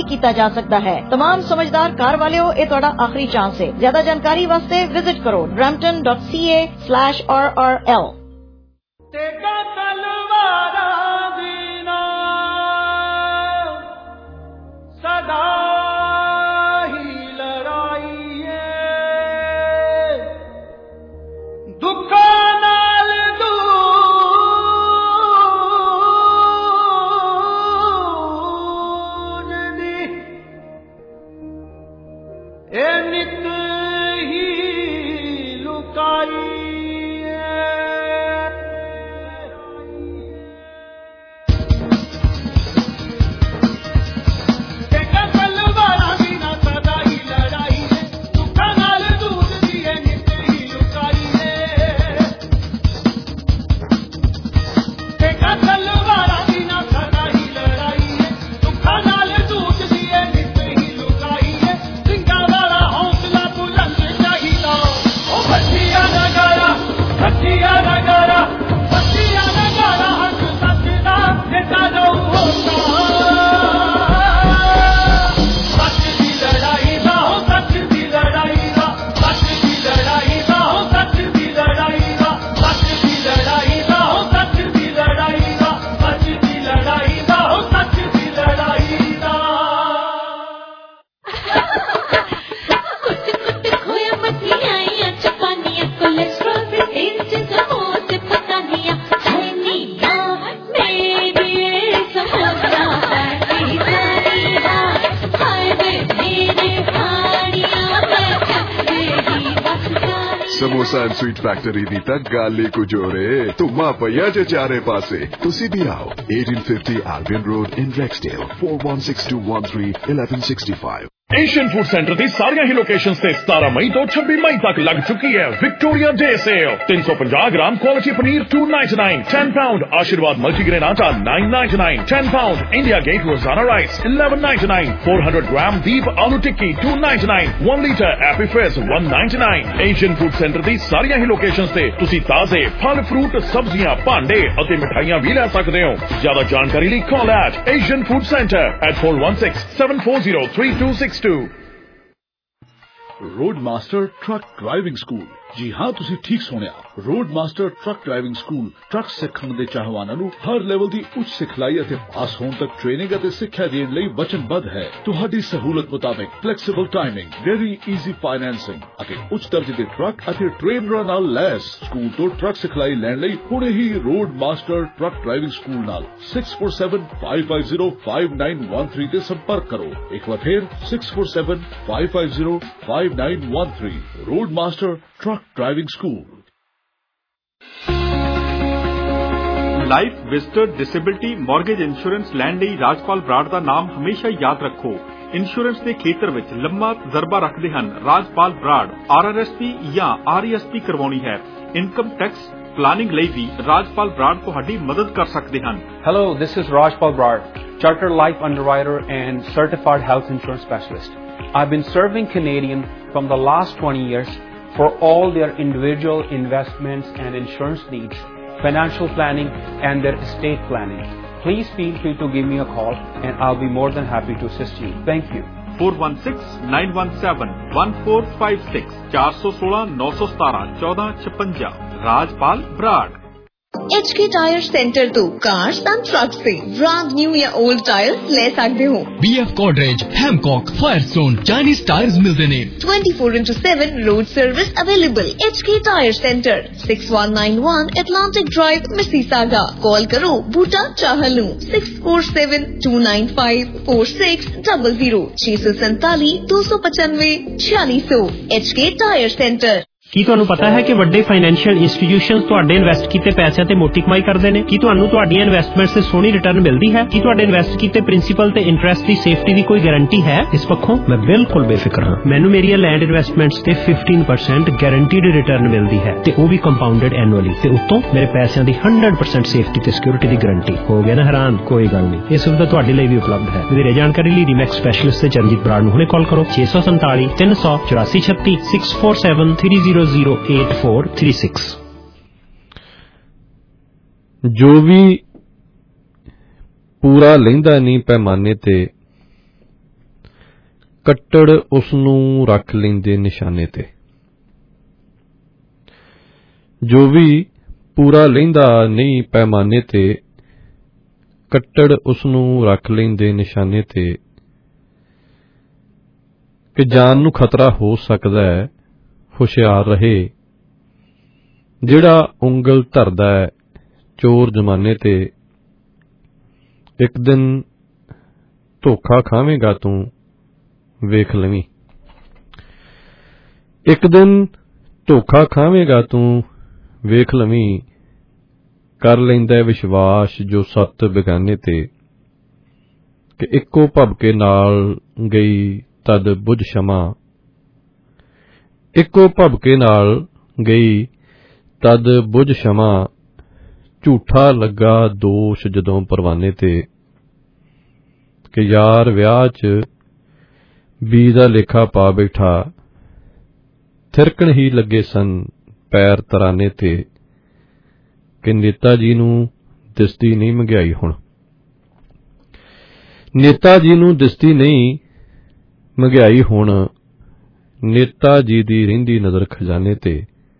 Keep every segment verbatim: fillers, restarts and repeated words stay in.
किया जा सकता है। तमाम समझदार कार वाले हो, ये तुहाडा आखिरी चांस है। ज्यादा जानकारी वास्ते विजिट करो Brampton dot C A slash R R L. Samosa and Sweet Factory दी तक गाली को जोरे तुम पया जे चारे पासे तुसी भी आओ eighteen fifty Albion Road in Rexdale four one six two one three eleven sixty-five। Asian Food Centre की सारिया ही लोकेशन से सतारह मई तो छब्बीस मई तक लग चुकी है विक्टोरिया डे सेल। तीन सौ पचास gram quality paneer two ninety nine, ten pound Aashirvaad multigrain atta nine ninety nine, ten pound India Gate Rozana rice eleven ninety nine, four hundred gram Deep aloo tikki two ninety nine, one litre Appy Fizz one ninety nine. Asian Food Centre की सारिया ही location से तुसी ताजे फल fruit सब्जियां भांडे और मिठाइयां भी ले सकते हो। ज्यादा जानकारी लिए call at Asian Food Centre at four one six seven four zero three two six two. Road Master Truck Driving School. जी हाँ, तुसी ठीक सुनिया, Road Master Truck Driving School truck सिੱਖਣ ਦੇ ਚਾਹਵਾਨਾਂ ਨੂੰ ਹਰ ਲੈਵਲ ਦੀ ਉੱਚ ਸਿਖਲਾਈ ਅਤੇ ਪਾਸ ਹੋਣ ਤੱਕ ਟ੍ਰੇਨਿੰਗ ਅਤੇ ਸਿੱਖਿਆ ਦੇਣ ਲਈ ਵਚਨਬੱਧ ਹੈ। ਤੁਹਾਡੀ ਸਹੂਲਤ ਮੁਤਾਬਕ flexible timing, very easy financing ਅਤੇ ਉੱਚ ਦਰਜੇ ਦੇ ਟਰੱਕ ਅਤੇ ਟ੍ਰੇਨਰਾਂ ਨਾਲ ਲੈਸ। ਸਕੂਲ ਤੋਂ ਟਰੱਕ ਸਿਖਲਾਈ ਲੈਣ ਲਈ ਹੁਣੇ ਹੀ Road Master Truck Driving School ਨਾਲ six four seven five five zero five nine one three ਤੇ ਸੰਪਰਕ ਕਰੋ। ਇੱਕ ਵਾਰ ਫੇਰ six four seven five five zero five nine one three। Road Master Truck Driving School. Life visitor disability mortgage insurance लैण लई राजपाल बराड़ ਦਾ ਨਾਮ ਹਮੇਸ਼ਾ ਯਾਦ ਰੱਖੋ। ਇੰਸ਼ੋਰੈਂਸ ਦੇ ਖੇਤਰ ਵਿੱਚ ਲੰਮਾ ਤਜਰਬਾ ਰੱਖਦੇ ਹਨ Rajpal Brar. R R S P ਜਾਂ ਆਰ ਈ ਐਸ ਪੀ ਕਰਵਾਉਣੀ ਹੈ, ਇਨਕਮ ਟੈਕਸ ਪਲਾਨਿੰਗ ਲਈ ਵੀ ਰਾਜਪਾਲ ਬਰਾੜ ਤੁਹਾਡੀ ਮਦਦ ਕਰ ਸਕਦੇ ਹਨ। Hello, this is Rajpal Brad, Chartered Life Underwriter and Certified Health Insurance Specialist. I've been serving Canadian from the last twenty years for all their individual investments and insurance needs, financial planning and their estate planning. Please feel free to give me a call and I'll be more than happy to assist you. Thank you. four one six nine one seven one four five six four one six nine one seven one four five six Rajpal Brar. H K Tyre Centre तो cars and truck से brand new या old tyres ले सकते हो। B F Goodrich, Hankook, Firestone, Chinese tyres मिलते ने। twenty-four into seven road service available. H K Tyre Centre six one nine one Atlantic Drive, Mississauga। Call करो Buta चाहलू six four seven two nine five four six zero zero छह सौ सैतालीस दो सौ पचानवे छियालीस सौ। H K Tyre centre. ਕੀ ਤੁਹਾਨੂੰ ਪਤਾ ਹੈ ਕਿ ਵੱਡੇ ਫਾਈਨੈਂਸ਼ੀਅਲ ਇੰਸਟੀਟਿਊਸ਼ਨਸ ਤੁਹਾਡੇ ਇਨਵੈਸਟ ਕੀਤੇ ਪੈਸਿਆਂ ਤੇ ਮੋਟੀ ਕਮਾਈ ਕਰਦੇ ਨੇ? ਕੀ ਤੁਹਾਨੂੰ ਤੁਹਾਡੀਆਂ ਇਨਵੈਸਟਮੈਂਟਸ ਤੇ ਸੋਹਣੀ ਰਿਟਰਨ ਮਿਲਦੀ ਹੈ? ਕੀ ਤੁਹਾਡੇ ਇਨਵੈਸਟ ਕੀਤੇ ਪ੍ਰਿੰਸੀਪਲ ਤੇ ਇੰਟਰਸਟ ਦੀ ਸੇਫਟੀ ਦੀ ਕੋਈ ਗਾਰੰਟੀ ਹੈ? ਇਸ ਪੱਖੋਂ ਮੈਂ ਬਿਲਕੁਲ ਬੇਫਿਕਰ ਹਾਂ। ਮੈਨੂੰ ਮੇਰੀਆਂ ਲੈਂਡ ਇਨਵੈਸਟਮੈਂਟਸ ਤੇ fifteen percent ਗਾਰੰਟੀਡ ਰਿਟਰਨ ਮਿਲਦੀ ਹੈ ਤੇ ਉਹ ਵੀ ਕੰਪਾਊਂਡਡ ਐਨੂਅਲੀ, ਤੇ ਉੱਤੋਂ ਮੇਰੇ ਪੈਸਿਆਂ ਦੀ one hundred percent ਸੇਫਟੀ ਤੇ ਸਿਕਿਉਰਿਟੀ ਦੀ ਗਾਰੰਟੀ। ਹੋ ਗਿਆ ਨਾ ਹੈਰਾਨ? ਕੋਈ ਗੱਲ ਨਹੀਂ, ਇਹ ਸੁਵਿਧਾ ਤੁਹਾਡੇ ਲਈ ਵੀ ਉਪਲਬਧ ਹੈ। ਵਧੇਰੇ ਜਾਣਕਾਰੀ ਲਈ ਰੀਮੈਕਸ ਸਪੈਸ਼ਲਿਸਟ ਤੇ ਚਰਨਜੀਤ ਬਰਾੜ ਨੂੰ ਹੁਣੇ ਕਾਲ ਕਰੋ ਛੇ ਸੌ ਸੰਤਾਲੀ ਤਿੰਨ ਸੌ ਚੁਰਾਸੀ ਛੱਤੀ six four seven three zero zero eight four three six। ਜੋ ਵੀ ਪੂਰਾ ਲੈਂਦਾ ਨਹੀਂ ਪੈਮਾਨੇ ਤੇ ਕੱਟੜ ਉਸ ਨੂੰ ਰੱਖ ਲੈਂਦੇ ਨਿਸ਼ਾਨੇ ਤੇ। ਜੋ ਵੀ ਪੂਰਾ ਲੈਂਦਾ ਨਹੀਂ ਪੈਮਾਨੇ ਤੇ, ਕੱਟੜ ਉਸ ਨੂੰ ਰੱਖ ਲੈਂਦੇ ਨਿਸ਼ਾਨੇ ਤੇ। ਕਿ ਜਾਨ ਨੂੰ ਖਤਰਾ ਹੋ ਸਕਦਾ ਹੈ, ਹੁਸ਼ਿਆਰ ਰਹੇ। ਜਿਹੜਾ ਉਂਗਲ ਧਰਦਾ ਹੈ ਚੋਰ ਜ਼ਮਾਨੇ ਤੇ, ਇੱਕ ਦਿਨ ਧੋਖਾ ਖਾਵੇਂਗਾ ਤੂੰ, ਵੇਖ ਲਵੀਂ। ਇੱਕ ਦਿਨ ਧੋਖਾ ਖਾਵੇਂਗਾ ਤੂੰ, ਵੇਖ ਲਵੀਂ। ਕਰ ਲੈਂਦਾ ਵਿਸ਼ਵਾਸ ਜੋ ਸੱਤ ਬੇਗਾਨੇ ਤੇ, ਕਿ ਇੱਕੋ ਭਬਕੇ ਨਾਲ ਗਈ ਤਦ ਬੁਝ ਸ਼ਮਾ। ਇੱਕੋ ਭਬਕੇ ਨਾਲ ਗਈ ਤਦ ਬੁਝ ਸ਼ਮਾ। ਝੂਠਾ ਲੱਗਾ ਦੋਸ਼ ਜਦੋਂ ਪਰਵਾਨੇ ਤੇ, ਕਿ ਯਾਰ ਵਿਆਹ ਚ ਬੀ ਦਾ ਲੇਖਾ ਪਾ ਬੈਠਾ। ਥਿਰਕਣ ਹੀ ਲੱਗੇ ਸਨ ਪੈਰ ਤਰਾਨੇ ਤੇ, ਕਿ ਨੇਤਾ ਜੀ ਨੂੰ ਦਿਸਦੀ ਨਹੀਂ ਮਹਿੰਗਾਈ ਹੁਣ। ਨੇਤਾ ਜੀ ਨੂੰ ਦਿਸਦੀ ਨਹੀਂ ਮਹਿੰਗਾਈ ਹੁਣ। ਨੇਤਾ ਜੀ ਦੀ ਰਹਿੰਦੀ ਨਜ਼ਰ ਖਜ਼ਾਨੇ ਤੇ,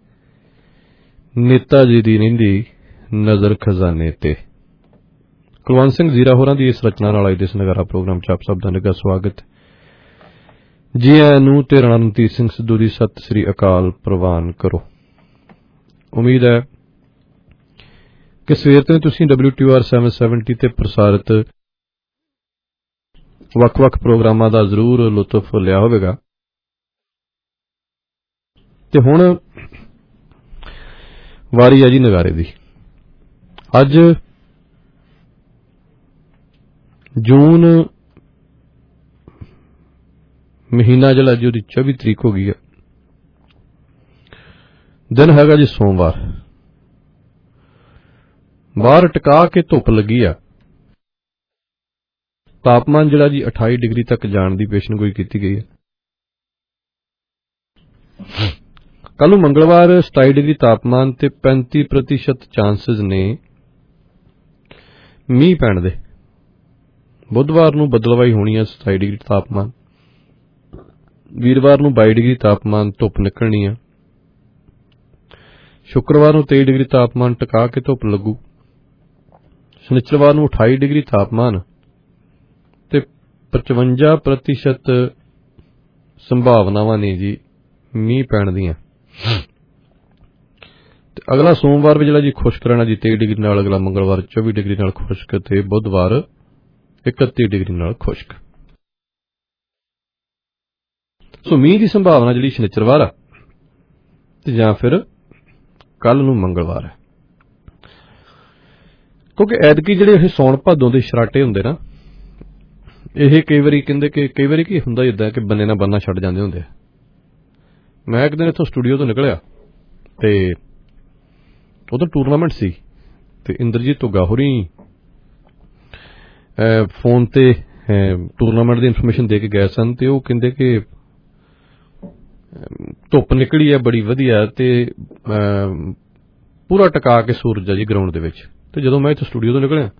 ਨੇਤਾ ਜੀ ਦੀ ਰਹਿੰਦੀ ਨਜ਼ਰ ਖਜ਼ਾਨੇ ਤੇ। ਕੁਲਵੰਤ ਸਿੰਘ ਜ਼ੀਰਾ ਹੋਰਾਂ ਦੀ ਇਸ ਰਚਨਾ ਨਾਲ ਅੱਜ ਦੇ ਨਗਾਰਾ ਪ੍ਰੋਗਰਾਮ ਚ ਆਪ ਸਭ ਦਾ ਨਿੱਘਾ ਸਵਾਗਤ। ਜੀ ਆਇਆਂ ਨੂੰ ਤੇ ਰਾਣਾ ਰਣਜੀਤ ਸਿੰਘ ਸਿੱਧੂ ਦੀ ਸਤਿ ਸ੍ਰੀ ਅਕਾਲ ਪ੍ਰਵਾਨ ਕਰੋ। ਉਮੀਦ ਹੈ ਕਿ ਸਵੇਰ ਤੋਂ ਤੁਸੀਂ ਡਬਲਿਊ ਟੀ ਆਰ ਸੱਤ ਸੌ ਸੱਤਰ ਤੇ ਪ੍ਰਸਾਰਿਤ ਵੱਖ-ਵੱਖ ਪ੍ਰੋਗਰਾਮਾਂ ਦਾ ਜ਼ਰੂਰ ਲੁਤਫ ਲਿਆ ਹੋਵੇਗਾ। ਤੇ ਹੁਣ ਵਾਰੀ ਹੈ ਜੀ ਨਗਾਰੇ ਦੀ। ਅੱਜ ਜੂਨ ਮਹੀਨਾ ਜਿਹੜਾ ਜੀ ਉਹਦੀ ਚੌਵੀ ਤਰੀਕ ਹੋ ਗਈ ਹੈ। ਦਿਨ ਹੈਗਾ ਜੀ ਸੋਮਵਾਰ। ਬਾਹਰ ਟਿਕਾ ਕੇ ਧੁੱਪ ਲੱਗੀ ਆ। ਤਾਪਮਾਨ ਜਿਹੜਾ ਜੀ ਅਠਾਈ ਡਿਗਰੀ ਤੱਕ ਜਾਣ ਦੀ ਪੇਸ਼ਨਗੋਈ ਕੀਤੀ ਗਈ ਹੈ। ਕੱਲ ਨੂੰ ਮੰਗਲਵਾਰ ਸਤਾਈ ਡਿਗਰੀ ਤਾਪਮਾਨ ਤੇ ਪੈਂਤੀ ਪ੍ਰਤੀਸ਼ਤ ਚਾਂਸਸ ਨੇ ਮੀਂਹ ਪੈਣ ਦੇ। ਬੁੱਧਵਾਰ ਨੂੰ ਬਦਲਵਾਈ ਹੋਣੀ ਹੈ ਸਤਾਈ ਡਿਗਰੀ ਤਾਪਮਾਨ। ਵੀਰਵਾਰ ਨੂੰ ਬਾਈ ਡਿਗਰੀ ਤਾਪਮਾਨ ਧੁੱਪ ਨਿਕਲਣੀ ਆ। ਸ਼ੁੱਕਰਵਾਰ ਨੂੰ ਤੇਈ ਡਿਗਰੀ ਤਾਪਮਾਨ ਟਿਕਾ ਕੇ ਧੁੱਪ ਲੱਗੂ। ਸ਼ਨੀਚਰਵਾਰ ਨੂੰ ਅਠਾਈ ਡਿਗਰੀ ਤਾਪਮਾਨ ਤੇ ਪਚਵੰਜਾ ਪ੍ਰਤੀਸ਼ਤ ਸੰਭਾਵਨਾਵਾਂ ਨੇ ਜੀ ਮੀਂਹ ਪੈਣ ਦੀਆਂ। ਤੇ ਅਗਲਾ ਸੋਮਵਾਰ ਵੀ ਜਿਹੜਾ ਜੀ ਖੁਸ਼ਕ ਰਹਿਣਾ ਜੀ ਤੇਈ ਡਿਗਰੀ ਨਾਲ। ਅਗਲਾ ਮੰਗਲਵਾਰ ਚੌਵੀ ਡਿਗਰੀ ਨਾਲ ਖੁਸ਼ਕ ਤੇ ਬੁੱਧਵਾਰ ਇਕੱਤੀ ਡਿਗਰੀ ਨਾਲ ਖੁਸ਼ਕ। ਸੋ ਮੀਂਹ ਦੀ ਸੰਭਾਵਨਾ ਜਿਹੜੀ ਸ਼ਨੀਚਰਵਾਰ ਆ ਤੇ ਜਾਂ ਫਿਰ ਕੱਲ ਨੂੰ ਮੰਗਲਵਾਰ ਹੈ। ਕਿਉਂਕਿ ਐਤਕੀ ਜਿਹੜੇ ਇਹ ਸੌਣ ਭਾਦੋਂ ਦੇ ਸ਼ਰਾਟੇ ਹੁੰਦੇ ਨਾ, ਇਹ ਕਈ ਵਾਰੀ ਕਹਿੰਦੇ ਕਿ ਕਈ ਵਾਰੀ ਕੀ ਹੁੰਦਾ ਇਦਾਂ ਕਿ ਬੰਨੇ ਨਾਲ ਬੰਨਾ ਛੱਡ ਜਾਂਦੇ ਹੁੰਦੇ ਆ। ਮੈਂ ਇੱਕ ਦਿਨ ਇੱਥੋਂ ਸਟੂਡੀਓ ਤੋਂ ਨਿਕਲਿਆ ਤੇ ਉਦੋਂ ਟੂਰਨਾਮੈਂਟ ਸੀ ਤੇ ਇੰਦਰਜੀਤ ਧੁੱਗਾ ਹੋਰੀ ਫੋਨ ਤੇ ਟੂਰਨਾਮੈਂਟ ਦੀ ਇਨਫੋਰਮੇਸ਼ਨ ਦੇ ਕੇ ਗਏ ਸਨ। ਤੇ ਉਹ ਕਹਿੰਦੇ ਕਿ ਧੁੱਪ ਨਿਕਲੀ ਹੈ ਬੜੀ ਵਧੀਆ ਤੇ ਪੂਰਾ ਟਿਕਾ ਕੇ ਸੂਰਜ ਆ ਜੀ ਗਰਾਊਂਡ ਦੇ ਵਿੱਚ। ਤੇ ਜਦੋਂ ਮੈਂ ਇੱਥੇ ਸਟੂਡੀਓ ਤੋਂ ਨਿਕਲਿਆ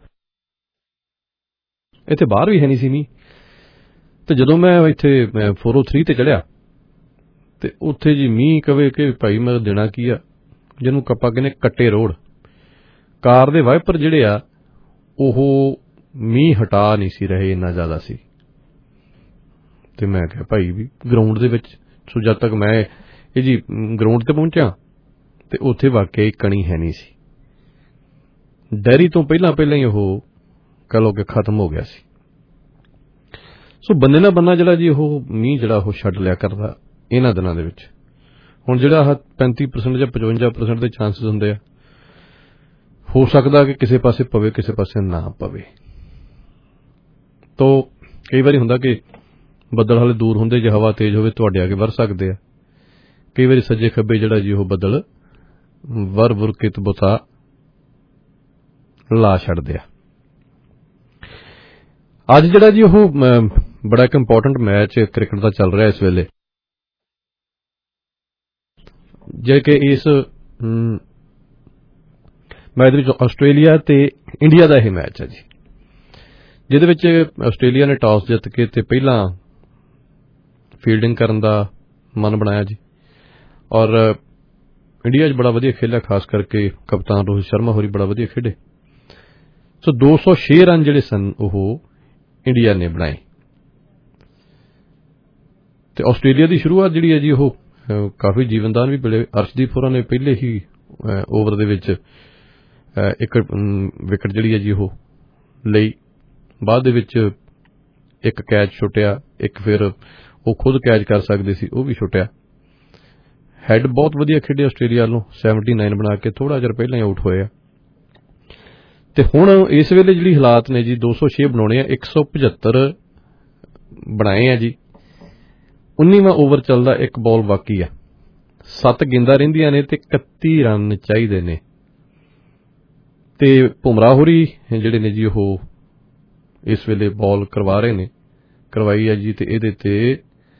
ਇੱਥੇ ਬਾਹਰ ਵੀ ਹੈ ਨਹੀਂ ਸੀ ਮੀਂਹ। ਤੇ ਜਦੋਂ ਮੈਂ ਇੱਥੇ ਚਾਰ ਸੌ ਤਿੰਨ ਤੇ ਚੜਿਆ ਤੇ ਉੱਥੇ ਜੀ ਮੀਂਹ ਕਵੇ ਕਿ ਭਾਈ ਮੈਂ ਦੇਣਾ ਕੀ ਆ, ਜਿਹਨੂੰ ਕੱਪਾ ਕਹਿੰਦੇ ਕੱਟੇ ਰੋਡ। ਕਾਰ ਦੇ ਵਾਈਪਰ ਜਿਹੜੇ ਆ ਉਹ ਮੀਂਹ ਹਟਾ ਨਹੀਂ ਸੀ ਰਹੇ, ਇੰਨਾ ਜ਼ਿਆਦਾ ਸੀ। ਤੇ ਮੈਂ ਕਿਹਾ ਭਾਈ ਵੀ ਗਰਾਊਂਡ ਦੇ ਵਿੱਚ। ਸੋ ਜਦ ਤੱਕ ਮੈਂ ਇਹ ਜੀ ਗਰਾਊਂਡ ਤੇ ਪਹੁੰਚਿਆ ਤੇ ਉੱਥੇ ਵਾਕਿਆ ਹੀ ਕਣੀ ਹੈ ਨਹੀਂ ਸੀ। ਡੈਰੀ ਤੋਂ ਪਹਿਲਾਂ ਪਹਿਲਾਂ ਹੀ ਉਹ ਕਹਿ ਲਓ ਕਿ ਖਤਮ ਹੋ ਗਿਆ ਸੀ। ਸੋ ਬੰਨੇ ਨਾ ਬੰਨਾ ਜਿਹੜਾ ਜੀ ਉਹ ਮੀਂਹ ਜਿਹੜਾ ਉਹ ਛੱਡ ਲਿਆ ਕਰਦਾ ਇਹਨਾਂ ਦਿਨਾਂ ਦੇ ਵਿੱਚ। ਹੁਣ ਜਿਹੜਾ ਆਹ ਪੈਂਤੀ ਪਰਸੈਂਟ ਜਾਂ ਪਚਵੰਜਾ ਪਰਸੈਂਟ ਦੇ ਚਾਂਸਸ ਹੁੰਦੇ ਆ, ਹੋ ਸਕਦਾ ਕਿ ਕਿਸੇ ਪਾਸੇ ਪਵੇ ਕਿਸੇ ਪਾਸੇ ਨਾ ਪਵੇ। ਤੋ ਕਈ ਵਾਰੀ ਹੁੰਦਾ ਕਿ ਬੱਦਲ ਹਾਲੇ ਦੂਰ ਹੁੰਦੇ, ਜੇ ਹਵਾ ਤੇਜ਼ ਹੋਵੇ ਤੁਹਾਡੇ ਅੱਗੇ ਵਰ ਸਕਦੇ ਆ। ਕਈ ਵਾਰੀ ਸੱਜੇ ਖੱਬੇ ਜਿਹੜਾ ਜੀ ਉਹ ਬੱਦਲ ਵਰ ਵੁਰ ਕੇ ਬੁਤਾ ਲਾ ਛੱਡਦੇ ਆ। ਅੱਜ ਜਿਹੜਾ ਜੀ ਉਹ ਬੜਾ ਇੱਕ ਇੰਪੋਰਟੈਂਟ ਮੈਚ ਕ੍ਰਿਕਟ ਦਾ ਚੱਲ ਰਿਹਾ ਇਸ ਵੇਲੇ, ਜੇ ਕਿ ਇਸ ਮੈਚ ਵਿੱਚ ਆਸਟ੍ਰੇਲੀਆ ਤੇ ਇੰਡੀਆ ਦਾ ਇਹ ਮੈਚ ਹੈ ਜੀ, ਜਿਹਦੇ ਵਿੱਚ ਆਸਟ੍ਰੇਲੀਆ ਨੇ ਟਾਸ ਜਿੱਤ ਕੇ ਤੇ ਪਹਿਲਾਂ ਫੀਲਡਿੰਗ ਕਰਨ ਦਾ ਮਨ ਬਣਾਇਆ ਜੀ ਔਰ ਇੰਡੀਆ 'ਚ ਬੜਾ ਵਧੀਆ ਖੇਲਿਆ, ਖਾਸ ਕਰਕੇ ਕਪਤਾਨ ਰੋਹਿਤ ਸ਼ਰਮਾ ਹੋਰੀ ਬੜਾ ਵਧੀਆ ਖੇਡੇ। ਸੋ ਦੋ ਸੌ ਛੇ ਰਨ ਜਿਹੜੇ ਸਨ ਉਹ ਇੰਡੀਆ ਨੇ ਬਣਾਏ ਤੇ ਆਸਟ੍ਰੇਲੀਆ ਦੀ ਸ਼ੁਰੂਆਤ ਜਿਹੜੀ ਹੈ ਜੀ ਉਹ ਕਾਫੀ ਜੀਵਨਦਾਨ ਵੀ ਮਿਲੇ। ਅਰਸ਼ਦੀਪ ਹੋਰਾਂ ਨੇ ਪਹਿਲੇ ਹੀ ਓਵਰ ਦੇ ਵਿੱਚ ਇੱਕ ਵਿਕਟ ਜਿਹੜੀ ਹੈ ਜੀ ਉਹ ਲਈ, ਬਾਅਦ ਦੇ ਵਿੱਚ ਇੱਕ ਕੈਚ ਛੁੱਟਿਆ, ਇੱਕ ਫਿਰ ਉਹ ਖੁਦ ਕੈਚ ਕਰ ਸਕਦੇ ਸੀ ਉਹ ਵੀ ਛੁੱਟਿਆ। ਹੈਡ ਬਹੁਤ ਵਧੀਆ ਖੇਡੇ ਆਸਟ੍ਰੇਲੀਆ ਵੱਲੋਂ, ਸੈਵਨਟੀ ਨਾਈਨ ਬਣਾ ਕੇ ਥੋੜਾ ਜਿਹਾ ਪਹਿਲਾਂ ਹੀ ਆਊਟ ਹੋਏ ਆ ਤੇ ਹੁਣ ਇਸ ਵੇਲੇ ਜਿਹੜੀ ਹਾਲਾਤ ਨੇ ਜੀ ਦੋ ਸੌ ਛੇ ਬਣਾਉਣੇ ਆ, ਇੱਕ ਸੌ ਪਝੱਤਰ ਬਣਾਏ ਆ ਜੀ। ਉੱਨੀਵਾਂ ਓਵਰ ਚੱਲਦਾ, ਇੱਕ ਬਾਲ ਬਾਕੀ ਆ, ਸੱਤ ਗੇਂਦਾਂ ਰਹਿੰਦੀਆਂ ਨੇ ਤੇ ਇਕੱਤੀ ਰਨ ਚਾਹੀਦੇ ਨੇ ਤੇ ਬੁਮਰਾਹ ਹੋਰੀ ਜਿਹੜੇ ਨੇ ਜੀ ਉਹ ਇਸ ਵੇਲੇ ਬਾਲ ਕਰਵਾ ਰਹੇ ਨੇ, ਕਰਵਾਈ ਆ ਜੀ ਤੇ ਇਹਦੇ ਤੇ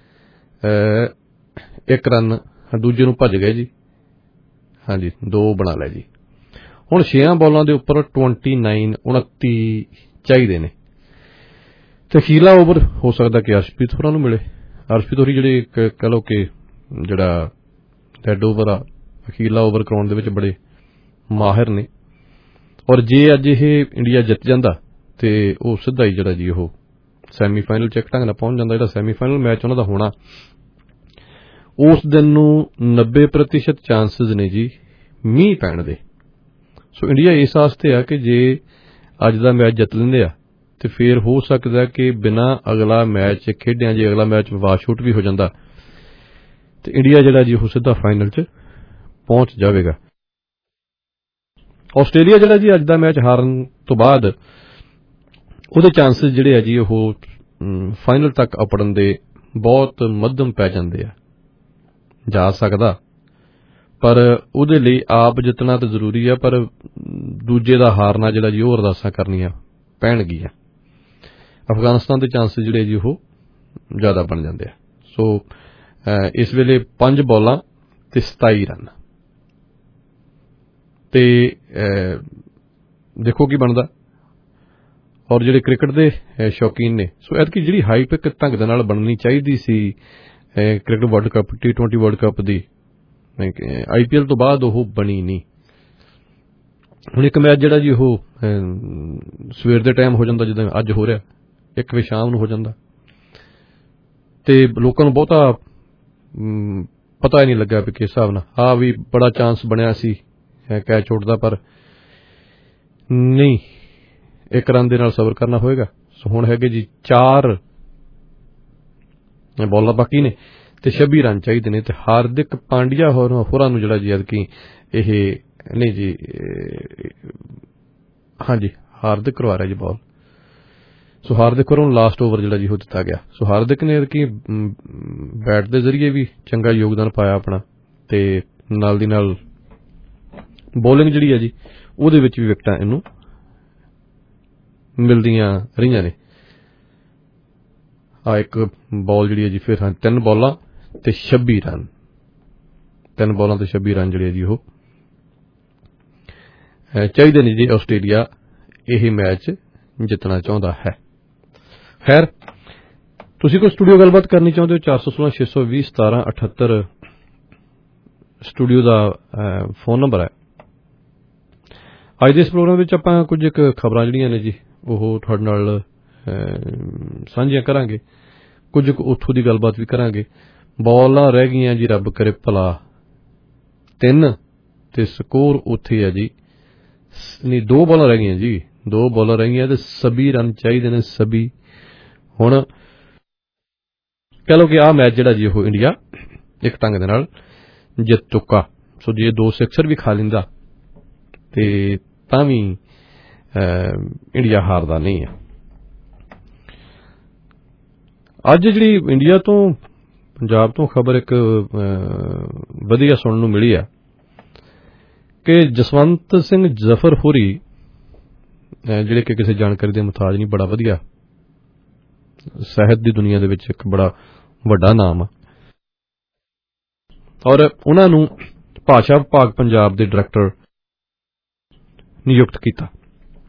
ਇੱਕ ਰਨ ਦੂਜੇ ਨੂੰ ਭੱਜ ਗਏ ਜੀ। ਹਾਂਜੀ, ਦੋ ਬਣਾ ਲਿਆ ਜੀ। ਹੁਣ ਛੇਆਂ ਬਾਲਾਂ ਦੇ ਉੱਪਰ ਟਵੰਟੀ ਨਾਈਨ ਉਨੱਤੀ ਚਾਹੀਦੇ ਨੇ ਤੇ ਅਖੀਰਲਾ ਓਵਰ ਹੋ ਸਕਦਾ ਕਿ ਅਰਸ਼ਪ੍ਰੀਤ ਹੋਰਾਂ ਨੂੰ ਮਿਲੇ। ਅਰਸ਼ਪ੍ਰੀਤ ਹੋਰੀ ਜਿਹੜੇ ਕਹਿ ਲਓ ਕਿ ਜਿਹੜਾ ਡੈਡ ਓਵਰ ਆ, ਅਖੀਰਲਾ ਓਵਰ ਕਰਾਉਣ ਦੇ ਵਿੱਚ ਬੜੇ ਮਾਹਿਰ ਨੇ ਔਰ ਜੇ ਅੱਜ ਇਹ ਇੰਡੀਆ ਜਿੱਤ ਜਾਂਦਾ ਤੇ ਉਹ ਸਿੱਧਾ ਹੀ ਜਿਹੜਾ ਜੀ ਉਹ ਸੈਮੀਫਾਈਨਲ ਚ ਇੱਕ ਢੰਗ ਨਾਲ ਪਹੁੰਚ ਜਾਂਦਾ। ਜਿਹੜਾ ਸੈਮੀਫਾਈਨਲ ਮੈਚ ਉਹਨਾਂ ਦਾ ਹੋਣਾ, ਉਸ ਦਿਨ ਨੂੰ ਨੱਬੇ ਪ੍ਰਤੀਸ਼ਤ ਚਾਂਸਿਸ ਨੇ ਜੀ ਮੀਂਹ ਪੈਣ ਦੇ। ਸੋ ਇੰਡੀਆ ਇਸ ਵਾਸਤੇ ਆ ਕਿ ਜੇ ਅੱਜ ਦਾ ਮੈਚ ਜਿੱਤ ਲੈਂਦੇ ਆ ਤੇ ਫਿਰ ਹੋ ਸਕਦਾ ਕਿ ਬਿਨਾਂ ਅਗਲਾ ਮੈਚ ਖੇਡਿਆਂ ਜੇ ਅਗਲਾ ਮੈਚ ਵਾਸ਼ਆਊਟ ਵੀ ਹੋ ਜਾਂਦਾ ਤੇ ਇੰਡੀਆ ਜਿਹੜਾ ਜੀ ਉਹ ਸਿੱਧਾ ਫਾਈਨਲ ਚ ਪਹੁੰਚ ਜਾਵੇਗਾ। ਆਸਟ੍ਰੇਲੀਆ ਜਿਹੜਾ ਜੀ ਅੱਜ ਦਾ ਮੈਚ ਹਾਰਨ ਤੋਂ ਬਾਅਦ ਉਹਦੇ ਚਾਂਸਿਸ ਜਿਹੜੇ ਆ ਜੀ ਉਹ ਫਾਈਨਲ ਤੱਕ ਅਪੜਨ ਦੇ ਬਹੁਤ ਮੱਧਮ ਪੈ ਜਾਂਦੇ ਆ। ਜਾ ਸਕਦਾ ਪਰ ਉਹਦੇ ਲਈ ਆਪ ਜਿੱਤਣਾ ਤਾਂ ਜ਼ਰੂਰੀ ਆ, ਪਰ ਦੂਜੇ ਦਾ ਹਾਰਨਾ ਜਿਹੜਾ ਜੀ ਉਹ ਅਰਦਾਸਾਂ ਕਰਨੀਆਂ ਪੈਣਗੀਆਂ। ਅਫਗਾਨਿਸਤਾਨ ਦੇ ਚਾਂਸਿਸ ਜਿਹੜੇ ਜੀ ਉਹ ਜ਼ਿਆਦਾ ਬਣ ਜਾਂਦੇ ਆ। ਸੋ ਇਸ ਵੇਲੇ ਪੰਜ ਬਾਲਾਂ ਤੇ ਸਤਾਈ ਰਨ ਤੇ ਦੇਖੋ ਕੀ ਬਣਦਾ। ਔਰ ਜਿਹੜੇ ਕ੍ਰਿਕਟ ਦੇ ਸ਼ੌਕੀਨ ਨੇ, ਸੋ ਐਤਕੀ ਜਿਹੜੀ ਹਾਈਪ ਇੱਕ ਢੰਗ ਦੇ ਨਾਲ ਬਣਨੀ ਚਾਹੀਦੀ ਸੀ cricket world cup, T twenty world cup ਦੀ, ਆਈ ਪੀ ਐਲ ਤੋਂ ਬਾਅਦ ਉਹ ਬਣੀ ਨਹੀਂ। ਹੁਣ ਇੱਕ ਮੈਚ ਜਿਹੜਾ ਜੀ ਉਹ ਸਵੇਰ ਦੇ ਟਾਈਮ ਹੋ ਜਾਂਦਾ, ਜਿੱਦਾਂ ਅੱਜ ਹੋ ਰਿਹਾ, ਇੱਕ ਵਜੇ ਸ਼ਾਮ ਨੂੰ ਹੋ ਜਾਂਦਾ ਤੇ ਲੋਕਾਂ ਨੂੰ ਬਹੁਤਾ ਪਤਾ ਹੀ ਨਹੀਂ ਲੱਗਾ ਵੀ ਕਿਸ ਹਿਸਾਬ ਨਾਲ। ਹਾਂ ਵੀ ਬੜਾ ਚਾਂਸ ਬਣਿਆ ਸੀ ਕੈਚ ਆਊਟ ਦਾ, ਪਰ ਨਹੀਂ, ਇੱਕ ਰਨ ਦੇ ਨਾਲ ਸਬਰ ਕਰਨਾ ਹੋਏਗਾ। ਸੋ ਹੁਣ ਹੈਗੇ ਜੀ ਚਾਰ ਬਾਲਾਂ ਬਾਕੀ ਨੇ ਤੇ ਛੱਬੀ ਰਨ ਚਾਹੀਦੇ ਨੇ ਤੇ ਹਾਰਦਿਕ ਪਾਂਡਿਆ ਹੋਰਾਂ ਨੂੰ ਜਿਹੜਾ ਜੀ ਐਤਕੀ ਇਹ ਨਹੀਂ ਜੀ, ਹਾਂਜੀ ਹਾਰਦਿਕ ਕਰਵਾ ਰਿਹਾ ਜੀ ਬਾਲ। ਸੋ ਹਾਰਦਿਕ ਹੋਰਾਂ ਨੂੰ ਲਾਸਟ ਓਵਰ ਜਿਹੜਾ ਜੀ ਉਹ ਦਿੱਤਾ ਗਿਆ। ਸੋ ਹਾਰਦਿਕ ਨੇ ਐਤਕੀ ਬੈਟ ਦੇ ਜ਼ਰੀਏ ਵੀ ਚੰਗਾ ਯੋਗਦਾਨ ਪਾਇਆ ਆਪਣਾ ਤੇ ਨਾਲ ਦੀ ਨਾਲ ਬੋਲਿੰਗ ਜਿਹੜੀ ਹੈ ਜੀ ਉਹਦੇ ਵਿੱਚ ਵੀ ਵਿਕਟਾਂ ਇਹਨੂੰ ਮਿਲਦੀਆਂ ਰਹੀਆਂ ਨੇ। ਆ ਇੱਕ ਬਾਲ ਜਿਹੜੀ ਹੈ ਜੀ ਫਿਰ ਤਿੰਨ ਬਾਲਾਂ ਤੇ ਛੱਬੀ ਰਨ, ਤਿੰਨ ਬਾਲਾਂ ਤੇ ਛੱਬੀ ਰਨ ਜਿਹੜੇ ਜੀ ਉਹ ਚਾਹੀਦੇ ਨੇ ਜੀ ਆਸਟ੍ਰੇਲੀਆ ਇਹ ਮੈਚ ਜਿੱਤਣਾ ਚਾਹੁੰਦਾ ਹੈ। ਖੈਰ, ਤੁਸੀਂ ਕੋਈ ਸਟੂਡੀਓ ਗੱਲਬਾਤ ਕਰਨੀ ਚਾਹੁੰਦੇ ਹੋ, ਚਾਰ ਸੌ ਸੋਲਾਂ ਛੇ ਸੌ ਵੀਹ ਸਤਾਰਾਂ ਅਠੱਤਰ ਸਟੂਡੀਓ ਦਾ ਫੋਨ ਨੰਬਰ ਹੈ। ਅੱਜ ਦੇ ਇਸ ਪ੍ਰੋਗਰਾਮ ਵਿੱਚ ਆਪਾਂ ਕੁਝ ਇੱਕ ਖਬਰਾਂ ਜਿਹੜੀਆਂ ਨੇ ਜੀ ਉਹ ਤੁਹਾਡੇ ਨਾਲ ਸਾਂਝੀਆਂ ਕਰਾਂਗੇ, ਕੁਝ ਕੁ ਉੱਥੋਂ ਦੀ ਗੱਲਬਾਤ ਵੀ ਕਰਾਂਗੇ। ਬਾਲਾਂ ਰਹਿ ਗਈਆਂ ਜੀ ਰੱਬ ਕਰੇ ਭਲਾ ਤਿੰਨ ਤੇ ਸਕੋਰ ਉੱਥੇ ਹੈ ਜੀ, ਨਹੀਂ ਦੋ ਬਾਲਾਂ ਰਹਿ ਗਈਆਂ ਜੀ, ਦੋ ਬਾਲਾਂ ਰਹਿ ਗਈਆਂ ਤੇ ਸਭੀ ਰਨ ਚਾਹੀਦੇ ਨੇ ਸਭੀ। ਹੁਣ ਕਹਿ ਲਓ ਕਿ ਆਹ ਮੈਚ ਜਿਹੜਾ ਜੀ ਉਹ ਇੰਡੀਆ ਇੱਕ ਢੰਗ ਦੇ ਨਾਲ ਜਿੱਤ ਚੁੱਕਾ। ਸੋ ਜੇ ਦੋ ਸਿਕਸਰ ਵੀ ਖਾ ਲੈਂਦਾ ਤੇ ਤਾਂ ਵੀ ਇੰਡੀਆ ਹਾਰਦਾ ਨਹੀਂ ਹੈ। ਅੱਜ ਜਿਹੜੀ ਇੰਡੀਆ ਤੋਂ ਪੰਜਾਬ ਤੋਂ ਖਬਰ ਇੱਕ ਵਧੀਆ ਸੁਣਨ ਨੂੰ ਮਿਲੀ ਆ ਕਿ ਜਸਵੰਤ ਸਿੰਘ ਜ਼ਫਰ ਹੋਰੀ ਜਿਹੜੇ ਕਿ ਕਿਸੇ ਜਾਣਕਾਰੀ ਦੇ ਮੁਤਾਜ ਨਹੀਂ, ਬੜਾ ਵਧੀਆ ਸਾਹਿਤ ਦੀ ਦੁਨੀਆ ਦੇ ਵਿੱਚ ਇੱਕ ਬੜਾ ਵੱਡਾ ਨਾਮ ਆ ਔਰ ਉਹਨਾਂ ਨੂੰ ਭਾਸ਼ਾ ਵਿਭਾਗ ਪੰਜਾਬ ਦੇ ਡਾਇਰੈਕਟਰ ਨਿਯੁਕਤ ਕੀਤਾ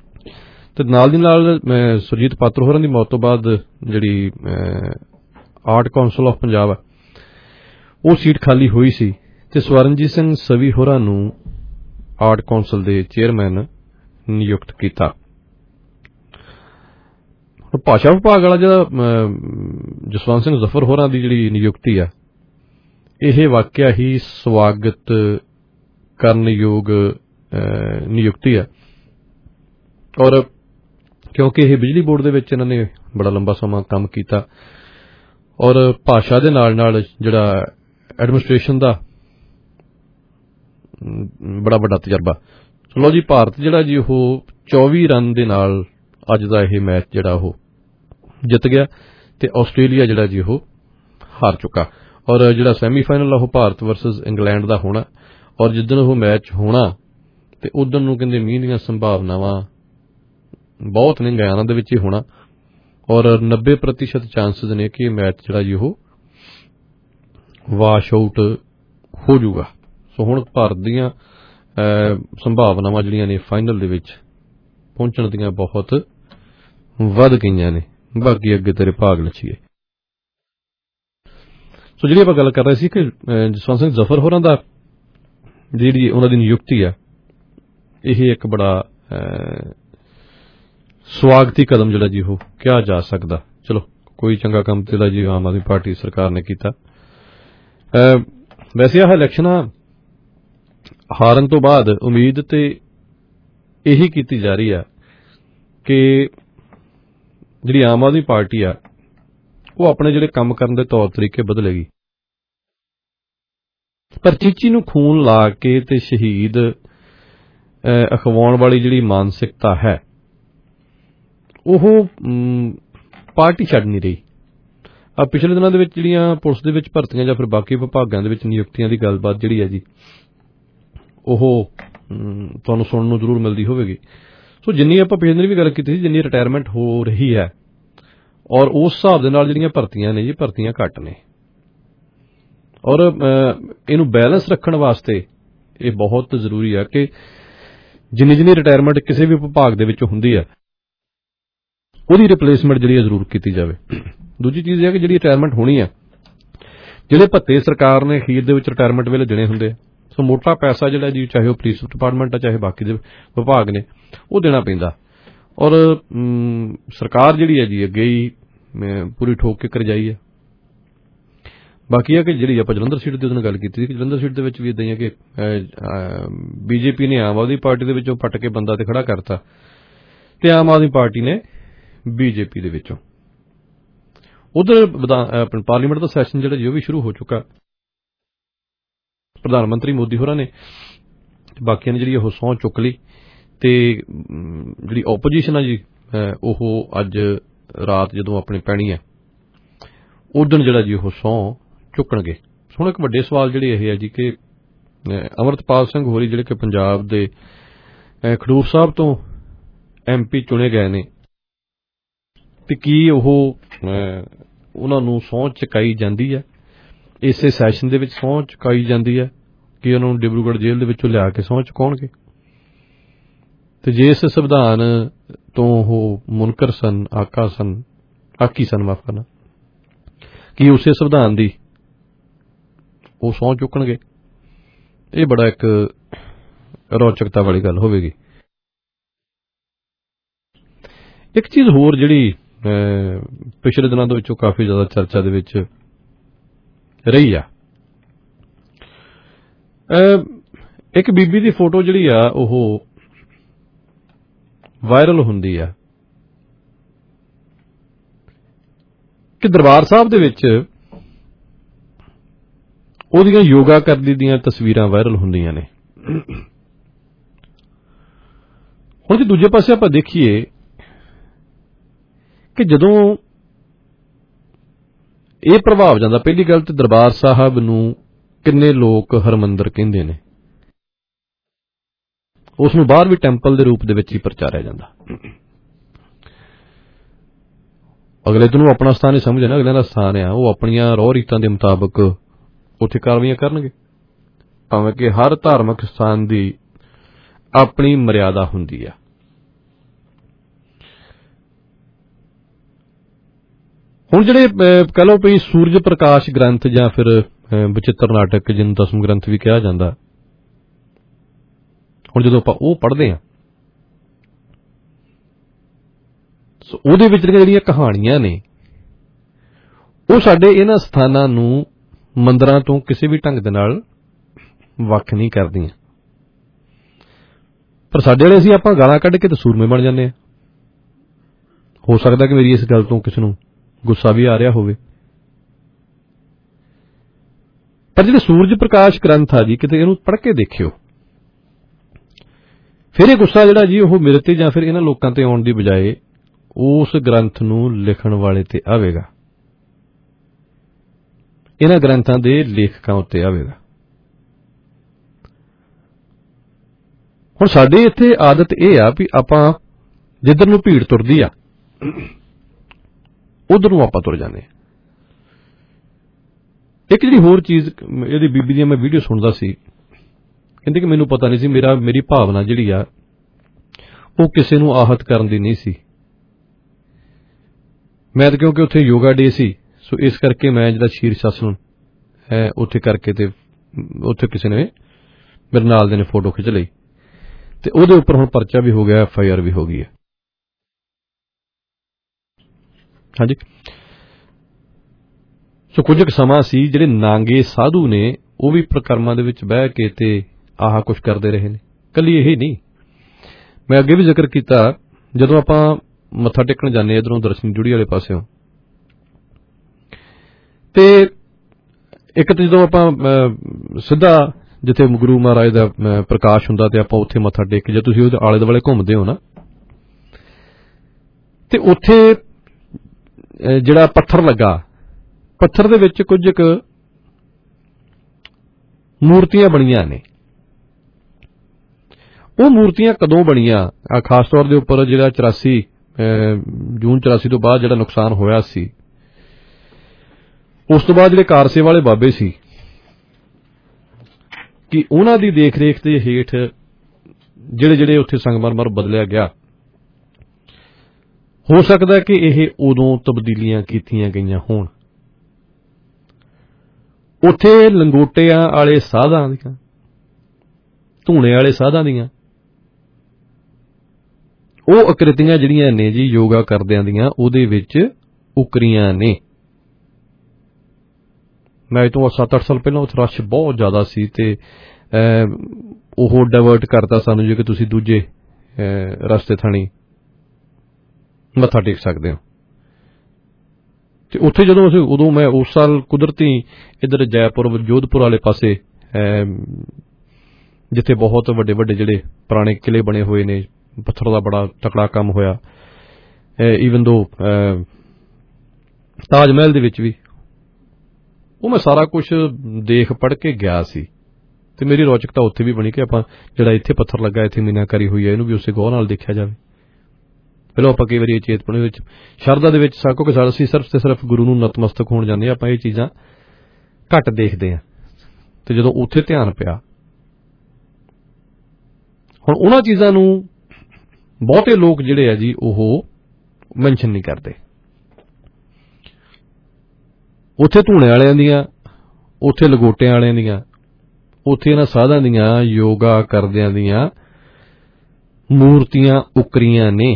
ਤੇ ਨਾਲ ਦੀ ਨਾਲ ਸੁਰਜੀਤ ਪਾਤਰ ਹੋਰਾਂ ਦੀ ਮੌਤ ਤੋਂ ਬਾਅਦ ਜਿਹੜੀ ਆਰਟ ਕੌਂਸਲ ਆਫ ਪੰਜਾਬ ਆ, ਉਹ ਸੀਟ ਖਾਲੀ ਹੋਈ ਸੀ ਤੇ ਸਵਰਨਜੀਤ ਸਿੰਘ ਸਵੀ ਹੋਰਾਂ ਨੂੰ ਆਰਟ ਕੌਂਸਲ ਦੇ ਚੇਅਰਮੈਨ ਨਿਯੁਕਤ ਕੀਤਾ। ਭਾਸ਼ਾ ਵਿਭਾਗ ਵਾਲਾ ਜਿਹੜਾ ਜਸਵੰਤ ਸਿੰਘ ਜ਼ਫਰ ਹੋਰਾਂ ਦੀ ਜਿਹੜੀ ਨਿਯੁਕਤੀ ਆ, ਇਹ ਵਾਕਿਆ ਹੀ ਸਵਾਗਤ ਕਰਨਯੋਗ ਨਿਯੁਕਤੀ ਆ। ਔਰ ਕਿਉਂਕਿ ਇਹ ਬਿਜਲੀ ਬੋਰਡ ਦੇ ਵਿੱਚ ਇਹਨਾਂ ਨੇ ਬੜਾ ਲੰਬਾ ਸਮਾਂ ਕੰਮ ਕੀਤਾ ਔਰ ਭਾਸ਼ਾ ਦੇ ਨਾਲ ਨਾਲ ਜਿਹੜਾ ਐਡਮਿਨਿਸਟ੍ਰੇਸ਼ਨ ਦਾ ਬੜਾ ਵੱਡਾ ਤਜਰਬਾ। ਚਲੋ ਜੀ, ਭਾਰਤ ਜਿਹੜਾ ਜੀ ਉਹ ਚੌਵੀ ਰਨ ਦੇ ਨਾਲ ਅੱਜ ਦਾ ਇਹ ਮੈਚ ਜਿਹੜਾ ਉਹ ਜਿੱਤ ਗਿਆ ਤੇ ਆਸਟ੍ਰੇਲੀਆ ਜਿਹੜਾ ਜੀ ਉਹ ਹਾਰ ਚੁੱਕਾ। ਔਰ ਜਿਹੜਾ ਸੈਮੀਫਾਈਨਲ ਆ ਉਹ ਭਾਰਤ ਵਰਸਸ ਇੰਗਲੈਂਡ ਦਾ ਹੋਣਾ ਔਰ ਜਿੱਦਣ ਉਹ ਮੈਚ ਹੋਣਾ ਤੇ ਉਦੋਂ ਨੂੰ ਕਹਿੰਦੇ ਮੀਂਹ ਦੀਆਂ ਸੰਭਾਵਨਾਵਾਂ ਬਹੁਤ ਨੇ, ਗਾਇਨਾ ਦੇ ਵਿੱਚ ਹੀ ਹੋਣਾ ਔਰ ਨੱਬੇ ਪ੍ਰਤੀਸ਼ਤ ਚਾਂਸਿਸ ਨੇ ਕਿ ਇਹ ਮੈਚ ਜਿਹੜਾ ਜੀ ਉਹ ਵਾਸ਼ ਆਊਟ ਹੋ ਜਾਊਗਾ। ਸੋ ਹੁਣ ਭਾਰਤ ਦੀਆਂ ਸੰਭਾਵਨਾਵਾਂ ਜਿਹੜੀਆਂ ਨੇ ਫਾਈਨਲ ਦੇ ਵਿੱਚ ਪਹੁੰਚਣ ਦੀਆਂ ਬਹੁਤ ਵੱਧ ਗਈਆਂ ਨੇ। ਬਾਕੀ ਅੱਗੇ ਤੇਰੇ ਭਾਗ ਲੱਛੀਏ। ਸੋ ਜਿਹੜੀ ਆਪਾਂ ਗੱਲ ਕਰ ਰਹੇ ਸੀ ਕਿ ਜਸਵੰਤ ਸਿੰਘ ਜ਼ਫਰ ਹੋਰਾਂ ਦਾ ਜਿਹੜੀ ਉਹਨਾਂ ਦੀ ਨਿਯੁਕਤੀ ਆ, ਇਹ ਇੱਕ ਬੜਾ ਸਵਾਗਤੀ ਕਦਮ ਜਿਹੜਾ ਜੀ ਉਹ ਕਿਹਾ ਜਾ ਸਕਦਾ। ਚਲੋ, ਕੋਈ ਚੰਗਾ ਕੰਮ ਜਿਹੜਾ ਜੀ ਆਮ ਆਦਮੀ ਪਾਰਟੀ ਸਰਕਾਰ ਨੇ ਕੀਤਾ। ਵੈਸੇ ਆਹ ਇਲੈਕਸ਼ਨਾਂ ਹਾਰਨ ਤੋਂ ਬਾਅਦ ਉਮੀਦ ਤੇ ਇਹੀ ਕੀਤੀ ਜਾ ਰਹੀ ਆ ਕਿ ਜਿਹੜੀ ਆਮ ਆਦਮੀ ਪਾਰਟੀ ਆ ਉਹ ਆਪਣੇ ਜਿਹੜੇ ਕੰਮ ਕਰਨ ਦੇ ਤੌਰ ਤਰੀਕੇ ਬਦਲੇਗੀ, ਪਰ ਚੀਚੀ ਨੂੰ ਖੂਨ ਲਾ ਕੇ ਤੇ ਸ਼ਹੀਦ ਅਖਵਾਉਣ ਵਾਲੀ ਜਿਹੜੀ ਮਾਨਸਿਕਤਾ ਹੈ ਉਹ ਪਾਰਟੀ ਛੱਡ ਨਹੀਂ ਰਹੀ। ਆ ਪਿਛਲੇ ਦਿਨਾਂ ਦੇ ਵਿੱਚ ਜਿਹੜੀਆਂ ਪੁਲਿਸ ਦੇ ਵਿੱਚ ਭਰਤੀਆਂ ਜਾਂ ਫਿਰ ਬਾਕੀ ਵਿਭਾਗਾਂ ਦੇ ਵਿੱਚ ਨਿਯੁਕਤੀਆਂ ਦੀ ਗੱਲਬਾਤ ਜਿਹੜੀ ਹੈ ਜੀ ਉਹ ਤੁਹਾਨੂੰ ਸੁਣਨ ਨੂੰ ਜ਼ਰੂਰ ਮਿਲਦੀ ਹੋਵੇਗੀ। ਸੋ ਜਿੰਨੀ ਆਪਾਂ ਪਿਛਲੇ ਦਿਨ ਵੀ ਗੱਲ ਕੀਤੀ ਸੀ, ਜਿੰਨੀ ਰਿਟਾਇਰਮੈਂਟ ਹੋ ਰਹੀ ਹੈ ਔਰ ਉਸ ਹਿਸਾਬ ਦੇ ਨਾਲ ਜਿਹੜੀਆਂ ਭਰਤੀਆਂ ਨੇ ਜੀ, ਭਰਤੀਆਂ ਘੱਟ ਨੇ ਔਰ ਇਹਨੂੰ ਬੈਲੈਂਸ ਰੱਖਣ ਵਾਸਤੇ ਇਹ ਬਹੁਤ ਜ਼ਰੂਰੀ ਹੈ ਕਿ ਜਿੰਨੀ ਜਿੰਨੀ ਰਿਟਾਇਰਮੈਂਟ ਕਿਸੇ ਵੀ ਵਿਭਾਗ ਦੇ ਵਿੱਚ ਹੁੰਦੀ ਹੈ ਉਹਦੀ ਰਿਪਲੇਸਮੈਂਟ ਜਿਹੜੀ ਹੈ ਜ਼ਰੂਰ ਕੀਤੀ ਜਾਵੇ। ਦੂਜੀ ਚੀਜ਼ ਇਹ ਹੈ ਕਿ ਜਿਹੜੀ ਰਿਟਾਇਰਮੈਂਟ ਹੋਣੀ ਹੈ, ਜਿਹੜੇ ਭੱਤੇ ਸਰਕਾਰ ਨੇ ਅਖੀਰ ਦੇ ਵਿੱਚ ਰਿਟਾਇਰਮੈਂਟ ਵੇਲੇ ਦੇਣੇ ਹੁੰਦੇ ਆ, ਸੋ ਮੋਟਾ ਪੈਸਾ ਜਿਹੜਾ ਜੀ ਚਾਹੇ ਉਹ ਪੁਲਿਸ ਡਿਪਾਰਟਮੈਂਟ ਆ ਚਾਹੇ ਬਾਕੀ ਦੇ ਵਿਭਾਗ ਨੇ ਉਹ ਦੇਣਾ ਪੈਂਦਾ ਔਰ ਸਰਕਾਰ ਜਿਹੜੀ ਹੈ ਜੀ ਅੱਗੇ ਹੀ ਪੂਰੀ ਠੋਕ ਕੇ ਕਰਜਾਈ ਹੈ। ਬਾਕੀ ਹੈ ਕਿ ਜਿਹੜੀ ਆਪਾਂ ਜਲੰਧਰ ਸੀਟ ਦੀ ਉਹਨੇ ਗੱਲ ਕੀਤੀ ਸੀ ਕਿ ਜਲੰਧਰ ਸੀਟ ਦੇ ਵਿੱਚ ਵੀ ਇਦਾਂ ਹੀ ਹੈ ਕਿ ਬੀਜੇਪੀ ਨੇ ਆਮ ਆਦਮੀ ਪਾਰਟੀ ਦੇ ਵਿੱਚੋਂ ਪੱਟ ਕੇ ਬੰਦਾ ਤੇ ਖੜਾ ਕਰਤਾ ਤੇ ਆਮ ਆਦਮੀ ਪਾਰਟੀ ਨੇ ਬੀਜੇਪੀ ਦੇ ਵਿੱਚੋਂ। ਉਧਰ ਆਪਣੇ ਪਾਰਲੀਮੈਂਟ ਦਾ ਸੈਸ਼ਨ ਜਿਹੜਾ ਜੀ ਉਹ ਵੀ ਸ਼ੁਰੂ ਹੋ ਚੁੱਕਾ। ਪ੍ਰਧਾਨ ਮੰਤਰੀ ਮੋਦੀ ਹੋਰਾਂ ਨੇ ਬਾਕੀਆਂ ਨੇ ਜਿਹੜੀ ਉਹ ਸਹੁੰ ਚੁੱਕ ਲਈ ਤੇ ਜਿਹੜੀ ਓਪੋਜੀਸ਼ਨ ਆ ਜੀ ਉਹ ਅੱਜ ਰਾਤ ਜਦੋਂ ਆਪਣੀ ਪੈਣੀ ਹੈ ਉਦੋਂ ਜਿਹੜਾ ਜੀ ਉਹ ਸਹੁੰ ਚੁੱਕਣਗੇ। ਹੁਣ ਇੱਕ ਵੱਡੇ ਸਵਾਲ ਜਿਹੜੇ ਇਹ ਹੈ ਜੀ ਕਿ ਅਮਰਤਪਾਲ ਸਿੰਘ ਹੋਰੀ ਜਿਹੜੇ ਕਿ ਪੰਜਾਬ ਦੇ ਖਡੂਰ ਸਾਹਿਬ ਤੋਂ ਐਮ ਪੀ ਚੁਣੇ ਗਏ ਨੇ ਤੇ ਕੀ ਉਹ ਉਹਨਾਂ ਨੂੰ ਸਹੁੰ ਚੁਕਾਈ ਜਾਂਦੀ ਹੈ, ਇਸੇ ਸੈਸ਼ਨ ਦੇ ਵਿੱਚ ਸਹੁੰ ਚੁਕਾਈ ਜਾਂਦੀ ਹੈ ਕਿ ਉਹਨਾਂ ਨੂੰ ਡਿਬਰੂਗੜ੍ਹ ਜੇਲ੍ਹ ਦੇ ਵਿੱਚੋਂ ਲਿਆ ਕੇ ਸਹੁੰ ਚੁਕਾਉਣਗੇ ਤੇ ਜੇ ਇਸ ਸੰਵਿਧਾਨ ਤੋਂ ਉਹ ਮੁਨਕਰ ਸਨ, ਆਕਾ ਸਨ ਆਕੀ ਸਨ ਮਾਫ ਕਰਨਾ, ਕੀ ਉਸੇ ਸੰਵਿਧਾਨ ਦੀ ਉਹ ਸਹੁੰ ਚੁੱਕਣਗੇ? ਇਹ ਬੜਾ ਇੱਕ ਰੌਚਕਤਾ ਵਾਲੀ ਗੱਲ ਹੋਵੇਗੀ। ਇੱਕ ਚੀਜ਼ ਹੋਰ ਜਿਹੜੀ ਪਿਛਲੇ ਦਿਨਾਂ ਦੇ ਵਿੱਚੋਂ ਕਾਫੀ ਜ਼ਿਆਦਾ ਚਰਚਾ ਦੇ ਵਿੱਚ ਰਹੀ ਆ, ਇੱਕ ਬੀਬੀ ਦੀ ਫੋਟੋ ਜਿਹੜੀ ਆ ਉਹ ਵਾਇਰਲ ਹੁੰਦੀ ਆ ਕਿ ਦਰਬਾਰ ਸਾਹਿਬ ਦੇ ਵਿੱਚ ਉਹਦੀਆਂ ਯੋਗਾ ਕਰਦੀ ਦੀਆਂ ਤਸਵੀਰਾਂ ਵਾਇਰਲ ਹੁੰਦੀਆਂ ਨੇ। ਹੁਣ ਜੇ ਦੂਜੇ ਪਾਸੇ ਆਪਾਂ ਦੇਖੀਏ ਕਿ ਜਦੋਂ ਇਹ ਪ੍ਰਭਾਵ ਜਾਂਦਾ, ਪਹਿਲੀ ਗੱਲ ਤੇ ਦਰਬਾਰ ਸਾਹਿਬ ਨੂੰ ਕਿੰਨੇ ਲੋਕ ਹਰਮੰਦਰ ਕਹਿੰਦੇ ਨੇ, ਉਸ ਨੂੰ ਬਾਹਰ ਵੀ ਟੈਂਪਲ ਦੇ ਰੂਪ ਦੇ ਵਿੱਚ ਹੀ ਪ੍ਰਚਾਰਿਆ ਜਾਂਦਾ। ਅਗਲੇ ਤੋਂ ਆਪਣਾ ਸਥਾਨ ਹੀ ਸਮਝੇ ਨਾ, ਅਗਲਿਆਂ ਦਾ ਸਥਾਨ ਆ, ਉਹ ਆਪਣੀਆਂ ਰੋਹ ਰੀਤਾਂ ਦੇ ਮੁਤਾਬਕ ਉੱਥੇ ਕਾਰਵਾਈਆਂ ਕਰਨਗੇ, ਭਾਵੇਂ ਕਿ ਹਰ ਧਾਰਮਿਕ ਸਥਾਨ ਦੀ ਆਪਣੀ ਮਰਿਆਦਾ ਹੁੰਦੀ ਆ। ਹੁਣ ਜਿਹੜੇ ਕਹ ਲਓ ਵੀ ਸੂਰਜ ਪ੍ਰਕਾਸ਼ ਗ੍ਰੰਥ ਜਾਂ ਫਿਰ ਬਚਿੱਤਰ ਨਾਟਕ ਜਿਹਨੂੰ ਦਸਮ ਗ੍ਰੰਥ ਵੀ ਕਿਹਾ ਜਾਂਦਾ, ਹੁਣ ਜਦੋਂ ਆਪਾਂ ਉਹ ਪੜ੍ਹਦੇ ਹਾਂ ਉਹਦੇ ਵਿੱਚ ਜਿਹੜੀਆਂ ਕਹਾਣੀਆਂ ਨੇ ਉਹ ਸਾਡੇ ਇਹਨਾਂ ਸਥਾਨਾਂ ਨੂੰ ਮੰਦਰਾਂ ਤੋਂ ਕਿਸੇ ਵੀ ਢੰਗ ਦੇ ਨਾਲ ਵੱਖ ਨਹੀਂ ਕਰਦੀਆਂ। ਪਰ ਸਾਡੇ ਵਾਲੇ ਅਸੀਂ ਆਪਾਂ ਗਾਲਾਂ ਕੱਢ ਕੇ ਤਾਂ ਸੂਰਮੇ ਬਣ ਜਾਂਦੇ ਹਾਂ। ਹੋ ਸਕਦਾ ਕਿ ਮੇਰੀ ਇਸ ਗੱਲ ਤੋਂ ਕਿਸੇ ਨੂੰ ਗੁੱਸਾ ਵੀ ਆ ਰਿਹਾ ਹੋਵੇ, ਪਰ ਜਿਹੜੇ ਸੂਰਜ ਪ੍ਰਕਾਸ਼ ਗ੍ਰੰਥ ਆ ਜੀ ਕਿਤੇ ਇਹਨੂੰ ਪੜ੍ਹ ਕੇ ਦੇਖਿਓ, ਫਿਰ ਇਹ ਗੁੱਸਾ ਜਿਹੜਾ ਜੀ ਉਹ ਮੇਰੇ ਤੇ ਜਾਂ ਫਿਰ ਇਹਨਾਂ ਲੋਕਾਂ ਤੇ ਆਉਣ ਦੀ ਬਜਾਏ ਉਸ ਗ੍ਰੰਥ ਨੂੰ ਲਿਖਣ ਵਾਲੇ ਤੇ ਆਵੇਗਾ, ਇਹਨਾਂ ਗ੍ਰੰਥਾਂ ਦੇ ਲੇਖਕਾਂ ਉੱਤੇ ਆਵੇਗਾ। ਹੁਣ ਸਾਡੇ ਇੱਥੇ ਆਦਤ ਇਹ ਆ ਵੀ ਆਪਾਂ ਜਿੱਧਰ ਨੂੰ ਭੀੜ ਤੁਰਦੀ ਆ ਉਧਰ ਨੂੰ ਆਪਾਂ ਤੁਰ ਜਾਂਦੇ ਹਾਂ। ਇੱਕ ਜਿਹੜੀ ਹੋਰ ਚੀਜ਼ ਇਹਦੀ ਬੀਬੀ ਦੀ ਮੈਂ ਵੀਡੀਓ ਸੁਣਦਾ ਸੀ, ਕਹਿੰਦੇ ਕਿ ਮੈਨੂੰ ਪਤਾ ਨਹੀਂ ਸੀ, ਮੇਰਾ ਮੇਰੀ ਭਾਵਨਾ ਜਿਹੜੀ ਆ ਉਹ ਕਿਸੇ ਨੂੰ ਆਹਤ ਕਰਨ ਦੀ ਨਹੀਂ ਸੀ। ਮੈਂ ਤਾਂ ਕਿਉਂਕਿ ਉੱਥੇ ਯੋਗਾ ਡੇ ਸੀ, ਸੋ ਇਸ ਕਰਕੇ ਮੈਂ ਜਿਹੜਾ ਸ਼ੀਰਸ਼ ਆਸਣ ਹੈ ਉੱਥੇ ਕਰਕੇ ਤੇ ਉੱਥੇ ਕਿਸੇ ਨੇ ਮੇਰੇ ਨਾਲ ਦੇ ਨੇ ਫੋਟੋ ਖਿੱਚ ਲਈ ਤੇ ਉਹਦੇ ਉੱਪਰ ਹੁਣ ਪਰਚਾ ਵੀ ਹੋ ਗਿਆ, ਐਫ ਆਈ ਆਰ ਵੀ ਹੋ ਗਈ ਹੈ। ਹਾਂਜੀ, ਸੋ ਕੁਝ ਕੁ ਸਮਾਂ ਸੀ ਜਿਹੜੇ ਨਾਂਗੇ ਸਾਧੂ ਨੇ ਉਹ ਵੀ ਪ੍ਰਕਰਮਾਂ ਦੇ ਵਿੱਚ ਬਹਿ ਕੇ ਤੇ ਆਹ ਕੁਝ ਕਰਦੇ ਰਹੇ ਨੇ। ਕੱਲੀ ਇਹ ਨਹੀਂ, ਮੈਂ ਅੱਗੇ ਵੀ ਜ਼ਿਕਰ ਕੀਤਾ, ਜਦੋਂ ਆਪਾਂ ਮੱਥਾ ਟੇਕਣ ਜਾਂਦੇ ਇੱਧਰੋਂ ਦਰਸ਼ਨ ਜੁੜੀ ਵਾਲੇ ਪਾਸਿਓਂ, ਤੇ ਇੱਕ ਤਾਂ ਜਦੋਂ ਆਪਾਂ ਸਿੱਧਾ ਜਿੱਥੇ ਗੁਰੂ ਮਹਾਰਾਜ ਦਾ ਪ੍ਰਕਾਸ਼ ਹੁੰਦਾ ਤੇ ਆਪਾਂ ਉੱਥੇ ਮੱਥਾ ਟੇਕ ਕੇ ਜੇ ਤੁਸੀਂ ਉਹਦੇ ਆਲੇ ਦੁਆਲੇ ਘੁੰਮਦੇ ਹੋ ਨਾ, ਤੇ ਉੱਥੇ ਜਿਹੜਾ ਪੱਥਰ ਲੱਗਾ, ਪੱਥਰ ਦੇ ਵਿੱਚ ਕੁਝ ਕੁ ਮੂਰਤੀਆਂ ਬਣੀਆਂ ਨੇ। ਉਹ ਮੂਰਤੀਆਂ ਕਦੋਂ ਬਣੀਆਂ, ਖਾਸ ਤੌਰ ਦੇ ਉੱਪਰ ਜਿਹੜਾ ਚੁਰਾਸੀ ਜੂਨ ਚੁਰਾਸੀ ਤੋਂ ਬਾਅਦ ਜਿਹੜਾ ਨੁਕਸਾਨ ਹੋਇਆ ਸੀ, ਉਸ ਤੋਂ ਬਾਅਦ ਜਿਹੜੇ ਕਾਰਸੇ ਵਾਲੇ ਬਾਬੇ ਸੀ ਕਿ ਉਹਨਾਂ ਦੀ ਦੇਖ ਰੇਖ ਦੇ ਹੇਠ ਜਿਹੜੇ ਜਿਹੜੇ ਉੱਥੇ ਸੰਗਮਰਮਰ ਬਦਲਿਆ ਗਿਆ, ਹੋ ਸਕਦਾ ਕਿ ਇਹ ਉਦੋਂ ਤਬਦੀਲੀਆਂ ਕੀਤੀਆਂ ਗਈਆਂ ਹੋਣ। ਉੱਥੇ ਲੰਗੋਟਿਆਂ ਵਾਲੇ ਸਾਧਾਂ ਦੀਆਂ, ਧੂਣੇ ਵਾਲੇ ਸਾਧਾਂ ਦੀਆਂ ਉਹ ਆਕ੍ਰਿਤੀਆਂ ਜਿਹੜੀਆਂ ਨੇ ਜੀ ਯੋਗਾ ਕਰਦਿਆਂ ਦੀਆਂ ਉਹਦੇ ਵਿੱਚ ਉਕਰੀਆਂ ਨੇ। ਮੈਂ ਤੋਂ ਸੱਤ ਅੱਠ ਸਾਲ ਪਹਿਲਾਂ ਉੱਥੇ ਰਸ਼ ਬਹੁਤ ਜ਼ਿਆਦਾ ਸੀ ਤੇ ਉਹ ਡਾਇਵਰਟ ਕਰਤਾ ਸਾਨੂੰ ਜੇ ਕਿ ਤੁਸੀਂ ਦੂਜੇ ਰਸਤੇ ਥਾਣੀ ਮੱਥਾ ਟੇਕ ਸਕਦੇ ਹੋ। ਤੇ ਉੱਥੇ ਜਦੋਂ ਅਸੀਂ ਉਦੋਂ ਮੈਂ ਉਸ ਸਾਲ ਕੁਦਰਤੀ ਇੱਧਰ ਜੈਪੁਰ ਜੋਧਪੁਰ ਵਾਲੇ ਪਾਸੇ ਜਿੱਥੇ ਬਹੁਤ ਵੱਡੇ ਵੱਡੇ ਜਿਹੜੇ ਪੁਰਾਣੇ ਕਿਲੇ ਬਣੇ ਹੋਏ ਨੇ, ਪੱਥਰ ਦਾ ਬੜਾ ਤਕੜਾ ਕੰਮ ਹੋਇਆ, ਈਵਨ ਦੋ ਤਾਜ ਮਹਿਲ ਦੇ ਵਿੱਚ ਵੀ, ਉਹ ਮੈਂ ਸਾਰਾ ਕੁਝ ਦੇਖ ਪੜ੍ਹ ਕੇ ਗਿਆ ਸੀ ਤੇ ਮੇਰੀ ਰੌਚਕਤਾ ਉੱਥੇ ਵੀ ਬਣੀ ਕਿ ਆਪਾਂ ਜਿਹੜਾ ਇੱਥੇ ਪੱਥਰ ਲੱਗਾ, ਇੱਥੇ ਮੀਨਾਕਾਰੀ ਹੋਈ ਹੈ, ਇਹਨੂੰ ਵੀ ਉਸੇ ਗੌਰ ਨਾਲ ਦੇਖਿਆ ਜਾਵੇ। ਪਹਿਲਾਂ ਆਪਾਂ ਕਈ ਵਾਰੀ ਚੇਤਪੁਣੇ ਵਿੱਚ ਸ਼ਰਧਾ ਦੇ ਵਿੱਚ ਸਾਕੋ ਕਿ ਅਸੀਂ ਸਿਰਫ ਤੇ ਸਿਰਫ ਗੁਰੂ ਨੂੰ ਨਤਮਸਤਕ ਹੋਣ ਜਾਂਦੇ ਹਾਂ, ਆਪਾਂ ਇਹ ਚੀਜ਼ਾਂ ਘੱਟ ਦੇਖਦੇ ਹਾਂ। ਤੇ ਜਦੋਂ ਉੱਥੇ ਧਿਆਨ ਪਿਆ, ਹੁਣ ਉਹਨਾਂ ਚੀਜ਼ਾਂ ਨੂੰ ਬਹੁਤੇ ਲੋਕ ਜਿਹੜੇ ਆ ਜੀ ਉਹ ਮੈਂਸ਼ਨ ਨਹੀਂ ਕਰਦੇ। ਉੱਥੇ ਧੂਣੇ ਵਾਲਿਆਂ ਦੀਆਂ, ਉੱਥੇ ਲਗੋਟਿਆਂ ਵਾਲਿਆਂ ਦੀਆਂ, ਉੱਥੇ ਇਹਨਾਂ ਸਾਧਾਂ ਦੀਆਂ ਯੋਗਾ ਕਰਦਿਆਂ ਦੀਆਂ ਮੂਰਤੀਆਂ ਉਕਰੀਆਂ ਨੇ,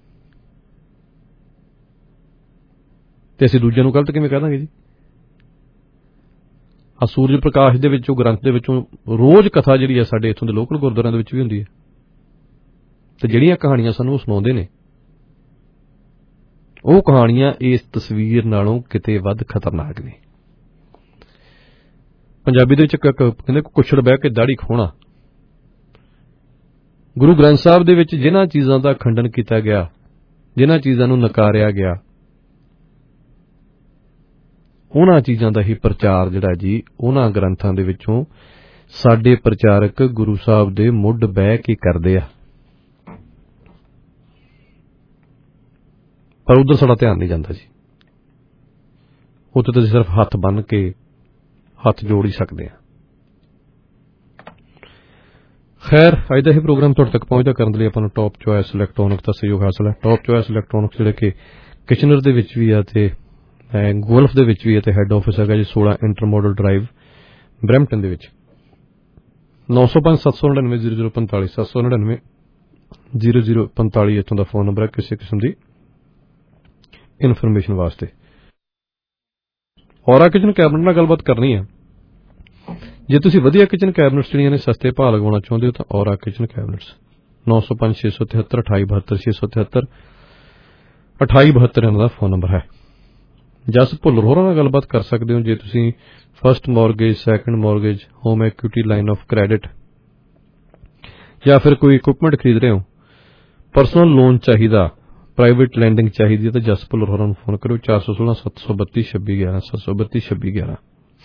ਤੇ ਅਸੀਂ ਦੂਜਿਆਂ ਨੂੰ ਗਲਤ ਕਿਵੇਂ ਕਹਿ ਦਾਂਗੇ ਜੀ। ਆ ਸੂਰਜ ਪ੍ਰਕਾਸ਼ ਦੇ ਵਿੱਚੋਂ ਗ੍ਰੰਥ ਦੇ ਵਿੱਚੋਂ ਰੋਜ਼ ਕਥਾ ਜਿਹੜੀ ਆ ਸਾਡੇ ਇੱਥੋਂ ਦੇ ਲੋਕਲ ਗੁਰਦੁਆਰਿਆਂ ਦੇ ਵਿੱਚ ਵੀ ਹੁੰਦੀ ਹੈ, ਤੇ ਜਿਹੜੀਆਂ ਕਹਾਣੀਆਂ ਸਾਨੂੰ ਸੁਣਾਉਂਦੇ ਨੇ ਉਹ ਕਹਾਣੀਆਂ ਇਸ ਤਸਵੀਰ ਨਾਲੋਂ ਕਿਤੇ ਵੱਧ ਖਤਰਨਾਕ ਨੇ। ਪੰਜਾਬੀ ਦੇ ਵਿੱਚ ਕਹਿੰਦੇ ਕੁਛੜ ਬਹਿ ਕੇ ਦਾੜੀ ਖੋਣਾ। ਗੁਰੂ ਗ੍ਰੰਥ ਸਾਹਿਬ ਦੇ ਵਿੱਚ ਜਿਨ੍ਹਾਂ ਚੀਜ਼ਾਂ ਦਾ ਖੰਡਨ ਕੀਤਾ ਗਿਆ, ਜਿਨ੍ਹਾਂ ਚੀਜ਼ਾਂ ਨੂੰ ਨਕਾਰਿਆ ਗਿਆ, ਉਹਨਾਂ ਚੀਜ਼ਾਂ ਦਾ ਹੀ ਪ੍ਰਚਾਰ ਜਿਹੜਾ ਜੀ ਉਹਨਾਂ ਗ੍ਰੰਥਾਂ ਦੇ ਵਿੱਚੋਂ ਸਾਡੇ ਪ੍ਰਚਾਰਕ ਗੁਰੂ ਸਾਹਿਬ ਦੇ ਮੁੱਢ ਬਹਿ ਕੇ ਕਰਦੇ ਆ, ਪਰ ਉਧਰ ਸਾਡਾ ਧਿਆਨ ਨਹੀਂ ਜਾਂਦਾ ਜੀ। ਉੱਥੇ ਤਾਂ ਸਿਰਫ ਹੱਥ ਬੰਨ੍ਹ ਕੇ ਹੱਥ ਜੋੜ ਹੀ ਸਕਦੇ ਹਾਂ। ਖੈਰ, ਅੱਜ ਦਾ ਇਹ ਪ੍ਰੋਗਰਾਮ ਤੁਹਾਡੇ ਤੱਕ ਪਹੁੰਚਦਾ ਕਰਨ ਲਈ ਆਪਾਂ ਨੂੰ ਟੌਪ ਚੋਇਸ ਇਲੈਕਟ੍ਰੋਨਿਕਸ ਦਾ ਸਹਿਯੋਗ ਹਾਸਲ ਹੈ। ਟੌਪ ਚੋਇਸ ਇਲੈਕਟ੍ਰੋਨਿਕਸ ਜਿਹੜੇ ਕਿ ਕਿਚਨਰ ਦੇ ਵਿੱਚ ਵੀ ਆ ਤੇ ਗੋਲਫ ਦੇ ਵਿੱਚ ਵੀ ਅਤੇ ਹੈੱਡ ਆਫਿਸ ਹੈਗਾ ਜੀ ਸੋਲਾਂ ਇੰਟਰਮੋਡਲ ਡਰਾਈਵ ਬਰੈਂਪਟਨ ਦੇ ਵਿੱਚ। ਨੌ ਸੌ ਪੰਜ ਸੱਤ ਸੌ ਨੜਿਨਵੇਂ ਜ਼ੀਰੋ ਜ਼ੀਰੋ ਪੰਤਾਲੀ ਸੱਤ ਸੌ ਨੜਿਨਵੇਂ ਜ਼ੀਰੋ ਜ਼ੀਰੋ ਪੰਤਾਲੀ ਇੱਥੋਂ ਦਾ ਫੋਨ ਨੰਬਰ ਹੈ ਕਿਸੇ ਕਿਸਮ ਦੀ ਇਨਫੋਰਮੇਸ਼ਨ ਵਾਸਤੇ। ਔਰਾ ਕਿਚਨ ਕੈਬਨਿਟ ਨਾਲ ਗੱਲਬਾਤ ਕਰਨੀ ਹੈ। ਜੇ ਤੁਸੀਂ ਵਧੀਆ ਕਿਚਨ ਕੈਬਨਿਟਸ ਜਿਹੜੀਆਂ ਨੇ ਸਸਤੇ ਭਾਅ ਲਗਾਉਣਾ ਚਾਹੁੰਦੇ ਹੋ ਤਾਂ ਔਰਾ ਕਿਚਨ ਕੈਬਨਿਟਸ ਨੌ ਸੌ ਪੰਜ ਛੇ ਸੌ ਤਿਹੱਤਰ ਅਠਾਈ ਬਹੱਤਰ ਛੇ ਸੌ ਤਿਹੱਤਰ ਅਠਾਈ ਬਹੱਤਰ ਇਹਨਾਂ ਦਾ ਫੋਨ ਨੰਬਰ ਹੈ। ਜਸ ਭੁੱਲਰ ਹੋਰਾਂ ਨਾਲ ਗੱਲਬਾਤ ਕਰ ਸਕਦੇ ਹੋ ਜੇ ਤੁਸੀਂ first mortgage, second mortgage, home equity line of credit ਜਾਂ ਫਿਰ ਕੋਈ ਇਕੁਇਪਮੈਂਟ ਖਰੀਦ ਰਹੇ ਹੋ, ਪਰਸਨਲ ਲੋਨ ਚਾਹੀਦਾ, ਪ੍ਰਾਈਵੇਟ ਲੈਂਡਿੰਗ ਚਾਹੀਦੀ ਹੈ ਤਾਂ ਜਸ ਭੁੱਲਰ ਹੋਰਾਂ ਨੂੰ ਫੋਨ ਕਰੋ ਚਾਰ ਸੌ ਸੋਲਾਂ ਸੱਤ ਸੌ ਬੱਤੀ ਛੱਬੀ ਗਿਆਰਾਂ ਸੱਤ ਸੌ ਬੱਤੀ ਛੱਬੀ ਗਿਆਰਾਂ।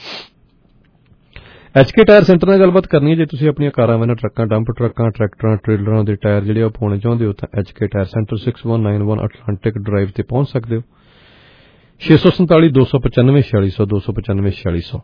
ਐਚ ਕੇ ਟਾਇਰ ਸੈਂਟਰ ਨਾਲ ਗੱਲਬਾਤ ਕਰਨੀ ਹੈ ਜੇ ਤੁਸੀਂ ਆਪਣੀਆਂ ਕਾਰਾਂ, ਵੈਨਾਂ, ਟਰੱਕਾਂ, ਡੰਪ ਟਰੱਕਾਂ, ਟਰੈਕਟਰਾਂ, ਟ੍ਰੇਲਰਾਂ ਦੇ ਟਾਇਰ ਜਿਹੜੇ ਉਹ ਪਾਉਣੇ ਚਾਹੁੰਦੇ ਹੋ ਤਾਂ H K tyre centre six one nine one Atlantic drive ਤੇ ਪਹੁੰਚ ਸਕਦੇ ਹੋ। ਛੇ ਸੌ ਸੰਤਾਲੀ ਦੋ ਸੌ ਪਚਾਨਵੇਂ ਛਿਆਲੀ ਸੌ ਦੋ ਸੌ ਪਚਾਨਵੇਂ ਛਿਆਲੀ ਸੌ।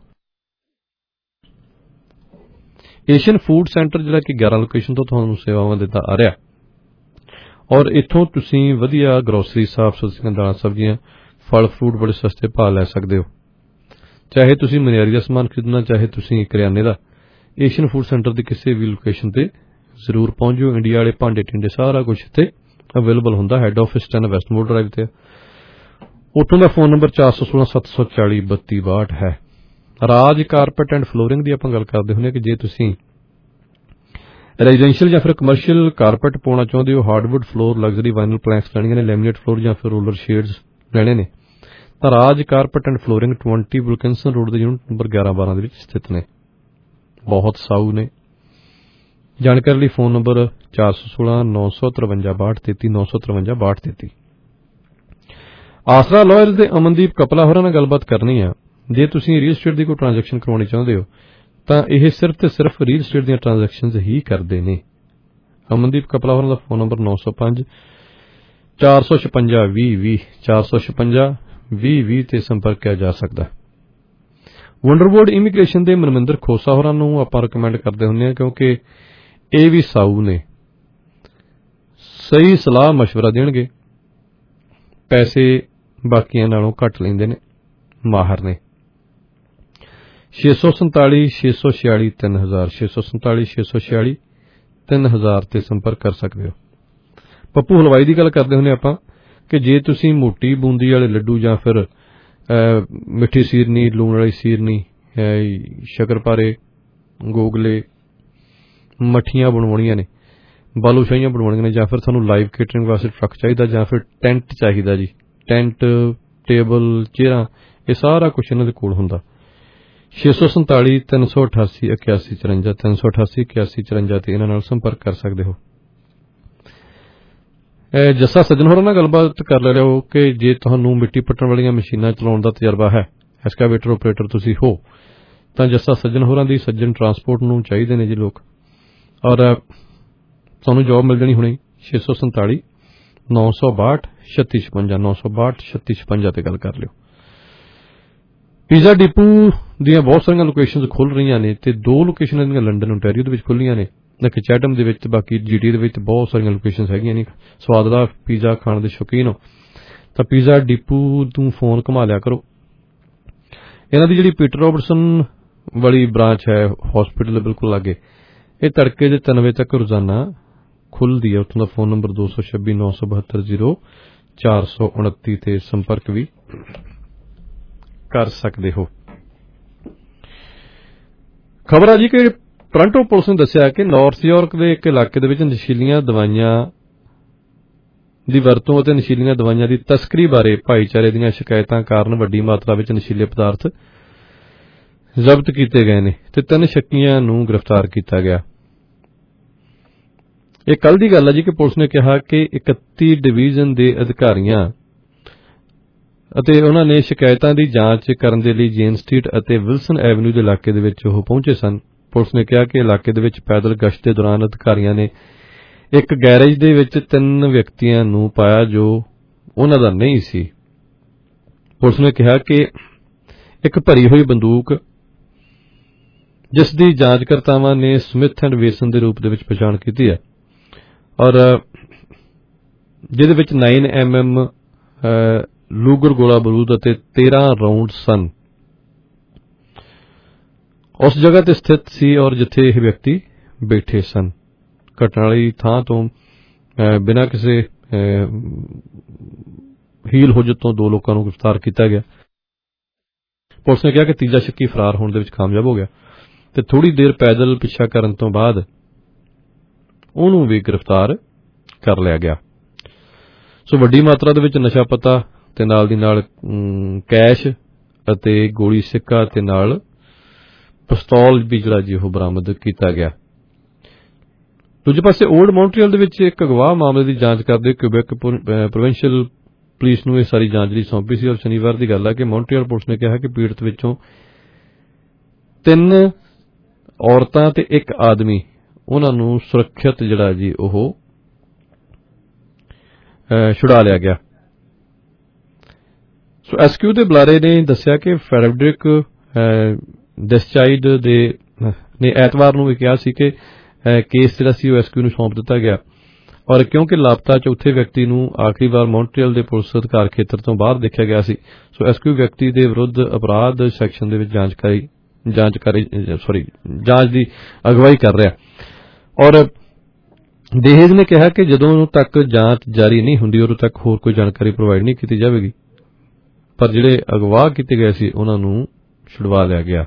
ਏਸ਼ੀਅਨ ਫੂਡ ਸੈਂਟਰ ਜਿਹੜਾ ਕਿ ਗਿਆਰਾਂ ਲੋਕੇਸ਼ਨ ਤੋਂ ਤੁਹਾਨੂੰ ਸੇਵਾਵਾਂ ਦਿੰਦਾ ਆ ਰਿਹਾ ਔਰ ਇੱਥੋਂ ਤੁਸੀਂ ਵਧੀਆ ਗਰੋਸਰੀ, ਸਾਫ਼ ਸੁਥਰੀਆਂ ਦਾਲਾਂ, ਸਬਜ਼ੀਆਂ, ਫਲ ਫਰੂਟ ਬੜੇ ਸਸਤੇ ਭਾਅ ਲੈ ਸਕਦੇ ਹੋ। ਚਾਹੇ ਤੁਸੀਂ ਮਨਿਆਰੀ ਦਾ ਸਮਾਨ ਖਰੀਦਣਾ, ਚਾਹੇ ਤੁਸੀਂ ਕਰਿਆਨੇ ਦਾ, ਏਸ਼ੀਅਨ ਫੂਡ ਸੈਂਟਰ ਦੀ ਕਿਸੇ ਵੀ ਲੋਕੇਸ਼ਨ ਤੇ ਜ਼ਰੂਰ ਪਹੁੰਚ ਜਾਓ। ਇੰਡੀਆ ਵਾਲੇ ਭਾਂਡੇ ਟਿੰਡੇ ਸਾਰਾ ਕੁਝ ਇੱਥੇ ਅਵੇਲੇਬਲ ਹੁੰਦਾ। Head office ten Westmore drive ਤੇ। ਉੱਥੋਂ ਦਾ ਫੋਨ ਨੰਬਰ ਚਾਰ ਸੌ ਸੋਲਾਂ ਸੱਤ ਸੌ ਚਾਲੀ ਬੱਤੀ ਬਾਹਠ ਹੈ। ਰਾਜ ਕਾਰਪੈਟ ਐਂਡ ਫਲੋਰਿੰਗ ਦੀ ਆਪਾਂ ਗੱਲ ਕਰਦੇ ਹੁੰਦੇ ਕਿ ਜੇ ਤੁਸੀਂ ਰੈਜ਼ੀਡੈਂਸ਼ੀਅਲ ਜਾਂ ਫਿਰ ਕਮਰਸ਼ੀਅਲ ਕਾਰਪੈਟ ਪਾਉਣਾ ਚਾਹੁੰਦੇ ਹੋ, hardwood floor, luxury vinyl planks ਲੈਣੀਆਂ ਨੇ, ਲੈਮੀਨੇਟ ਫਲੋਰ ਜਾਂ ਫਿਰ ਰੋਲਰ ਸ਼ੇਡਸ ਲੈਣੇ ਨੇ ਤਾਂ ਰਾਜ ਕਾਰਪੈਟ ਐਂਡ ਫਲੋਰਿੰਗ ਵੀਹ ਵਿਲਕਿੰਸਨ ਰੋਡ ਦੇ ਯੂਨਿਟ ਨੰਬਰ ਗਿਆਰਾਂ ਬਾਰਾਂ ਦੇ ਵਿੱਚ ਸਥਿਤ ਨੇ। ਬਹੁਤ ਸਾਊ ਨੇ। ਜਾਣਕਾਰੀ ਲਈ ਫੋਨ ਨੰਬਰ ਚਾਰ ਸੌ ਸੋਲਾਂ ਨੌ ਸੌ ਤਰਵੰਜਾ ਬਾਹਠ ਤੇਤੀ ਨੌ ਸੌ ਤਰਵੰਜਾ ਬਾਹਠ ਤੇਤੀ। ਆਸਰਾ ਲਾਇਰਸ ਦੇ ਅਮਨਦੀਪ ਕਪਲਾ ਹੋਰਾਂ ਨਾਲ ਗੱਲਬਾਤ ਕਰਨੀ ਆ। ਜੇ ਤੁਸੀਂ ਰੀਅਲ ਸਟੇਟ ਦੀ ਕੋਈ ਟ੍ਰਾਂਜੈਕਸ਼ਨ ਕਰਵਾਉਣੀ ਚਾਹੁੰਦੇ ਹੋ ਤਾਂ ਇਹ ਸਿਰਫ ਤੇ ਸਿਰਫ ਰੀਅਲ ਸਟੇਟ ਦੀਆਂ ਟ੍ਰਾਂਜੈਕਸ਼ਨਸ ਹੀ ਕਰਦੇ ਨੇ। ਅਮਨਦੀਪ ਕਪਲਾ ਹੋਰਾਂ ਦਾ ਫੋਨ ਨੰਬਰ ਨੌ ਸੌ ਪੰਜ ਚਾਰ ਸੌ ਛਪੰਜਾ ਵੀਹ ਵੀਹ ਚਾਰ ਸੌ ਛਪੰਜਾ ਵੀਹ ਵੀਹ ਤੇ ਸੰਪਰਕ ਕੀਤਾ ਜਾ ਸਕਦਾ। ਵੰਡਰਬੋਰਡ ਇਮੀਗ੍ਰੇਸ਼ਨ ਦੇ ਮਨਮਿੰਦਰ ਖੋਸਾ ਹੋਰਾਂ ਨੂੰ ਆਪਾਂ ਰਿਕਮੈਂਡ ਕਰਦੇ ਹੁੰਦੇ ਹਾਂ ਕਿਉਂਕਿ ਇਹ ਵੀ ਸਾਊ ਨੇ, ਸਹੀ ਸਲਾਹ ਮਸ਼ਵਰਾ ਦੇਣਗੇ, ਪੈਸੇ ਬਾਕੀਆਂ ਨਾਲੋਂ ਘੱਟ ਲੈਂਦੇ ਨੇ, ਮਾਹਰ ਨੇ। ਛੇ ਸੌ ਸੰਤਾਲੀ ਛੇ ਸੌ ਛਿਆਲੀ ਤਿੰਨ ਹਜ਼ਾਰ ਛੇ ਸੌ ਸੰਤਾਲੀ ਛੇ ਸੌ ਛਿਆਲੀ ਤਿੰਨ ਹਜ਼ਾਰ ਤੇ ਸੰਪਰਕ ਕਰ ਸਕਦੇ ਹੋ। ਪੱਪੂ ਹਲਵਾਈ ਦੀ ਗੱਲ ਕਰਦੇ ਹੁੰਦੇ ਆਪਾਂ ਕਿ ਜੇ ਤੁਸੀਂ ਮੋਟੀ ਬੂੰਦੀ ਵਾਲੇ ਲੱਡੂ ਜਾਂ ਫਿਰ ਮਿੱਠੀ ਸੀਰਨੀ, ਲੂਣ ਵਾਲੀ ਸੀਰਨੀ, ਸ਼ਕਰਪਾਰੇ, ਗੋਗਲੇ, ਮੱਠੀਆਂ ਬਣਵਾਉਣੀਆਂ ਨੇ, ਬਾਲੂਸ਼ਾਹੀਆਂ ਬਣਵਾਉਣੀਆਂ ਨੇ ਜਾਂ ਫਿਰ ਤੁਹਾਨੂੰ ਲਾਈਵ ਕੇਟਰਿੰਗ ਵਾਸਤੇ ਟਰੱਕ ਚਾਹੀਦਾ ਜਾਂ ਫਿਰ ਟੈਂਟ ਚਾਹੀਦਾ ਜੀ, ਟੈਂਟ, ਟੇਬਲ, ਚੇਅਰਾਂ, ਇਹ ਸਾਰਾ ਕੁਝ ਇਹਨਾਂ ਦੇ ਕੋਲ ਹੁੰਦਾ। ਛੇ ਸੌ ਸੰਤਾਲੀ ਤਿੰਨ ਸੌ ਅਠਾਸੀ ਇਕਿਆਸੀ ਚੁਰੰਜਾ ਤਿੰਨ ਸੌ ਅਠਾਸੀ ਇਕਿਆਸੀ ਚੁਰੰਜਾ ਤੇ ਇਹਨਾਂ ਨਾਲ ਸੰਪਰਕ ਕਰ ਸਕਦੇ ਹੋ। ਜੱਸਾ ਸੱਜਣ ਹੋਰਾਂ ਨਾਲ ਗੱਲਬਾਤ ਕਰ ਲੈ ਰਹੇ ਹੋ ਕਿ ਜੇ ਤੁਹਾਨੂੰ ਮਿੱਟੀ ਪੱਟਣ ਵਾਲੀਆਂ ਮਸ਼ੀਨਾਂ ਚਲਾਉਣ ਦਾ ਤਜਰਬਾ ਹੈ, ਐਸਕਾਵੇਟਰ ਆਪਰੇਟਰ ਤੁਸੀਂ ਹੋ ਤਾਂ ਜੱਸਾ ਸੱਜਣ ਹੋਰਾਂ ਦੀ ਸੱਜਣ ਟਰਾਂਸਪੋਰਟ ਨੂੰ ਚਾਹੀਦੇ ਨੇ ਜੀ ਲੋਕ ਔਰ ਤੁਹਾਨੂੰ ਜੋਬ ਮਿਲ ਜਾਣੀ ਹੁਣੇ। ਛੇ ਸੌ ਸੰਤਾਲੀ ਨੌ ਸੌ ਬਾਹਠ ਛੱਤੀ ਛਪੰਜਾ ਨੌ ਸੌ ਬਾਹਠ ਛੱਤੀ ਛਪੰਜਾ ਤੇ ਗੱਲ ਕਰ ਲਿਓ। ਪੀਜ਼ਾ ਡਿਪੂ ਦੀਆਂ ਬਹੁਤ ਸਾਰੀਆਂ ਲੋਕੇਸ਼ਨਸ ਖੁੱਲ ਰਹੀਆਂ ਨੇ ਤੇ ਦੋ ਲੋਕੇਸ਼ਨਾਂ ਦੀਆਂ ਲੰਡਨ ਓਨਟਾਰੀਓ ਦੇ ਵਿੱਚ ਖੁੱਲੀਆਂ ਨੇ, ਇੱਕ ਚੈਟਮ ਦੇ ਵਿੱਚ, ਬਾਕੀ ਜੀਟੀ ਦੇ ਵਿੱਚ ਬਹੁਤ ਸਾਰੀਆਂ ਲੋਕੇਸ਼ਨਸ ਹੈਗੀਆਂ ਨੇ। ਸਵਾਦ ਦਾ ਪੀਜ਼ਾ ਖਾਣ ਦੇ ਸ਼ੌਕੀਨ ਹੋ ਤਾਂ ਪੀਜ਼ਾ ਡਿਪੂ ਤੋਂ ਫੋਨ ਘੁਮਾ ਲਿਆ ਕਰੋ। ਇਹਨਾਂ ਦੀ ਜਿਹੜੀ ਪੀਟਰ ਰੋਬਰਟਸਨ ਵਾਲੀ ਬ੍ਰਾਂਚ ਹੈ ਹਸਪੀਟਲ ਦੇ ਬਿਲਕੁਲ ਲਾਗੇ, ਇਹ ਤੜਕੇ ਦੇ ਤਿੰਨ ਵਜੇ ਤੱਕ ਰੋਜ਼ਾਨਾ ਖੁੱਲਦੀ ਹੈ। ਉੱਥੋਂ ਦਾ ਫੋਨ ਨੰਬਰ ਦੋ ਸੌ ਛੱਬੀ ਨੌ ਸੌ ਬਹੱਤਰ ਜ਼ੀਰੋ ਚਾਰ ਸੌ ਉਨੱਤੀ ਤੇ ਸੰਪਰਕ ਵੀ ਕਰ ਸਕਦੇ ਹੋ। ਖਬਰ ਆ ਜੀ ਕਿ ਟੋਰਾਂਟੋ ਪੁਲਿਸ ਨੇ ਦੱਸਿਆ ਕਿ ਨਾਰਥ ਯਾਰਕ ਦੇ ਇੱਕ ਇਲਾਕੇ ਦੇ ਵਿੱਚ ਨਸ਼ੀਲੀਆਂ ਦਵਾਈਆਂ ਦੀ ਵਰਤੋਂ ਅਤੇ ਨਸ਼ੀਲੀਆਂ ਦਵਾਈਆਂ ਦੀ ਤਸਕਰੀ ਬਾਰੇ ਭਾਈਚਾਰੇ ਦੀਆਂ ਸ਼ਿਕਾਇਤਾਂ ਕਾਰਨ ਵੱਡੀ ਮਾਤਰਾ ਵਿੱਚ ਨਸ਼ੀਲੇ ਪਦਾਰਥ ਜ਼ਬਤ ਕੀਤੇ ਗਏ ਨੇ ਤੇ ਤਿੰਨ ਸ਼ੱਕੀਆਂ ਨੂੰ ਗ੍ਰਿਫਤਾਰ ਕੀਤਾ ਗਿਆ। ਇਹ ਕੱਲ ਦੀ ਗੱਲ ਹੈ ਜੀ ਕਿ ਪੁਲਿਸ ਨੇ ਕਿਹਾ ਕਿ ਇਕੱਤੀ ਡਿਵੀਜ਼ਨ ਦੇ ਅਧਿਕਾਰੀਆਂ ਅਤੇ ਉਹਨਾਂ ਨੇ ਸ਼ਿਕਾਇਤਾਂ ਦੀ ਜਾਂਚ ਕਰਨ ਦੇ ਲਈ ਜੇਨ ਸਟਰੀਟ ਅਤੇ ਵਿਲਸਨ ਐਵਨਿਊ ਦੇ ਇਲਾਕੇ ਦੇ ਵਿੱਚ ਉਹ ਪਹੁੰਚੇ ਸਨ। ਪੁਲਿਸ ਨੇ ਕਿਹਾ ਕਿ ਇਲਾਕੇ ਦੇ ਵਿੱਚ ਪੈਦਲ ਗਸ਼ਤ ਦੇ ਦੌਰਾਨ ਅਧਿਕਾਰੀਆਂ ਨੇ ਇੱਕ ਗੈਰੇਜ ਦੇ ਵਿੱਚ ਤਿੰਨ ਵਿਅਕਤੀਆਂ ਨੂੰ ਪਾਇਆ ਜੋ ਉਹਨਾਂ ਦਾ ਨਹੀਂ ਸੀ। ਪੁਲਿਸ ਨੇ ਕਿਹਾ ਕਿ ਇੱਕ ਭਰੀ ਹੋਈ ਬੰਦੂਕ ਜਿਸ ਦੀ ਜਾਂਚਕਰਤਾਵਾਂ ਨੇ ਸਮਿਥ ਐਂਡ ਵੇਸਨ ਦੇ ਰੂਪ ਦੇ ਵਿੱਚ ਪਛਾਣ ਕੀਤੀ ਹੈ ਔਰ ਜਿਹਦੇ ਵਿੱਚ ਨੌ ਐਮ ਐਮ ਲੂਗਰ ਗੋਲਾ ਬਰੂਦ ਅਤੇ ਤੇਰਾਂ ਰਾਉਂਡ ਸਨ ਉਸ ਜਗ੍ਹਾ ਤੇ ਸਥਿਤ ਸੀ ਔਰ ਜਿੱਥੇ ਇਹ ਵਿਅਕਤੀ ਬੈਠੇ ਸਨ। ਘਟਨਾ ਵਾਲੀ ਥਾਂ ਤੋਂ ਬਿਨਾਂ ਕਿਸੇ ਹੀਲ ਹੁਜਤ ਤੋਂ ਦੋ ਲੋਕਾਂ ਨੂੰ ਗ੍ਰਿਫਤਾਰ ਕੀਤਾ ਗਿਆ। ਪੁਲਿਸ ਨੇ ਕਿਹਾ ਕਿ ਤੀਜਾ ਸ਼ੱਕੀ ਫਰਾਰ ਹੋਣ ਦੇ ਵਿੱਚ ਕਾਮਯਾਬ ਹੋ ਗਿਆ ਤੇ ਥੋੜੀ ਦੇਰ ਪੈਦਲ ਪਿੱਛਾ ਕਰਨ ਤੋਂ ਬਾਅਦ ਉਹਨੂੰ ਵੀ ਗ੍ਰਿਫਤਾਰ ਕਰ ਲਿਆ ਗਿਆ। ਸੋ ਵੱਡੀ ਮਾਤਰਾ ਦੇ ਵਿੱਚ ਨਸ਼ਾ ਪਤਾ ਤੇ ਨਾਲ ਦੀ ਨਾਲ ਕੈਸ਼ ਅਤੇ ਗੋਲੀ ਸਿੱਕਾ ਤੇ ਨਾਲ ਪਿਸਤੌਲ ਵੀ ਜਿਹੜਾ ਜੀ ਉਹ ਬਰਾਮਦ ਕੀਤਾ ਗਿਆ। ਦੂਜੇ ਪਾਸੇ ਓਲਡ ਮੌਂਟਰੀਅਲ ਦੇ ਵਿੱਚ ਇੱਕ ਅਗਵਾ ਮਾਮਲੇ ਦੀ ਜਾਂਚ ਕਰਦੇ ਕਿਊਬੈਕ ਪ੍ਰੋਵਿੰਸ਼ੀਅਲ ਪੁਲਿਸ ਨੂੰ ਇਹ ਸਾਰੀ ਜਾਂਚ ਜਿਹੜੀ ਸੌਂਪੀ ਸੀ ਔਰ ਸ਼ਨੀਵਾਰ ਦੀ ਗੱਲ ਹੈ ਕਿ ਮੌਂਟਰੀਅਲ ਪੁਲਿਸ ਨੇ ਕਿਹਾ ਕਿ ਪੀੜਤ ਵਿੱਚੋਂ ਤਿੰਨ ਔਰਤਾਂ ਤੇ ਇੱਕ ਆਦਮੀ ਉਹਨਾਂ ਨੂੰ ਸੁਰੱਖਿਅਤ ਜਿਹੜਾ ਜੀ ਉਹ ਛੁਡਾ ਲਿਆ ਗਿਆ। ਸੋ ਐਸਕਿਊ ਦੇ ਬੁਲਾਰੇ ਨੇ ਦੱਸਿਆ ਕਿ ਫੈਡਰਿਕ ਡੈਸਚਾਈਡ ਦੇ ਨੇ ਐਤਵਾਰ ਨੂੰ ਵੀ ਕਿਹਾ ਸੀ ਕਿ ਕੇਸ ਜਿਹੜਾ ਸੀ ਉਹ ਐਸਕਿਊ ਨੂੰ ਸੌਂਪ ਦਿੱਤਾ ਗਿਆ ਔਰ ਕਿਉਂਕਿ ਲਾਪਤਾ ਚੌਥੇ ਵਿਅਕਤੀ ਨੂੰ ਆਖਰੀ ਵਾਰ ਮੌਂਟਰੀਅਲ ਦੇ ਪੁਲਿਸ ਅਧਿਕਾਰ ਖੇਤਰ ਤੋਂ ਬਾਹਰ ਦੇਖਿਆ ਗਿਆ ਸੀ। ਸੋ ਐਸਕਿਊ ਵਿਅਕਤੀ ਦੇ ਵਿਰੁੱਧ ਅਪਰਾਧ ਸੈਕਸ਼ਨ ਦੇ ਵਿੱਚ ਜਾਂਚਕਾਰੀ ਜਾਂਚਕਾਰੀ ਸੌਰੀ ਜਾਂਚ ਦੀ ਅਗਵਾਈ ਕਰ ਰਿਹਾ ਔਰ ਦੇਹੇਜ ਨੇ ਕਿਹਾ ਕਿ ਜਦੋਂ ਤੱਕ ਜਾਂਚ ਜਾਰੀ ਨਹੀਂ ਹੁੰਦੀ ਉਦੋਂ ਤੱਕ ਹੋਰ ਕੋਈ ਜਾਣਕਾਰੀ ਪ੍ਰੋਵਾਈਡ ਨਹੀਂ ਕੀਤੀ ਜਾਵੇਗੀ ਪਰ ਜਿਹੜੇ ਅਗਵਾ ਕੀਤੇ ਗਏ ਸੀ ਉਹਨਾਂ ਨੂੰ ਛੁਡਵਾ ਲਿਆ ਗਿਆ।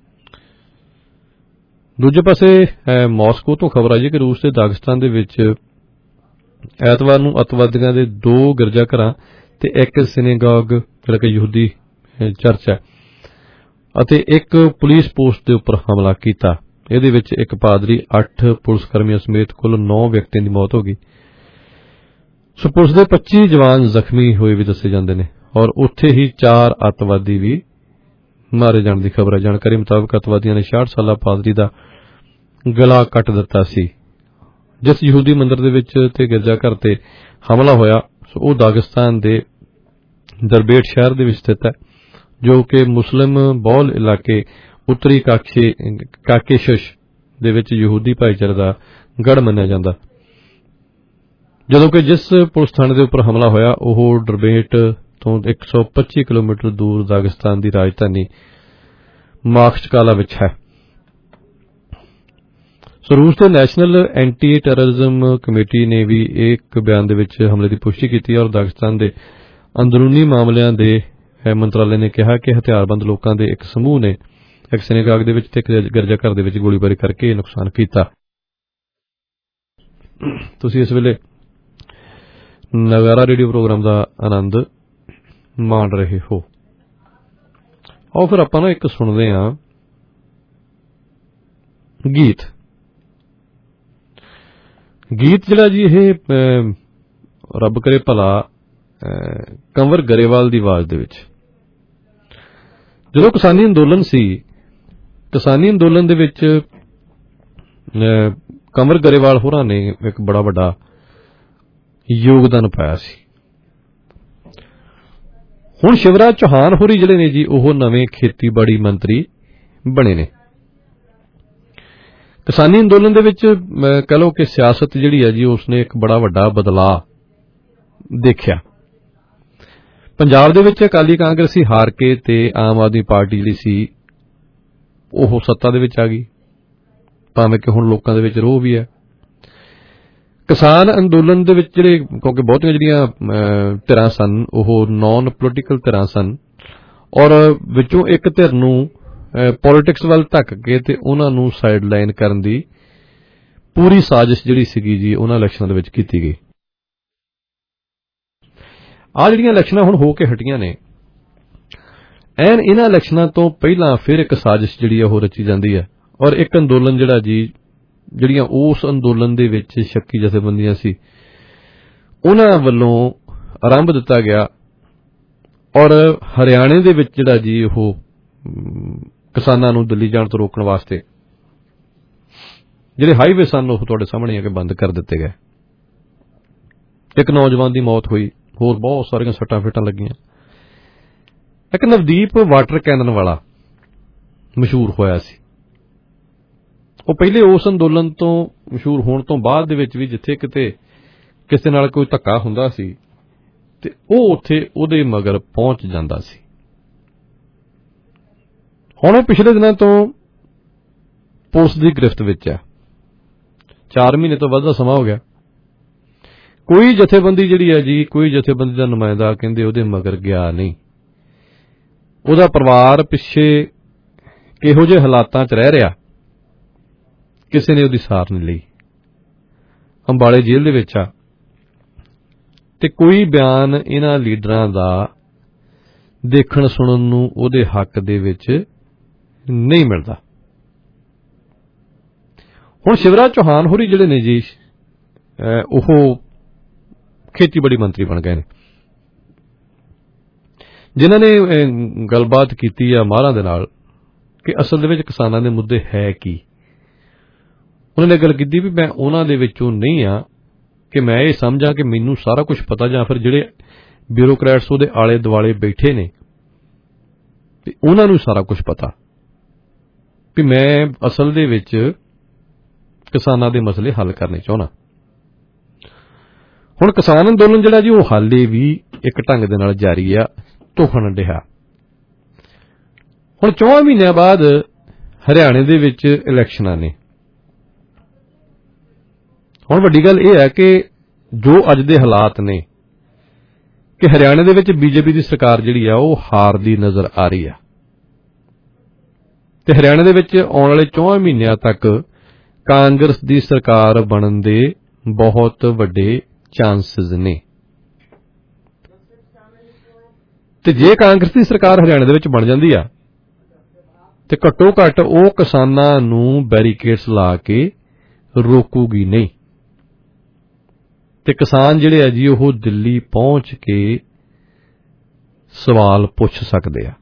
ਦੂਜੇ ਪਾਸੇ ਮਾਸਕੋ ਤੋਂ ਖਬਰ ਆਈ ਹੈ ਕਿ ਰੂਸ ਦੇ ਦਾਗਿਸਤਾਨ ਦੇ ਵਿੱਚ ਐਤਵਾਰ ਨੂੰ ਅੱਤਵਾਦੀਆਂ ਦੇ ਦੋ ਗਿਰਜਾ ਘਰਾਂ ਤੇ ਇੱਕ ਸਿਨੇਗੋਗ ਜਿਹੜਾ ਕਿ ਯਹੂਦੀ ਚਰਚ ਹੈ ਅਤੇ ਇੱਕ ਪੁਲਿਸ ਪੋਸਟ ਦੇ ਉੱਪਰ ਹਮਲਾ ਕੀਤਾ। ਇਹਦੇ ਵਿੱਚ ਇੱਕ ਪਾਦਰੀ ਅੱਠ ਪੁਲਿਸ ਕਰਮੀਆਂ ਸਮੇਤ ਕੁੱਲ ਨੌ ਵਿਅਕਤੀਆਂ ਦੀ ਮੌਤ ਹੋ ਗਈ। ਸੋ ਪੁਲਿਸ ਦੇ ਪੱਚੀ ਜਵਾਨ ਜ਼ਖਮੀ ਹੋਏ ਵੀ ਦੱਸੇ ਜਾਂਦੇ ਨੇ ਔਰ ਉੱਥੇ ਹੀ ਚਾਰ ਅੱਤਵਾਦੀ ਵੀ ਮਾਰੇ ਜਾਣ ਦੀ ਖਬਰ ਹੈ। ਜਾਣਕਾਰੀ ਮੁਤਾਬਕ ਅੱਤਵਾਦੀਆਂ ਨੇ ਛਿਆਹਠ ਸਾਲਾ ਪਾਦਰੀ ਦਾ ਗਲਾ ਕੱਟ ਦਿੱਤਾ ਸੀ। ਜਿਸ ਯਹੂਦੀ ਮੰਦਰ ਦੇ ਵਿੱਚ ਤੇ ਗਿਰਜਾ ਘਰ ਤੇ ਹਮਲਾ ਹੋਇਆ ਸੋ ਉਹ ਦਾਗਿਸਤਾਨ ਦੇ ਦਰਬੇਟ ਸ਼ਹਿਰ ਦੇ ਵਿੱਚ ਸਥਿਤ ਹੈ ਜੋ ਕਿ ਮੁਸਲਿਮ ਬਹੁਲ ਇਲਾਕੇ ਉੱਤਰੀ ਕਾਕੇਸ਼ਸ਼ ਦੇ ਵਿੱਚ ਯਹੂਦੀ ਭਾਈਚਾਰੇ ਦਾ ਗੜ੍ਹ ਮੰਨਿਆ ਜਾਂਦਾ। ਜਦੋਂ ਕਿ ਜਿਸ ਪੁਲਿਸ ਥਾਣੇ ਦੇ ਉੱਪਰ ਹਮਲਾ ਹੋਇਆ ਉਹ ਦਰਬੇਟ ਤੋਂ ਇੱਕ ਸੌ ਪੱਚੀ ਕਿਲੋਮੀਟਰ ਦੂਰ ਦਾਗਿਸਤਾਨ ਦੀ ਰਾਜਧਾਨੀ ਮਾਖਚਕਾਲਾ ਵਿੱਚ ਹੈ। ਸੋ ਰੂਸ ਦੇ ਨੈਸ਼ਨਲ ਐਂਟੀ ਟੈਰਰਿਜ਼ਮ ਕਮੇਟੀ ਨੇ ਵੀ ਇੱਕ ਬਿਆਨ ਦੇ ਵਿੱਚ ਹਮਲੇ ਦੀ ਪੁਸ਼ਟੀ ਕੀਤੀ ਔਰ ਦਾਗਿਸਤਾਨ ਦੇ ਅੰਦਰੂਨੀ ਮਾਮਲਿਆਂ ਦੇ ਮੰਤਰਾਲੇ ਨੇ ਕਿਹਾ ਕਿ ਹਥਿਆਰਬੰਦ ਲੋਕਾਂ ਦੇ ਇੱਕ ਸਮੂਹ ਨੇ ਇੱਕ ਸਿਨੇਗੋਗ ਦੇ ਵਿੱਚ ਤੇ ਇੱਕ ਗਿਰਜਾ ਘਰ ਦੇ ਵਿੱਚ ਗੋਲੀਬਾਰੀ ਕਰਕੇ ਨੁਕਸਾਨ ਕੀਤਾ। ਤੁਸੀਂ ਇਸ ਵੇਲੇ ਨਗਾਰਾ ਰੇਡੀਓ ਪ੍ਰੋਗਰਾਮ ਦਾ ਆਨੰਦ ਮਾਣ ਰਹੇ ਹੋ। ਆਓ ਫਿਰ ਆਪਾਂ ਨਾ ਇੱਕ ਸੁਣਦੇ ਹਾਂ ਗੀਤ। ਗੀਤ ਜਿਹੜਾ ਜੀ ਇਹ ਰੱਬ ਕਰੇ ਭਲਾ ਕੰਵਰ ਗਰੇਵਾਲ ਦੀ ਆਵਾਜ਼ ਦੇ ਵਿੱਚ। ਜਦੋਂ ਕਿਸਾਨੀ ਅੰਦੋਲਨ ਸੀ ਕਿਸਾਨੀ ਅੰਦੋਲਨ ਦੇ ਵਿੱਚ ਕੰਵਰ ਗਰੇਵਾਲ ਹੋਰਾਂ ਨੇ ਇੱਕ ਬੜਾ ਵੱਡਾ ਯੋਗਦਾਨ ਪਾਇਆ ਸੀ। ਹੁਣ ਸ਼ਿਵਰਾਜ ਚੌਹਾਨ ਹੋਰੀ ਜਿਹੜੇ ਨੇ ਜੀ ਉਹ ਨਵੇਂ ਖੇਤੀਬਾੜੀ ਮੰਤਰੀ ਬਣੇ ਨੇ। ਕਿਸਾਨੀ ਅੰਦੋਲਨ ਦੇ ਵਿੱਚ ਕਹਿ ਲਓ ਕਿ ਸਿਆਸਤ ਜਿਹੜੀ ਹੈ ਜੀ ਉਸਨੇ ਇੱਕ ਬੜਾ ਵੱਡਾ ਬਦਲਾਅ ਦੇਖਿਆ। ਪੰਜਾਬ ਦੇ ਵਿੱਚ ਅਕਾਲੀ ਕਾਂਗਰਸੀ ਹਾਰ ਕੇ ਤੇ ਆਮ ਆਦਮੀ ਪਾਰਟੀ ਜਿਹੜੀ ਸੀ ਉਹ ਸੱਤਾ ਦੇ ਵਿੱਚ ਆ ਗਈ ਭਾਵੇਂ ਕਿ ਹੁਣ ਲੋਕਾਂ ਦੇ ਵਿੱਚ ਰੋਹ ਵੀ ਹੈ। ਕਿਸਾਨ ਅੰਦੋਲਨ ਦੇ ਵਿੱਚ ਜਿਹੜੇ ਕਿਉਂਕਿ ਬਹੁਤੀਆਂ ਜਿਹੜੀਆਂ ਧਿਰਾਂ ਸਨ ਉਹ ਨਾਨ ਪੋਲੀਟੀਕਲ ਧਿਰਾਂ ਸਨ ਔਰ ਵਿੱਚੋਂ ਇੱਕ ਧਿਰ ਨੂੰ ਪੋਲਿਟਿਕਸ ਵੱਲ ਧੱਕ ਕੇ ਤੇ ਉਹਨਾਂ ਨੂੰ ਸਾਈਡ ਲਾਈਨ ਕਰਨ ਦੀ ਪੂਰੀ ਸਾਜ਼ਿਸ਼ ਜਿਹੜੀ ਸੀਗੀ ਜੀ ਉਹਨਾਂ ਇਲੈਕਸ਼ਨਾਂ ਦੇ ਵਿੱਚ ਕੀਤੀ ਗਈ। ਆਹ ਜਿਹੜੀਆਂ ਇਲੈਕਸ਼ਨਾਂ ਹੁਣ ਹੋ ਕੇ ਹਟੀਆਂ ਨੇ ਐਨ ਇਹਨਾਂ ਇਲੈਕਸ਼ਨਾਂ ਤੋਂ ਪਹਿਲਾਂ ਫਿਰ ਇੱਕ ਸਾਜ਼ਿਸ਼ ਜਿਹੜੀ ਉਹ ਰਚੀ ਜਾਂਦੀ ਹੈ ਔਰ ਇੱਕ ਅੰਦੋਲਨ ਜਿਹੜਾ ਜੀ ਜਿਹੜੀਆਂ ਉਸ ਅੰਦੋਲਨ ਦੇ ਵਿੱਚ ਸ਼ੱਕੀ ਜਥੇਬੰਦੀਆਂ ਸੀ ਉਹਨਾਂ ਵੱਲੋਂ ਆਰੰਭ ਦਿੱਤਾ ਗਿਆ ਔਰ ਹਰਿਆਣੇ ਦੇ ਵਿੱਚ ਜਿਹੜਾ ਜੀ ਉਹ ਕਿਸਾਨਾਂ ਨੂੰ ਦਿੱਲੀ ਜਾਣ ਤੋਂ ਰੋਕਣ ਵਾਸਤੇ ਜਿਹੜੇ ਹਾਈਵੇ ਸਨ ਉਹ ਤੁਹਾਡੇ ਸਾਹਮਣੇ ਆ ਕੇ ਬੰਦ ਕਰ ਦਿੱਤੇ ਗਏ। ਇੱਕ ਨੌਜਵਾਨ ਦੀ ਮੌਤ ਹੋਈ, ਹੋਰ ਬਹੁਤ ਸਾਰੀਆਂ ਸੱਟਾਂ ਫੇਟਾਂ ਲੱਗੀਆਂ। ਇੱਕ ਨਵਦੀਪ ਵਾਟਰ ਕੈਨਨ ਵਾਲਾ ਮਸ਼ਹੂਰ ਹੋਇਆ ਸੀ। ਉਹ ਪਹਿਲੇ ਉਸ ਅੰਦੋਲਨ ਤੋਂ ਮਸ਼ਹੂਰ ਹੋਣ ਤੋਂ ਬਾਅਦ ਦੇ ਵਿੱਚ ਵੀ ਜਿੱਥੇ ਕਿਤੇ ਕਿਸੇ ਨਾਲ ਕੋਈ ਧੱਕਾ ਹੁੰਦਾ ਸੀ ਤੇ ਉਹ ਉੱਥੇ ਉਹਦੇ ਮਗਰ ਪਹੁੰਚ ਜਾਂਦਾ ਸੀ। ਹੁਣ ਉਹ ਪਿਛਲੇ ਦਿਨਾਂ ਤੋਂ ਪੁਲਿਸ ਦੀ ਗ੍ਰਿਫਤ ਵਿੱਚ ਹੈ। ਚਾਰ ਮਹੀਨੇ ਤੋਂ ਵੱਧ ਦਾ ਸਮਾਂ ਹੋ ਗਿਆ। ਕੋਈ ਜਥੇਬੰਦੀ ਜਿਹੜੀ ਹੈ ਜੀ, ਕੋਈ ਜਥੇਬੰਦੀ ਦਾ ਨੁਮਾਇੰਦਾ ਕਹਿੰਦੇ ਉਹਦੇ ਮਗਰ ਗਿਆ ਨਹੀਂ। ਉਹਦਾ ਪਰਿਵਾਰ ਪਿੱਛੇ ਕਿਹੋ ਜਿਹੇ ਹਾਲਾਤਾਂ 'ਚ ਰਹਿ ਰਿਹਾ, ਕਿਸੇ ਨੇ ਉਹਦੀ ਸਾਰ ਨਹੀਂ ਲਈ। ਅੰਬਾਲੇ ਜੇਲ੍ਹ ਦੇ ਵਿੱਚ ਆ ਤੇ ਕੋਈ ਬਿਆਨ ਇਹਨਾਂ ਲੀਡਰਾਂ ਦਾ ਦੇਖਣ ਸੁਣਨ ਨੂੰ ਉਹਦੇ ਹੱਕ ਦੇ ਵਿੱਚ ਨਹੀਂ ਮਿਲਦਾ। ਹੁਣ ਸ਼ਿਵਰਾਜ ਚੌਹਾਨ ਹੋਰੀ ਜਿਹੜੇ ਨੇ ਜੀ, ਉਹ ਖੇਤੀਬਾੜੀ ਮੰਤਰੀ ਬਣ ਗਏ ਨੇ, ਜਿਨ੍ਹਾਂ ਨੇ ਗੱਲਬਾਤ ਕੀਤੀ ਆ ਮਾਹਰਾਂ ਦੇ ਨਾਲ ਕਿ ਅਸਲ ਦੇ ਵਿੱਚ ਕਿਸਾਨਾਂ ਦੇ ਮੁੱਦੇ ਹੈ ਕੀ। ਉਹਨਾਂ ਨੇ ਗੱਲ ਕੀਤੀ ਵੀ ਮੈਂ ਉਹਨਾਂ ਦੇ ਵਿੱਚੋਂ ਨਹੀਂ ਆ ਕਿ ਮੈਂ ਇਹ ਸਮਝਾਂ ਕਿ ਮੈਨੂੰ ਸਾਰਾ ਕੁਝ ਪਤਾ, ਜਾਂ ਫਿਰ ਜਿਹੜੇ ਬਿਊਰੋਕਰੈਟਸ ਉਹਦੇ ਆਲੇ ਦੁਆਲੇ ਬੈਠੇ ਨੇ ਤੇ ਉਹਨਾਂ ਨੂੰ ਸਾਰਾ ਕੁਝ ਪਤਾ, ਵੀ ਮੈਂ ਅਸਲ ਦੇ ਵਿੱਚ ਕਿਸਾਨਾਂ ਦੇ ਮਸਲੇ ਹੱਲ ਕਰਨੇ ਚਾਹੁੰਦਾ। ਹੁਣ ਕਿਸਾਨ ਅੰਦੋਲਨ ਜਿਹੜਾ ਜੀ, ਉਹ ਹਾਲੇ ਵੀ ਇੱਕ ਢੰਗ ਦੇ ਨਾਲ ਜਾਰੀ ਆ, ਧੁਖਣ ਡਿਆ। ਹੁਣ ਚੌਹਾਂ ਮਹੀਨਿਆਂ ਬਾਅਦ ਹਰਿਆਣੇ ਦੇ ਵਿੱਚ ਇਲੈਕਸ਼ਨਾਂ ਨੇ। ਹੁਣ ਵੱਡੀ ਗੱਲ ਇਹ ਹੈ ਕਿ ਜੋ ਅੱਜ ਦੇ ਹਾਲਾਤ ਨੇ ਕਿ ਹਰਿਆਣੇ ਦੇ ਵਿੱਚ ਬੀਜੇਪੀ ਦੀ ਸਰਕਾਰ ਜਿਹੜੀ ਆ ਉਹ ਹਾਰਦੀ ਨਜ਼ਰ ਆ ਰਹੀ ਆ ਤੇ ਹਰਿਆਣੇ ਦੇ ਵਿੱਚ ਆਉਣ ਵਾਲੇ ਚੌਹਾਂ ਮਹੀਨਿਆਂ ਤੱਕ ਕਾਂਗਰਸ ਦੀ ਸਰਕਾਰ ਬਣਨ ਦੇ ਬਹੁਤ ਵੱਡੇ ਚਾਂਸਸ ਨੇ। ਤੇ ਜੇ ਕਾਂਗਰਸ ਦੀ ਸਰਕਾਰ ਹਰਿਆਣੇ ਦੇ ਵਿੱਚ ਬਣ ਜਾਂਦੀ ਆ ਤੇ ਘੱਟੋ ਘੱਟ ਉਹ ਕਿਸਾਨਾਂ ਨੂੰ ਬੈਰੀਕੇਡਸ ਲਾ ਕੇ ਰੋਕੂਗੀ ਨਹੀਂ ਤੇ ਕਿਸਾਨ ਜਿਹੜੇ ਆ ਜੀ ਉਹ ਦਿੱਲੀ ਪਹੁੰਚ ਕੇ ਸਵਾਲ ਪੁੱਛ ਸਕਦੇ ਆ।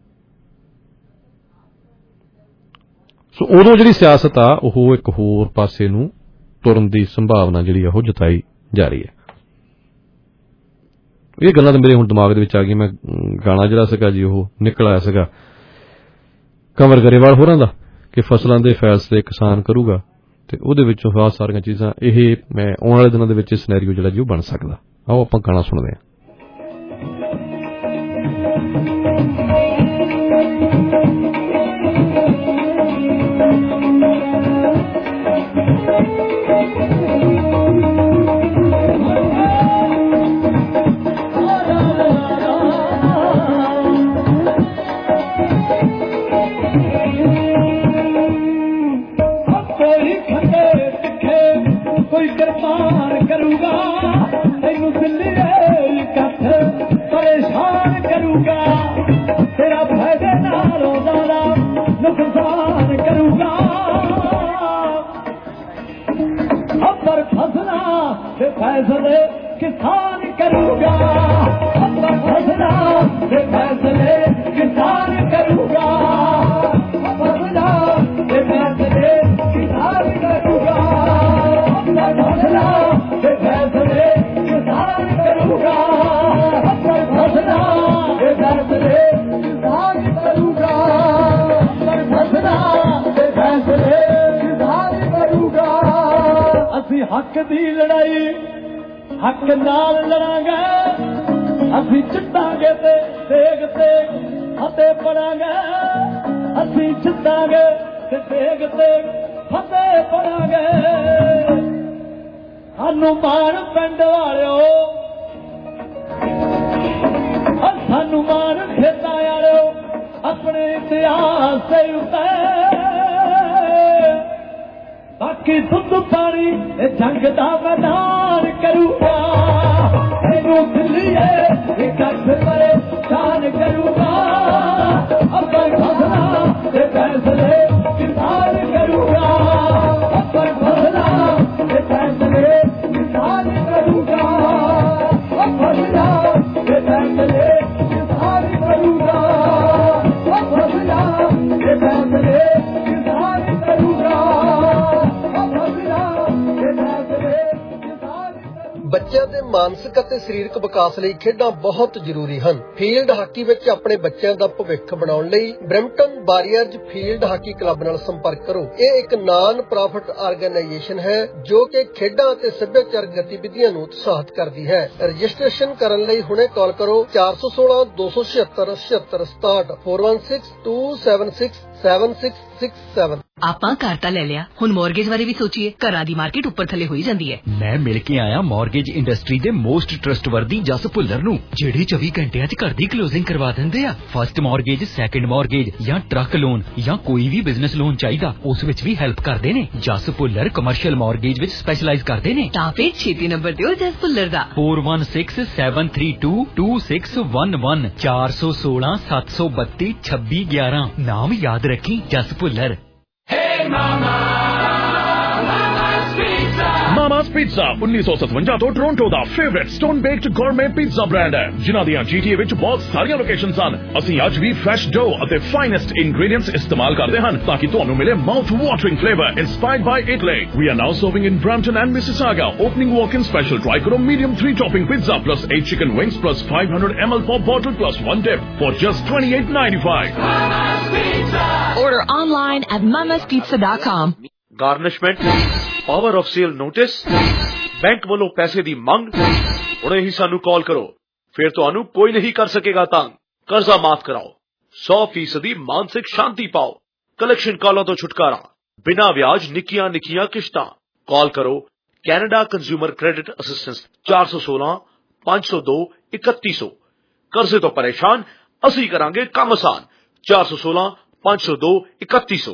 ਸੋ ਉਦੋਂ ਜਿਹੜੀ ਸਿਆਸਤ ਆ ਉਹ ਇੱਕ ਹੋਰ ਪਾਸੇ ਨੂੰ ਤੁਰਨ ਦੀ ਸੰਭਾਵਨਾ ਜਿਹੜੀ ਆ ਉਹ ਜਤਾਈ ਜਾ ਰਹੀ ਹੈ। ਇਹ ਗੱਲਾਂ ਤਾਂ ਮੇਰੇ ਹੁਣ ਦਿਮਾਗ ਦੇ ਵਿੱਚ ਆ ਗਈਆਂ। ਮੈਂ ਗਾਣਾ ਜਿਹੜਾ ਸੀਗਾ ਜੀ ਉਹ ਨਿਕਲ ਆਇਆ ਸੀਗਾ ਕੰਵਰ ਗਰੇਵਾਲ ਹੋਰਾਂ ਦਾ ਕਿ ਫਸਲਾਂ ਦੇ ਫੈਸਲੇ ਕਿਸਾਨ ਕਰੂਗਾ, ਤੇ ਉਹਦੇ ਵਿੱਚੋਂ ਬਹੁਤ ਸਾਰੀਆਂ ਚੀਜ਼ਾਂ ਇਹ ਮੈਂ ਆਉਣ ਵਾਲੇ ਦਿਨਾਂ ਦੇ ਵਿੱਚ ਸਿਨੈਰੀਓ ਜਿਹੜਾ ਜੀ ਉਹ ਬਣ ਸਕਦਾ। ਆਓ ਆਪਾਂ ਗਾਣਾ ਸੁਣਦੇ ਹਾਂ। कोई कृपान करूगा तेनू दिल्ली कथ परेशान करूगा तेरा फायदे नालों ज्यादा नुकसान करूगा अपर फसना ते फैसले किसान करूगा अपर फसना ते फैसले किसान करूगा फसना ते फैसले किसान करूगा फसना के फैसले किसान करूगा पर फसना के फैसले किसान करूगा पर फसना के फैसले किसान करूगा। असी हक दी लड़ाई हक नाल लड़ांगे, असी चिट्टांगे ते तेग ते फतेह पड़ांगे, असी चिट्टांगे ते तेग ते फतेह पड़ांगे। सानू मान पिंड वालिओ, सानू मान खेतां वालिओ अपने इतिहास दे उत्ते, बाकी दुध पानी जंग दा मैदान करूगा तेनू दिल्लीए इकट्ठ परेशान करूगा अपर फसला ते फैसले किसान करूगा अपर फसला ते फैसले किसान करूगा फसला के फैसले किसान करूगा फसला के फैसले किसान करूगा फसला के फैसले किसान। ਬੱਚਿਆਂ ਦੇ ਮਾਨਸਿਕ ਅਤੇ ਸਰੀਰਕ ਵਿਕਾਸ ਲਈ ਖੇਡਾਂ ਬਹੁਤ ਜ਼ਰੂਰੀ ਹਨ। ਫੀਲਡ ਹਾਕੀ ਵਿੱਚ ਆਪਣੇ ਬੱਚਿਆਂ ਦਾ ਭਵਿੱਖ ਬਣਾਉਣ ਲਈ Brampton Warriors field hockey club ਨਾਲ ਸੰਪਰਕ ਕਰੋ। ਇਹ ਇੱਕ ਨਾਨ ਪ੍ਰੋਫਿਟ ਆਰਗੇਨਾਈਜੇਸ਼ਨ ਹੈ ਜੋ ਕਿ ਖੇਡਾਂ ਅਤੇ ਸੱਭਿਆਚਾਰਕ ਗਤੀਵਿਧੀਆਂ ਨੂੰ ਉਤਸ਼ਾਹਿਤ ਕਰਦੀ ਹੈ। ਰਜਿਸਟ੍ਰੇਸ਼ਨ ਕਰਨ ਲਈ ਹੁਣੇ ਕਾਲ ਕਰੋ ਚਾਰ ਸੌ ਸੋਲਾਂ ਦੋ ਸੌ ਛਿਅੱਤਰ ਛਿਅੱਤਰ ਸਤਾਹਠ four one six two seven six seven six six seven। ਆਪਾਂ ਘਰ ਤਾਂ ਲੈ ਲਿਆ, ਹੁਣ ਮੌਰਗੇਜ ਬਾਰੇ ਵੀ ਸੋਚੀਏ। ਘਰਾਂ ਦੀ ਮਾਰਕੀਟ ਉੱਪਰ ਥੱਲੇ ਹੋਈ ਜਾਂਦੀ ਹੈ। ਮੈਂ ਮਿਲ ਕੇ ਆਇਆ ਮੌਰਗੇਜ ਇੰਡਸਟਰੀ ਦੇ ਮੋਸਟ ਟਰਸਟਵਰਦੀ ਜਸ ਭੁੱਲਰ ਨੂੰ, ਜਿਹੜੇ ਚੌਵੀ ਘੰਟਿਆਂ 'ਚ ਘਰ ਦੀ ਕਲੋਜ਼ਿੰਗ ਕਰਵਾ ਦਿੰਦੇ ਆ। ਫਸਟ ਮੌਰਗੇਜ, ਸੈਕੰਡ ਮੌਰਗੇਜ ਜਾਂ ਟਰੱਕ ਲੋਨ ਜਾਂ ਕੋਈ ਵੀ ਬਿਜ਼ਨਸ ਲੋਨ ਚਾਹੀਦਾ, ਉਸ ਵਿੱਚ ਵੀ ਹੈਲਪ ਕਰਦੇ ਨੇ। ਜਸ ਭੁੱਲਰ ਕਮਰਸ਼ੀਅਲ ਮੌਰਗੇਜ ਵਿੱਚ ਸਪੈਸ਼ਲਾਈਜ਼ ਕਰਦੇ ਨੇ। ਤਾਂ ਫਿਰ ਛੇਤੀ ਨੰਬਰ ਦਿਓ ਜਸ ਭੁੱਲਰ ਦਾ four one six seven three two two six one one ਚਾਰ ਸੌ ਸੋਲਾਂ ਸੱਤ ਸੌ ਬੱਤੀ ਛੱਬੀ ਗਿਆਰਾਂ। ਨਾਮ ਯਾਦ ਰੱਖੀ, ਜਸ ਭੁੱਲਰ। Mama's Pizza ਉੱਨੀ ਸੌ ਸਤਵੰਜਾ ਤੋਂ ਟੋਰਾਂਟੋ ਦਾ favourite stone baked gourmet pizza brand ਹੈ, ਜਿਨ੍ਹਾਂ ਦੀਆਂ ਜੀਟੀਏ ਵਿੱਚ ਬਹੁਤ ਸਾਰੀਆਂ ਲੋਕੇਸ਼ਨਸ ਹਨ। ਅਸੀਂ ਅੱਜ ਵੀ ਫਰੈਸ਼ ਡੋ ਅਤੇ ਫਾਈਨੈਸਟ ਇੰਗਰੀਡੀਐਂਟਸ ਇਸਤੇਮਾਲ ਕਰਦੇ ਹਨ ਤਾਂ ਕਿ ਤੁਹਾਨੂੰ ਮਿਲੇ mouth watering flavour inspired by Italy. We are now serving in Brampton and Mississauga. Opening walk-in special Tricoro medium three topping pizza plus eight chicken wings plus five hundred milliliters pop bottle plus one dip for just twenty-eight ninety-five. Mama's Pizza. Order online at mamas pizza dot com. Garnishment, power of sale notice, bank ਵੱਲੋਂ ਪੈਸੇ ਦੀ ਮੰਗ। ਹੁਣੇ ਹੀ ਸਾਨੂੰ ਕਾਲ ਕਰੋ, ਫਿਰ ਤੁਹਾਨੂੰ ਕੋਈ ਨਹੀਂ ਕਰ ਸਕੇਗਾ ਤੰਗ। ਕਰਜ਼ਾ ਮਾਫ ਕਰਾਓ, ਸੌ ਫੀਸਦੀ ਮਾਨਸਿਕ ਸ਼ਾਂਤੀ ਪਾਓ, ਕਲੈਕਸ਼ਨ ਕਾਲਾਂ ਤੋਂ ਛੁਟਕਾਰਾ, ਬਿਨਾਂ ਵਿਆਜ ਨਿੱਕੀਆਂ ਨਿੱਕੀਆਂ ਕਿਸ਼ਤਾਂ। ਕਾਲ ਕਰੋ ਕੈਨੇਡਾ ਕੰਜ਼ਿਊਮਰ ਕ੍ਰੈਡਿਟ ਅਸਿਸਟੈਂਸ ਚਾਰ ਸੌ ਸੋਲਾਂ ਪੰਜ ਸੌ ਦੋ ਇਕੱਤੀ ਸੌ। ਕਰਜ਼ੇ ਤੋਂ ਪਰੇਸ਼ਾਨ, ਅਸੀਂ ਕਰਾਂਗੇ ਕੰਮ ਆਸਾਨ। ਚਾਰ ਸੌ ਸੋਲਾਂ ਪੰਜ ਸੌ ਦੋ ਇਕੱਤੀ ਸੌ।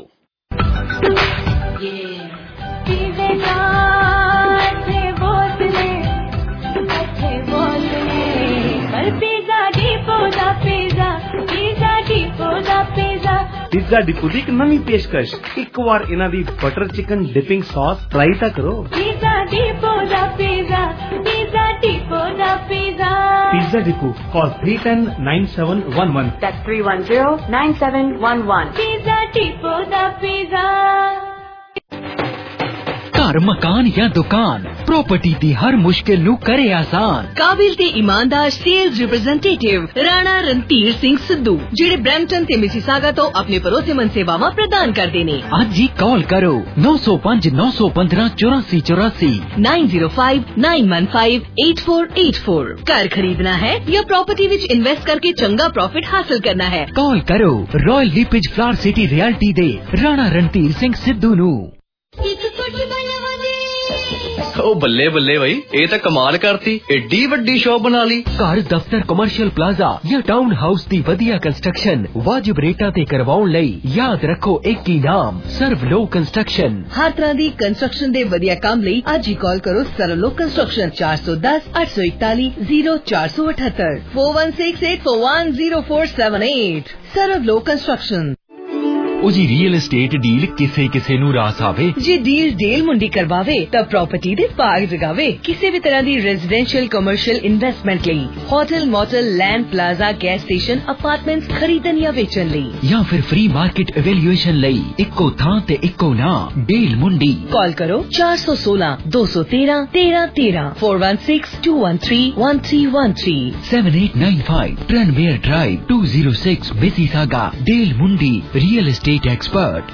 ਪੀਜ਼ਾ ਡਿਪੂ ਦੀ ਇੱਕ ਨਵੀਂ ਪੇਸ਼ਕਸ਼, ਇੱਕ ਵਾਰ ਇਹਨਾਂ ਦੀ butter chicken dipping sauce try ਤਾਂ ਕਰੋ। ਪੀਜ਼ਾ ਡਿਪੂ ਦਾ ਪੀਜ਼ਾ, ਪੀਜ਼ਾ ਡਿਪੂ ਦਾ pizza. Pizza depot call three one zero nine seven one one। That's three one zero nine seven one one। Pizza depot ਦਾ pizza. ਘਰ, ਮਕਾਨ ਜਾਂ ਦੁਕਾਨ, property ਦੀ ਹਰ ਮੁਸ਼ਕਿਲ ਨੂੰ ਕਰੇ ਆਸਾਨ। ਕਾਬਿਲ ਤੇ ਇਮਾਨਦਾਰ ਸੇਲਜ਼ ਰਿਪਰੈਜ਼ੈਂਟੇਟਿਵ ਰਾਣਾ ਰਣਧੀਰ ਸਿੰਘ ਸਿੱਧੂ, ਜਿਹੜੇ ਬ੍ਰੈਂਪਟਨ ਤੇ ਮਿਸੀਸਾਗਾ ਤੋਂ ਆਪਣੇ ਭਰੋਸੇਮੰਦ ਸੇਵਾਵਾਂ ਪ੍ਰਦਾਨ ਕਰਦੇ ਨੇ। ਅੱਜ ਹੀ ਕਾਲ ਕਰੋ ਨੌ ਸੌ ਪੰਜ ਨੌ ਸੌ ਪੰਦਰਾਂ ਚੌਰਾਸੀ ਚੌਰਾਸੀ nine zero five nine one five eight four eight four। ਘਰ ਖਰੀਦਣਾ ਹੈ ਜਾਂ ਪ੍ਰਾਪਰਟੀ ਵਿੱਚ ਇਨਵੈਸਟ ਕਰਕੇ ਚੰਗਾ ਪ੍ਰੋਫਿਟ ਹਾਸਲ ਕਰਨਾ ਹੈ, ਕਾਲ ਕਰੋ Royal LePage flower city realty ਦੇ ਰਾਣਾ ਰਣਧੀਰ ਸਿੰਘ ਸਿੱਧੂ ਨੂੰ। ਓ ਬੱਲੇ ਬੱਲੇ ਬਈ, ਇਹ ਤਾਂ ਕਮਾਲ ਕਰਤੀ, ਏਡੀ ਵੱਡੀ ਸ਼ੌਪ ਬਣਾ ਲਈ। ਘਰ, ਦਫ਼ਤਰ, ਕਮਰਸ਼ੀਅਲ ਪਲਾਜ਼ਾ ਜਾਂ ਟਾਊਨ ਹਾਊਸ ਦੀ ਵਧੀਆ ਕੰਸਟਰਕਸ਼ਨ ਵਾਜਿਬ ਰੇਟਾਂ ਤੇ ਕਰਵਾਉਣ ਲਈ ਯਾਦ ਰੱਖੋ ਇੱਕ ਹੀ ਨਾਮ, ਸਰਵਲੋ ਕੰਸਟਰਕਸ਼ਨ। ਹਰ ਤਰ੍ਹਾਂ ਦੀ ਕੰਸਟਰਕਸ਼ਨ ਦੇ ਵਧੀਆ ਕੰਮ ਲਈ ਅੱਜ ਹੀ ਕਾਲ ਕਰੋ ਸਰਵਲੋ ਕੰਸਟਰਕਸ਼ਨ ਚਾਰ ਸੌ ਦਸ ਅੱਠ ਸੌ ਇਕਤਾਲੀ ਜ਼ੀਰੋ ਚਾਰ ਸੌ ਅਠੱਤਰ four one six eight four one zero four seven eight। ਸਰਵਲੋ ਕੰਸਟਰਕਸ਼ਨ। ਉਹ ਜੀ ਰੀਅਲ ਐਸਟੇਟ ਡੀਲ ਕਿਸੇ ਕਿਸੇ ਨੂੰ ਰਾਸ ਆਵੇ। ਜੇ ਡੀਲ ਡੀਲ ਮੁੰਡੀ ਕਰਵਾਵੇ ਤਾਂ ਪ੍ਰਾਪਰਟੀ ਦੇ ਭਾਗ ਜਗਾਵੇ। ਕਿਸੇ ਵੀ ਤਰ੍ਹਾਂ ਦੀ ਰੈਜ਼ੀਡੈਂਸ਼ੀਅਲ ਕਮਰਸ਼ੀਅਲ ਇਨਵੈਸਟਮੈਂਟ ਲਈ, hotel, motel, land, plaza, gas station, apartments ਖਰੀਦਣ ਜਾਂ ਵੇਚਣ ਲਈ, ਜਾਂ ਫਿਰ ਫ੍ਰੀ ਮਾਰਕੀਟ ਇਵੈਲੂਏਸ਼ਨ ਲਈ ਇੱਕੋ ਥਾਂ ਤੇ ਇੱਕੋ ਨਾਮ, ਡੀਲ ਮੁੰਡੀ। ਕਾਲ ਕਰੋ ਚਾਰ ਸੌ ਸੋਲਾਂ ਦੋ ਸੌ ਤੇਰਾਂ ਤੇਰਾਂ ਤੇਰਾਂ four one six two one three one three one three seven eight nine five Tranmere Drive two oh six Mississauga। ਡੀਲ ਮੁੰਡੀ ਰੀਅਲ ਐਸਟੇਟ expert।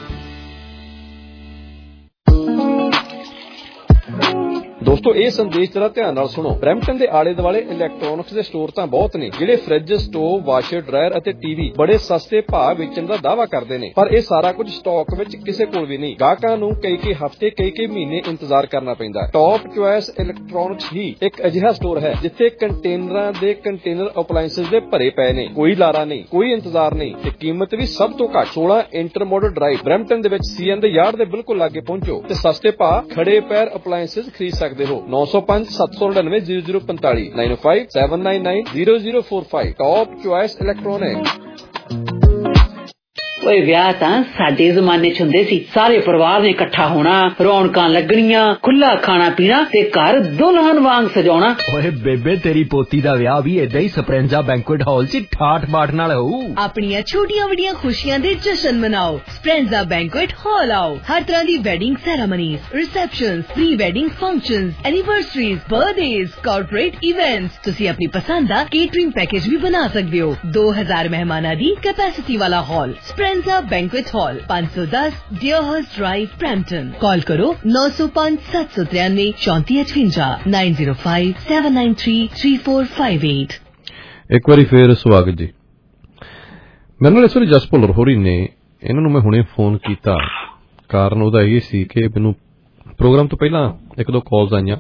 ਦੋਸਤੋ, ਇਹ ਸੰਦੇਸ਼ ਜਰਾ ਧਿਆਨ ਨਾਲ ਸੁਣੋ। ਬ੍ਰੈਂਪਟਨ ਦੇ ਆਲੇ ਦੁਆਲੇ ਇਲੈਕਟ੍ਰੋਨਿਕਸ ਦੇ ਸਟੋਰ ਤਾਂ ਬਹੁਤ ਨੇ, ਜਿਹੜੇ ਫ੍ਰਿਜ, ਸਟੋਵ, ਵਾਸ਼ਰ, ਡਰਾਇਰ ਅਤੇ ਟੀਵੀ ਬੜੇ ਸਸਤੇ ਭਾਅ ਵੇਚਣ ਦਾ ਦਾਅਵਾ ਕਰਦੇ ਨੇ, ਪਰ ਇਹ ਸਾਰਾ ਕੁਝ ਸਟਾਕ ਵਿੱਚ ਕਿਸੇ ਕੋਲ ਵੀ ਨਹੀਂ। ਗਾਹਕਾਂ ਨੂੰ ਕਈ ਕਈ ਹਫ਼ਤੇ, ਕਈ ਕਈ ਮਹੀਨੇ ਇੰਤਜ਼ਾਰ ਕਰਨਾ ਪੈਂਦਾ। ਟੌਪ ਚੁਆਇਸ ਇਲੈਕਟ੍ਰੋਨਿਕਸ ਹੀ ਇੱਕ ਅਜਿਹਾ ਸਟੋਰ ਹੈ ਜਿੱਥੇ ਕੰਟੇਨਰਾਂ ਦੇ ਕੰਟੇਨਰ ਅਪਲਾਇੰਸਸ ਦੇ ਭਰੇ ਪਏ ਨੇ। ਕੋਈ ਲਾਰਾ ਨਹੀਂ, ਕੋਈ ਇੰਤਜ਼ਾਰ ਨਹੀਂ ਤੇ ਕੀਮਤ ਵੀ ਸਭ ਤੋਂ ਘੱਟ। ਸੋਲਾਂ ਇੰਟਰਮੋਡਲ ਡਰਾਈਵ ਬ੍ਰੈਂਪਟਨ ਦੇ ਵਿੱਚ ਸੀਐਨ ਦੇ ਯਾਰਡ ਦੇ ਬਿਲਕੁਲ ਲਾਗੇ ਪਹੁੰਚੋ ਤੇ ਸਸਤੇ ਭਾਅ ਖੜੇ ਪੈਰ ਅਪਲਾਇੰਸਸ ਖਰੀਦ ਸਕਦੇ ਹੋ। ਨੌ ਸੌ ਪੰਜ ਸੱਤ ਸੌ ਨੜਿਨਵੇਂ ਜ਼ੀਰੋ ਜ਼ੀਰੋ ਪੰਤਾਲੀ nine oh five seven nine nine zero zero four five। Top choice electronic. ਓਏ ਵਿਆਹ ਤਾਂ ਸਾਡੇ ਜ਼ਮਾਨੇ ਚ ਹੁੰਦੇ ਸੀ, ਸਾਰੇ ਪਰਿਵਾਰ ਨੇ ਇਕੱਠਾ ਹੋਣਾ, ਰੌਣਕਾਂ ਲੱਗਣੀਆਂ, ਖੁੱਲਾ ਖਾਣਾ ਪੀਣਾ ਤੇ ਘਰ ਦੁਲਹਨ ਵਾਂਗ ਸਜਾਉਣਾ। ਓਏ ਬੇਬੇ ਤੇਰੀ ਪੋਤੀ ਦਾ ਵਿਆਹ ਵੀ ਏਦਾਂ ਹੀ ਸਪਰੈਂਜ਼ਾ ਬੈਂਕੁਏਟ ਹਾਲ ਚ ਠਾਠ ਬਾਠ ਨਾਲ ਹੋਊ। ਆਪਣੀਆਂ ਛੋਟੀਆਂ ਵੱਡੀਆਂ ਖੁਸ਼ੀਆਂ ਦੇ ਜਸ਼ਨ ਮਨਾਓ, ਸਪਰੈਂਜ਼ਾ ਬੈਂਕੁਏਟ ਹਾਲ ਆਓ। ਹਰ ਤਰ੍ਹਾਂ ਦੀ wedding ceremonies, receptions, pre wedding functions, anniversaries, birthdays, corporate events, ਤੁਸੀਂ ਆਪਣੀ ਪਸੰਦ ਦਾ ਕੇਟਰਿੰਗ ਪੈਕੇਜ ਵੀ ਬਣਾ ਸਕਦੇ ਹੋ। ਦੋ ਹਜ਼ਾਰ ਮਹਿਮਾਨਾਂ ਦੀ ਕੈਪੈਸਿਟੀ ਵਾਲਾ ਹਾਲ, ਸਪਰੈਂਜ਼ਾ ਬੈਂਕੁਏਟ ਹਾਲ, ਪੰਜ ਸੌ ਦਸ ਡਿਓਹਰਸ ਡਰਾਈਵ, ਬਰੈਂਪਟਨ। ਕਾਲ ਕਰੋ ਨੌ ਸੌ ਪੰਜ ਸੱਤ ਸੌ ਤਰਾਨਵੇਂ ਚੌਂਤੀ ਅਠਵੰਜਾ nine zero five seven nine three three four five eight. ਇੱਕ ਵਾਰੀ ਫੇਰ ਸਵਾਗਤ ਜੀ। ਮੇਰੇ ਨਾਲ ਇਸ ਵਾਰੀ ਜਸ ਭੁੱਲਰ ਹੋਰੀ ਨੇ, ਇਹਨਾਂ ਨੂੰ ਮੈਂ ਹੁਣੇ ਫੋਨ ਕੀਤਾ, ਕਾਰਨ ਉਹਦਾ ਇਹ ਸੀ ਕਿ ਮੈਨੂੰ ਪ੍ਰੋਗਰਾਮ ਤੋਂ ਪਹਿਲਾਂ ਇੱਕ ਦੋ ਕਾਲਸ ਆਈਆਂ,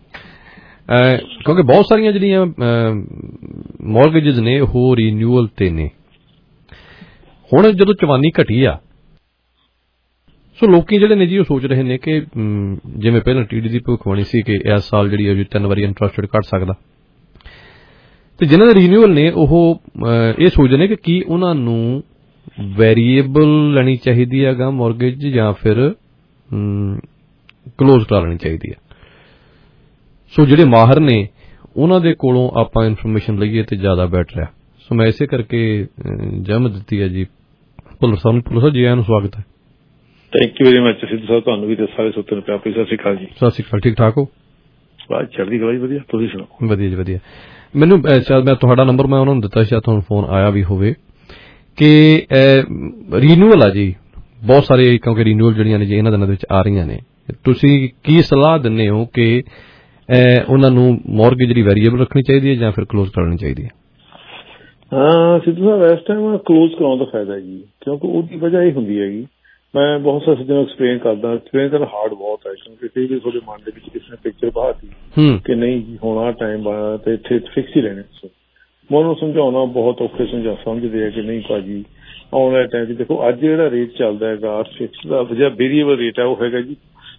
ਕਿਉਂਕਿ ਬਹੁਤ ਸਾਰੀਆਂ ਜਿਹੜੀਆਂ ਮੌਰਗੇਜਿਸ ਨੇ ਉਹ ਰੀਨਿਊਅਲ ਤੇ ਨੇ। ਹੁਣ ਜਦੋਂ ਚਵਾਨੀ ਘਟੀ ਆ, ਸੋ ਲੋਕੀ ਜਿਹੜੇ ਨੇ ਜੀ ਉਹ ਸੋਚ ਰਹੇ ਨੇ ਕਿ ਜਿਵੇਂ ਪਹਿਲਾਂ ਟੀਡੀ ਦੀ ਭਵਿੱਖਬਾਣੀ ਸੀ ਕਿ ਇਸ ਸਾਲ ਜਿਹੜੀ ਹੈ ਤਿੰਨ ਵਾਰੀ ਇੰਟਰਸਟ ਰੇਟ ਘੱਟ ਸਕਦਾ, ਤੇ ਜਿਨ੍ਹਾਂ ਦੇ ਰੀਨਿਊਅਲ ਨੇ ਉਹ ਇਹ ਸੋਚਦੇ ਨੇ ਕਿ ਕੀ ਉਹਨਾਂ ਨੂੰ ਵੇਰੀਏਬਲ ਲੈਣੀ ਚਾਹੀਦੀ ਹੈ ਗਾ ਮੌਰਗੇਜ ਜਾਂ ਫਿਰ ਕਲੋਜ਼ ਕਰਾ ਲੈਣੀ ਚਾਹੀਦੀ ਹੈ। ਸੋ ਜਿਹੜੇ ਮਾਹਰ ਨੇ ਉਹਨਾਂ ਦੇ ਕੋਲੋਂ ਆਪਾਂ ਇਨਫੋਰਮੇਸ਼ਨ ਲਈਏ ਤੇ ਜ਼ਿਆਦਾ ਬੈਟਰ ਹੈ। ਸੋ ਮੈਂ ਇਸੇ ਕਰਕੇ ਜਹਿਮਤ ਦਿੱਤੀ ਹੈ ਜੀ ਭੁੱਲਰ ਸਾਹਿਬ ਨੂੰ। ਭੁੱਲਰ ਸਾਹਿਬ ਜੀ, ਆਇਆਂ ਨੂੰ ਸਵਾਗਤ ਹੈ। Thank you very much Sidhu sahib, ਤੁਹਾਨੂੰ ਵੀ ਤੇ ਸਾਰੇ ਸੁੱਤੇ ਨੂੰ ਪਿਆ। ਸਤਿ ਸ਼੍ਰੀ ਅਕਾਲ ਜੀ। ਸਤਿ ਸ਼੍ਰੀ ਅਕਾਲ। ਠੀਕ ਠਾਕ ਹੋ? ਬਸ ਚੜ੍ਹਦੀ ਕਲਾ ਜੀ, ਵਧੀਆ। ਤੁਸੀਂ ਸੁਣਾਓ? ਵਧੀਆ ਜੀ ਵਧੀਆ। ਮੈਨੂੰ ਸ਼ਾਇਦ ਮੈਂ ਤੁਹਾਡਾ ਨੰਬਰ ਮੈਂ ਉਹਨਾਂ ਨੂੰ ਦਿੱਤਾ, ਸ਼ਾਇਦ ਤੁਹਾਨੂੰ ਫੋਨ ਆਇਆ ਵੀ ਹੋਵੇ ਕਿ ਰੀਨਿਊਅਲ ਆ ਜੀ ਬਹੁਤ ਸਾਰੇ, ਕਿਉਂਕਿ ਰੀਨਿਊਅਲ ਜਿਹੜੀਆਂ ਨੇ ਜੀ ਇਹਨਾਂ ਦਿਨਾਂ ਦੇ ਵਿੱਚ ਆ ਰਹੀਆਂ ਨੇ, ਤੁਸੀਂ ਕੀ ਸਲਾਹ ਦਿੰਦੇ ਹੋ ਕਿ ਉਹਨਾਂ ਨੂੰ ਮੌਰਗੇਜ ਜਿਹੜੀ ਵੈਰੀਏਬਲ ਰੱਖਣੀ ਚਾਹੀਦੀ ਹੈ ਜਾਂ ਫਿਰ ਕਲੋਜ਼ ਕਰਾਉਣੀ ਚਾਹੀਦੀ ਹੈ? ਹਾਂ ਸਿੱਧੂ ਸਾਹਿਬ, ਇਸ ਟਾਈਮ ਕਲੋਜ਼ ਕਰਾਉਣ ਦਾ ਫਾਇਦਾ ਜੀ, ਕਿਉਂਕਿ ਉਹਦੀ ਵਜ੍ਹਾ ਇਹ ਹੁੰਦੀ ਹੈਗੀ, ਮੈਂ ਬਹੁਤ ਸਾਰੇ ਸੱਜਣਾਂ ਨੂੰ ਐਕਸਪਲੇਨ ਕਰਦਾ, ਐਕਸਪਲੇਨ ਕਰਨਾ ਹਾਰਡ ਬਹੁਤ ਹੈ, ਕਿਉਂਕਿ ਕਈ ਵਾਰ ਤੁਹਾਡੇ ਮਨ ਦੇ ਵਿੱਚ ਕਿਸੇ ਨੇ ਪਿਕਚਰ ਬਹਾਤੀ ਕਿ ਨਹੀਂ ਜੀ ਹੁਣ ਆਹ ਟਾਈਮ ਆਇਆ ਤੇ ਇੱਥੇ ਫਿਕਸ ਹੀ ਲੈਣੇ। ਮੈਂ ਉਹਨੂੰ ਸਮਝਾਉਣਾ ਬਹੁਤ ਔਖੇ ਸਮਝਾ ਸਮਝਦੇ ਆ ਕਿ ਨਹੀਂ ਭਾਜੀ ਆਉਣ ਵਾਲੇ ਟਾਈਮ 'ਚ ਦੇਖੋ ਅੱਜ ਜਿਹੜਾ ਰੇਟ ਚੱਲਦਾ ਹੈਗਾ ਫਿਕਸ ਦਾ, ਜਿਹੜਾ ਵੇਰੀਏਬਲ ਰੇਟ ਹੈ ਉਹ ਹੈਗਾ ਜੀ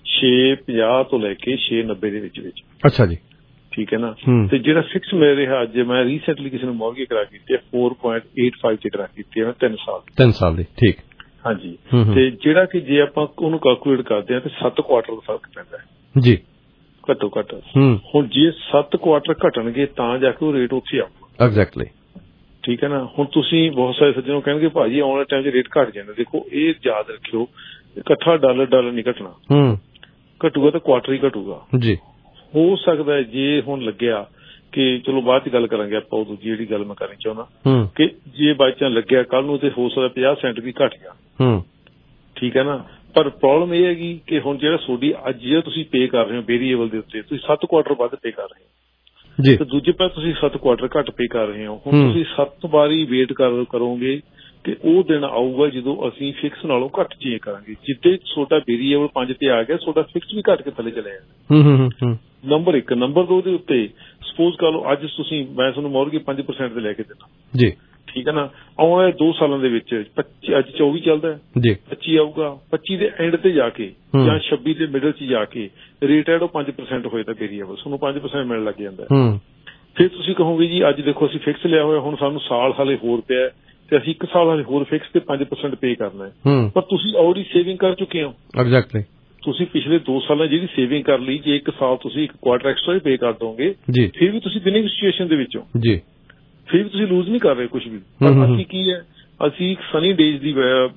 ਛੇ ਪੰਜਾਹ ਤੋਂ ਲੈ ਕੇ ਛੇ ਨੱਬੇ ਦੇ ਵਿੱਚ ਵਿੱਚ। ਅੱਛਾ ਜੀ, ਠੀਕ ਹੈ ਨਾ। ਤੇ ਜਿਹੜਾ ਫਿਕਸ ਮਿਲ ਰਿਹਾ, ਅੱਜ ਮੈਂ ਰੀਸੈਂਟਲੀ ਕਿਸੇ ਨੂੰ ਮੌਰਗੇਜ ਕਰਾ ਕੀਤੀ ਹੈ ਫੋਰ ਪੁਆਇੰਟ ਏਟ ਫਾਈਵ ਚ ਕਰਾ ਕੀਤੀ ਹੈ ਤਿੰਨ ਸਾਲ ਤਿੰਨ ਸਾਲ ਦੀ। ਠੀਕ। ਹਾਂਜੀ। ਤੇ ਜਿਹੜਾ ਕਿ ਜੇ ਆਪਾਂ ਉਹਨੂੰ ਕੈਲਕੂਲੇਟ ਕਰਦੇ ਹਾਂ ਤੇ ਸੱਤ ਕੁਆਟਰ ਦਾ ਫਰਕ ਪੈਂਦਾ ਹੈ ਜੀ ਘੱਟੋ ਘੱਟ। ਹੁਣ ਜੇ ਸੱਤ ਕੁਆਟਰ ਘਟਣਗੇ ਤਾਂ ਜਾ ਕੇ ਉਹ ਰੇਟ ਉੱਥੇ ਆਊਗਾ। ਐਗਜ਼ੈਕਟਲੀ। ਠੀਕ ਹੈ ਨਾ। ਹੁਣ ਤੁਸੀਂ ਬਹੁਤ ਸਾਰੇ ਸੱਜਣੋਂ ਨੂੰ ਕਹਿਣਗੇ ਭਾਜੀ ਆਉਣ ਵਾਲੇ ਟਾਈਮ 'ਚ ਰੇਟ ਘੱਟ ਜਾਂਦਾ। ਦੇਖੋ ਇਹ ਯਾਦ ਰੱਖਿਓ, ਇਕੱਠਾ ਡਾਲਰ ਡਾਲਰ ਨਹੀਂ ਘਟਣਾ, ਘਟੂਗਾ ਤਾਂ ਕੁਆਟਰ ਹੀ ਘਟੂਗਾ ਜੀ। ਹੋ ਸਕਦਾ ਹੈ ਜੇ ਹੁਣ ਲੱਗਿਆ ਕਿ ਚਲੋ ਬਾਅਦ ਚ ਗੱਲ ਕਰਾਂਗੇ ਆਪਾਂ, ਉਹ ਦੂਜੀ ਜਿਹੜੀ ਗੱਲ ਮੈਂ ਕਰਨੀ ਚਾਹੁੰਦਾ ਕਿ ਜੇ ਬਾਈ ਚਾਂਸ ਲੱਗਿਆ ਕੱਲ ਨੂੰ ਤੇ ਹੋ ਸਕਦਾ ਪੰਜਾਹ ਸੈਂਟ ਵੀ ਘਟ ਗਿਆ। ਠੀਕ ਹੈ ਨਾ। ਪਰ ਪ੍ਰੋਬਲਮ ਇਹ ਹੈਗੀ ਕਿ ਹੁਣ ਜਿਹੜਾ ਤੁਹਾਡੀ ਅੱਜ ਜਿਹੜਾ ਤੁਸੀਂ ਪੇ ਕਰ ਰਹੇ ਹੋ ਵੇਰੀਏਬਲ ਦੇ ਉੱਤੇ, ਤੁਸੀਂ ਸੱਤ ਕੁਆਟਰ ਵੱਧ ਪੇ ਕਰ ਰਹੇ ਹੋ ਜੀ, ਤੇ ਦੂਜੇ ਪਾਸੇ ਤੁਸੀਂ ਸੱਤ ਕੁਆਟਰ ਘੱਟ ਪੇ ਕਰ ਰਹੇ ਹੋ। ਹੁਣ ਤੁਸੀਂ ਸੱਤ ਵਾਰੀ ਵੇਟ ਕਰ ਕਰੋਗੇ ਕਿ ਉਹ ਦਿਨ ਆਊਗਾ ਜਦੋਂ ਅਸੀਂ ਫਿਕਸ ਨਾਲੋਂ ਘੱਟ ਚੇਂਜ ਕਰਾਂਗੇ। ਜਿੱਦੇ ਤੁਹਾਡਾ ਵੇਰੀਏਬਲ ਪੰਜ ਤੇ ਆ ਗਿਆ, ਤੁਹਾਡਾ ਫਿਕਸ ਵੀ ਘੱਟ ਕੇ ਥੱਲੇ ਚਲੇ ਜਾਣਾ। ਨੰਬਰ ਇੱਕ। ਨੰਬਰ ਦੋ ਦੇ ਉੱਤੇ ਸਪੋਜ਼ ਕਰ ਲਓ ਅੱਜ ਤੁਸੀਂ, ਮੈਂ ਤੁਹਾਨੂੰ ਮੌਰਗੇਜ ਪੰਜ ਪਰਸੈਂਟ ਤੇ ਲੈ ਕੇ ਦੇਣਾ ਜੀ, ਠੀਕ ਹੈ ਨਾ। ਆਉਣ ਵਾਲੇ ਦੋ ਸਾਲਾਂ ਦੇ ਵਿੱਚ ਪੱਚੀ, ਅੱਜ ਚੌਵੀ ਚੱਲਦਾ ਜੀ, ਪੱਚੀ ਆਊਗਾ, ਪੱਚੀ ਦੇ ਐਂਡ ਤੇ ਜਾ ਕੇ ਜਾਂ ਛੱਬੀ ਦੇ ਮਿਡਲ ਚ ਜਾ ਕੇ ਰੇਟ ਹੈ ਉਹ ਪੰਜ ਪਰਸੈਂਟ ਹੋਏ ਤਾਂ ਵੇਰੀਏਬਲ ਤੁਹਾਨੂੰ ਪੰਜ ਪਰਸੈਂਟ ਮਿਲਣ ਲੱਗ ਜਾਂਦਾ। ਫਿਰ ਤੁਸੀਂ ਕਹੋਗੇ ਜੀ ਅੱਜ ਦੇਖੋ ਅਸੀਂ ਫਿਕਸ ਲਿਆ ਹੋਇਆ, ਹੁਣ ਸਾਨੂੰ ਸਾਲ ਹਾਲੇ ਹੋਰ ਪਿਆ ਤੇ ਅਸੀਂ ਇੱਕ ਸਾਲ ਹਾਲੇ ਹੋਰ ਫਿਕਸ ਤੇ ਪੰਜ ਪਰਸੈਂਟ ਪੇ ਕਰਨਾ ਹੈ, ਪਰ ਤੁਸੀਂ ਆਲਰੇਡੀ ਸੇਵਿੰਗ ਕਰ ਚੁੱਕੇ ਹੋ। ਐਗਜ਼ੈਕਟਲੀ। ਤੁਸੀਂ ਪਿਛਲੇ ਦੋ ਸਾਲਾਂ ਜਿਹੜੀ ਸੇਵਿੰਗ ਕਰ ਲਈ, ਜੇ ਇੱਕ ਸਾਲ ਤੁਸੀਂ ਇੱਕ ਕੁਆਟਰ ਐਕਸਟਰਾ ਹੀ ਪੇ ਕਰ ਦੋਗੇ ਫਿਰ ਵੀ ਤੁਸੀਂ ਬਿਨਿੰਗ ਸਿਚੁਏਸ਼ਨ ਦੇ ਵਿੱਚੋਂ ਜੀ, ਫਿਰ ਵੀ ਤੁਸੀਂ ਲੂਜ਼ ਨਹੀਂ ਕਰ ਰਹੇ ਕੁਝ ਵੀ। ਪਰ ਅਸੀਂ ਕੀ ਹੈ, ਅਸੀਂ ਸਨੀ ਡੇਜ਼ ਦੀ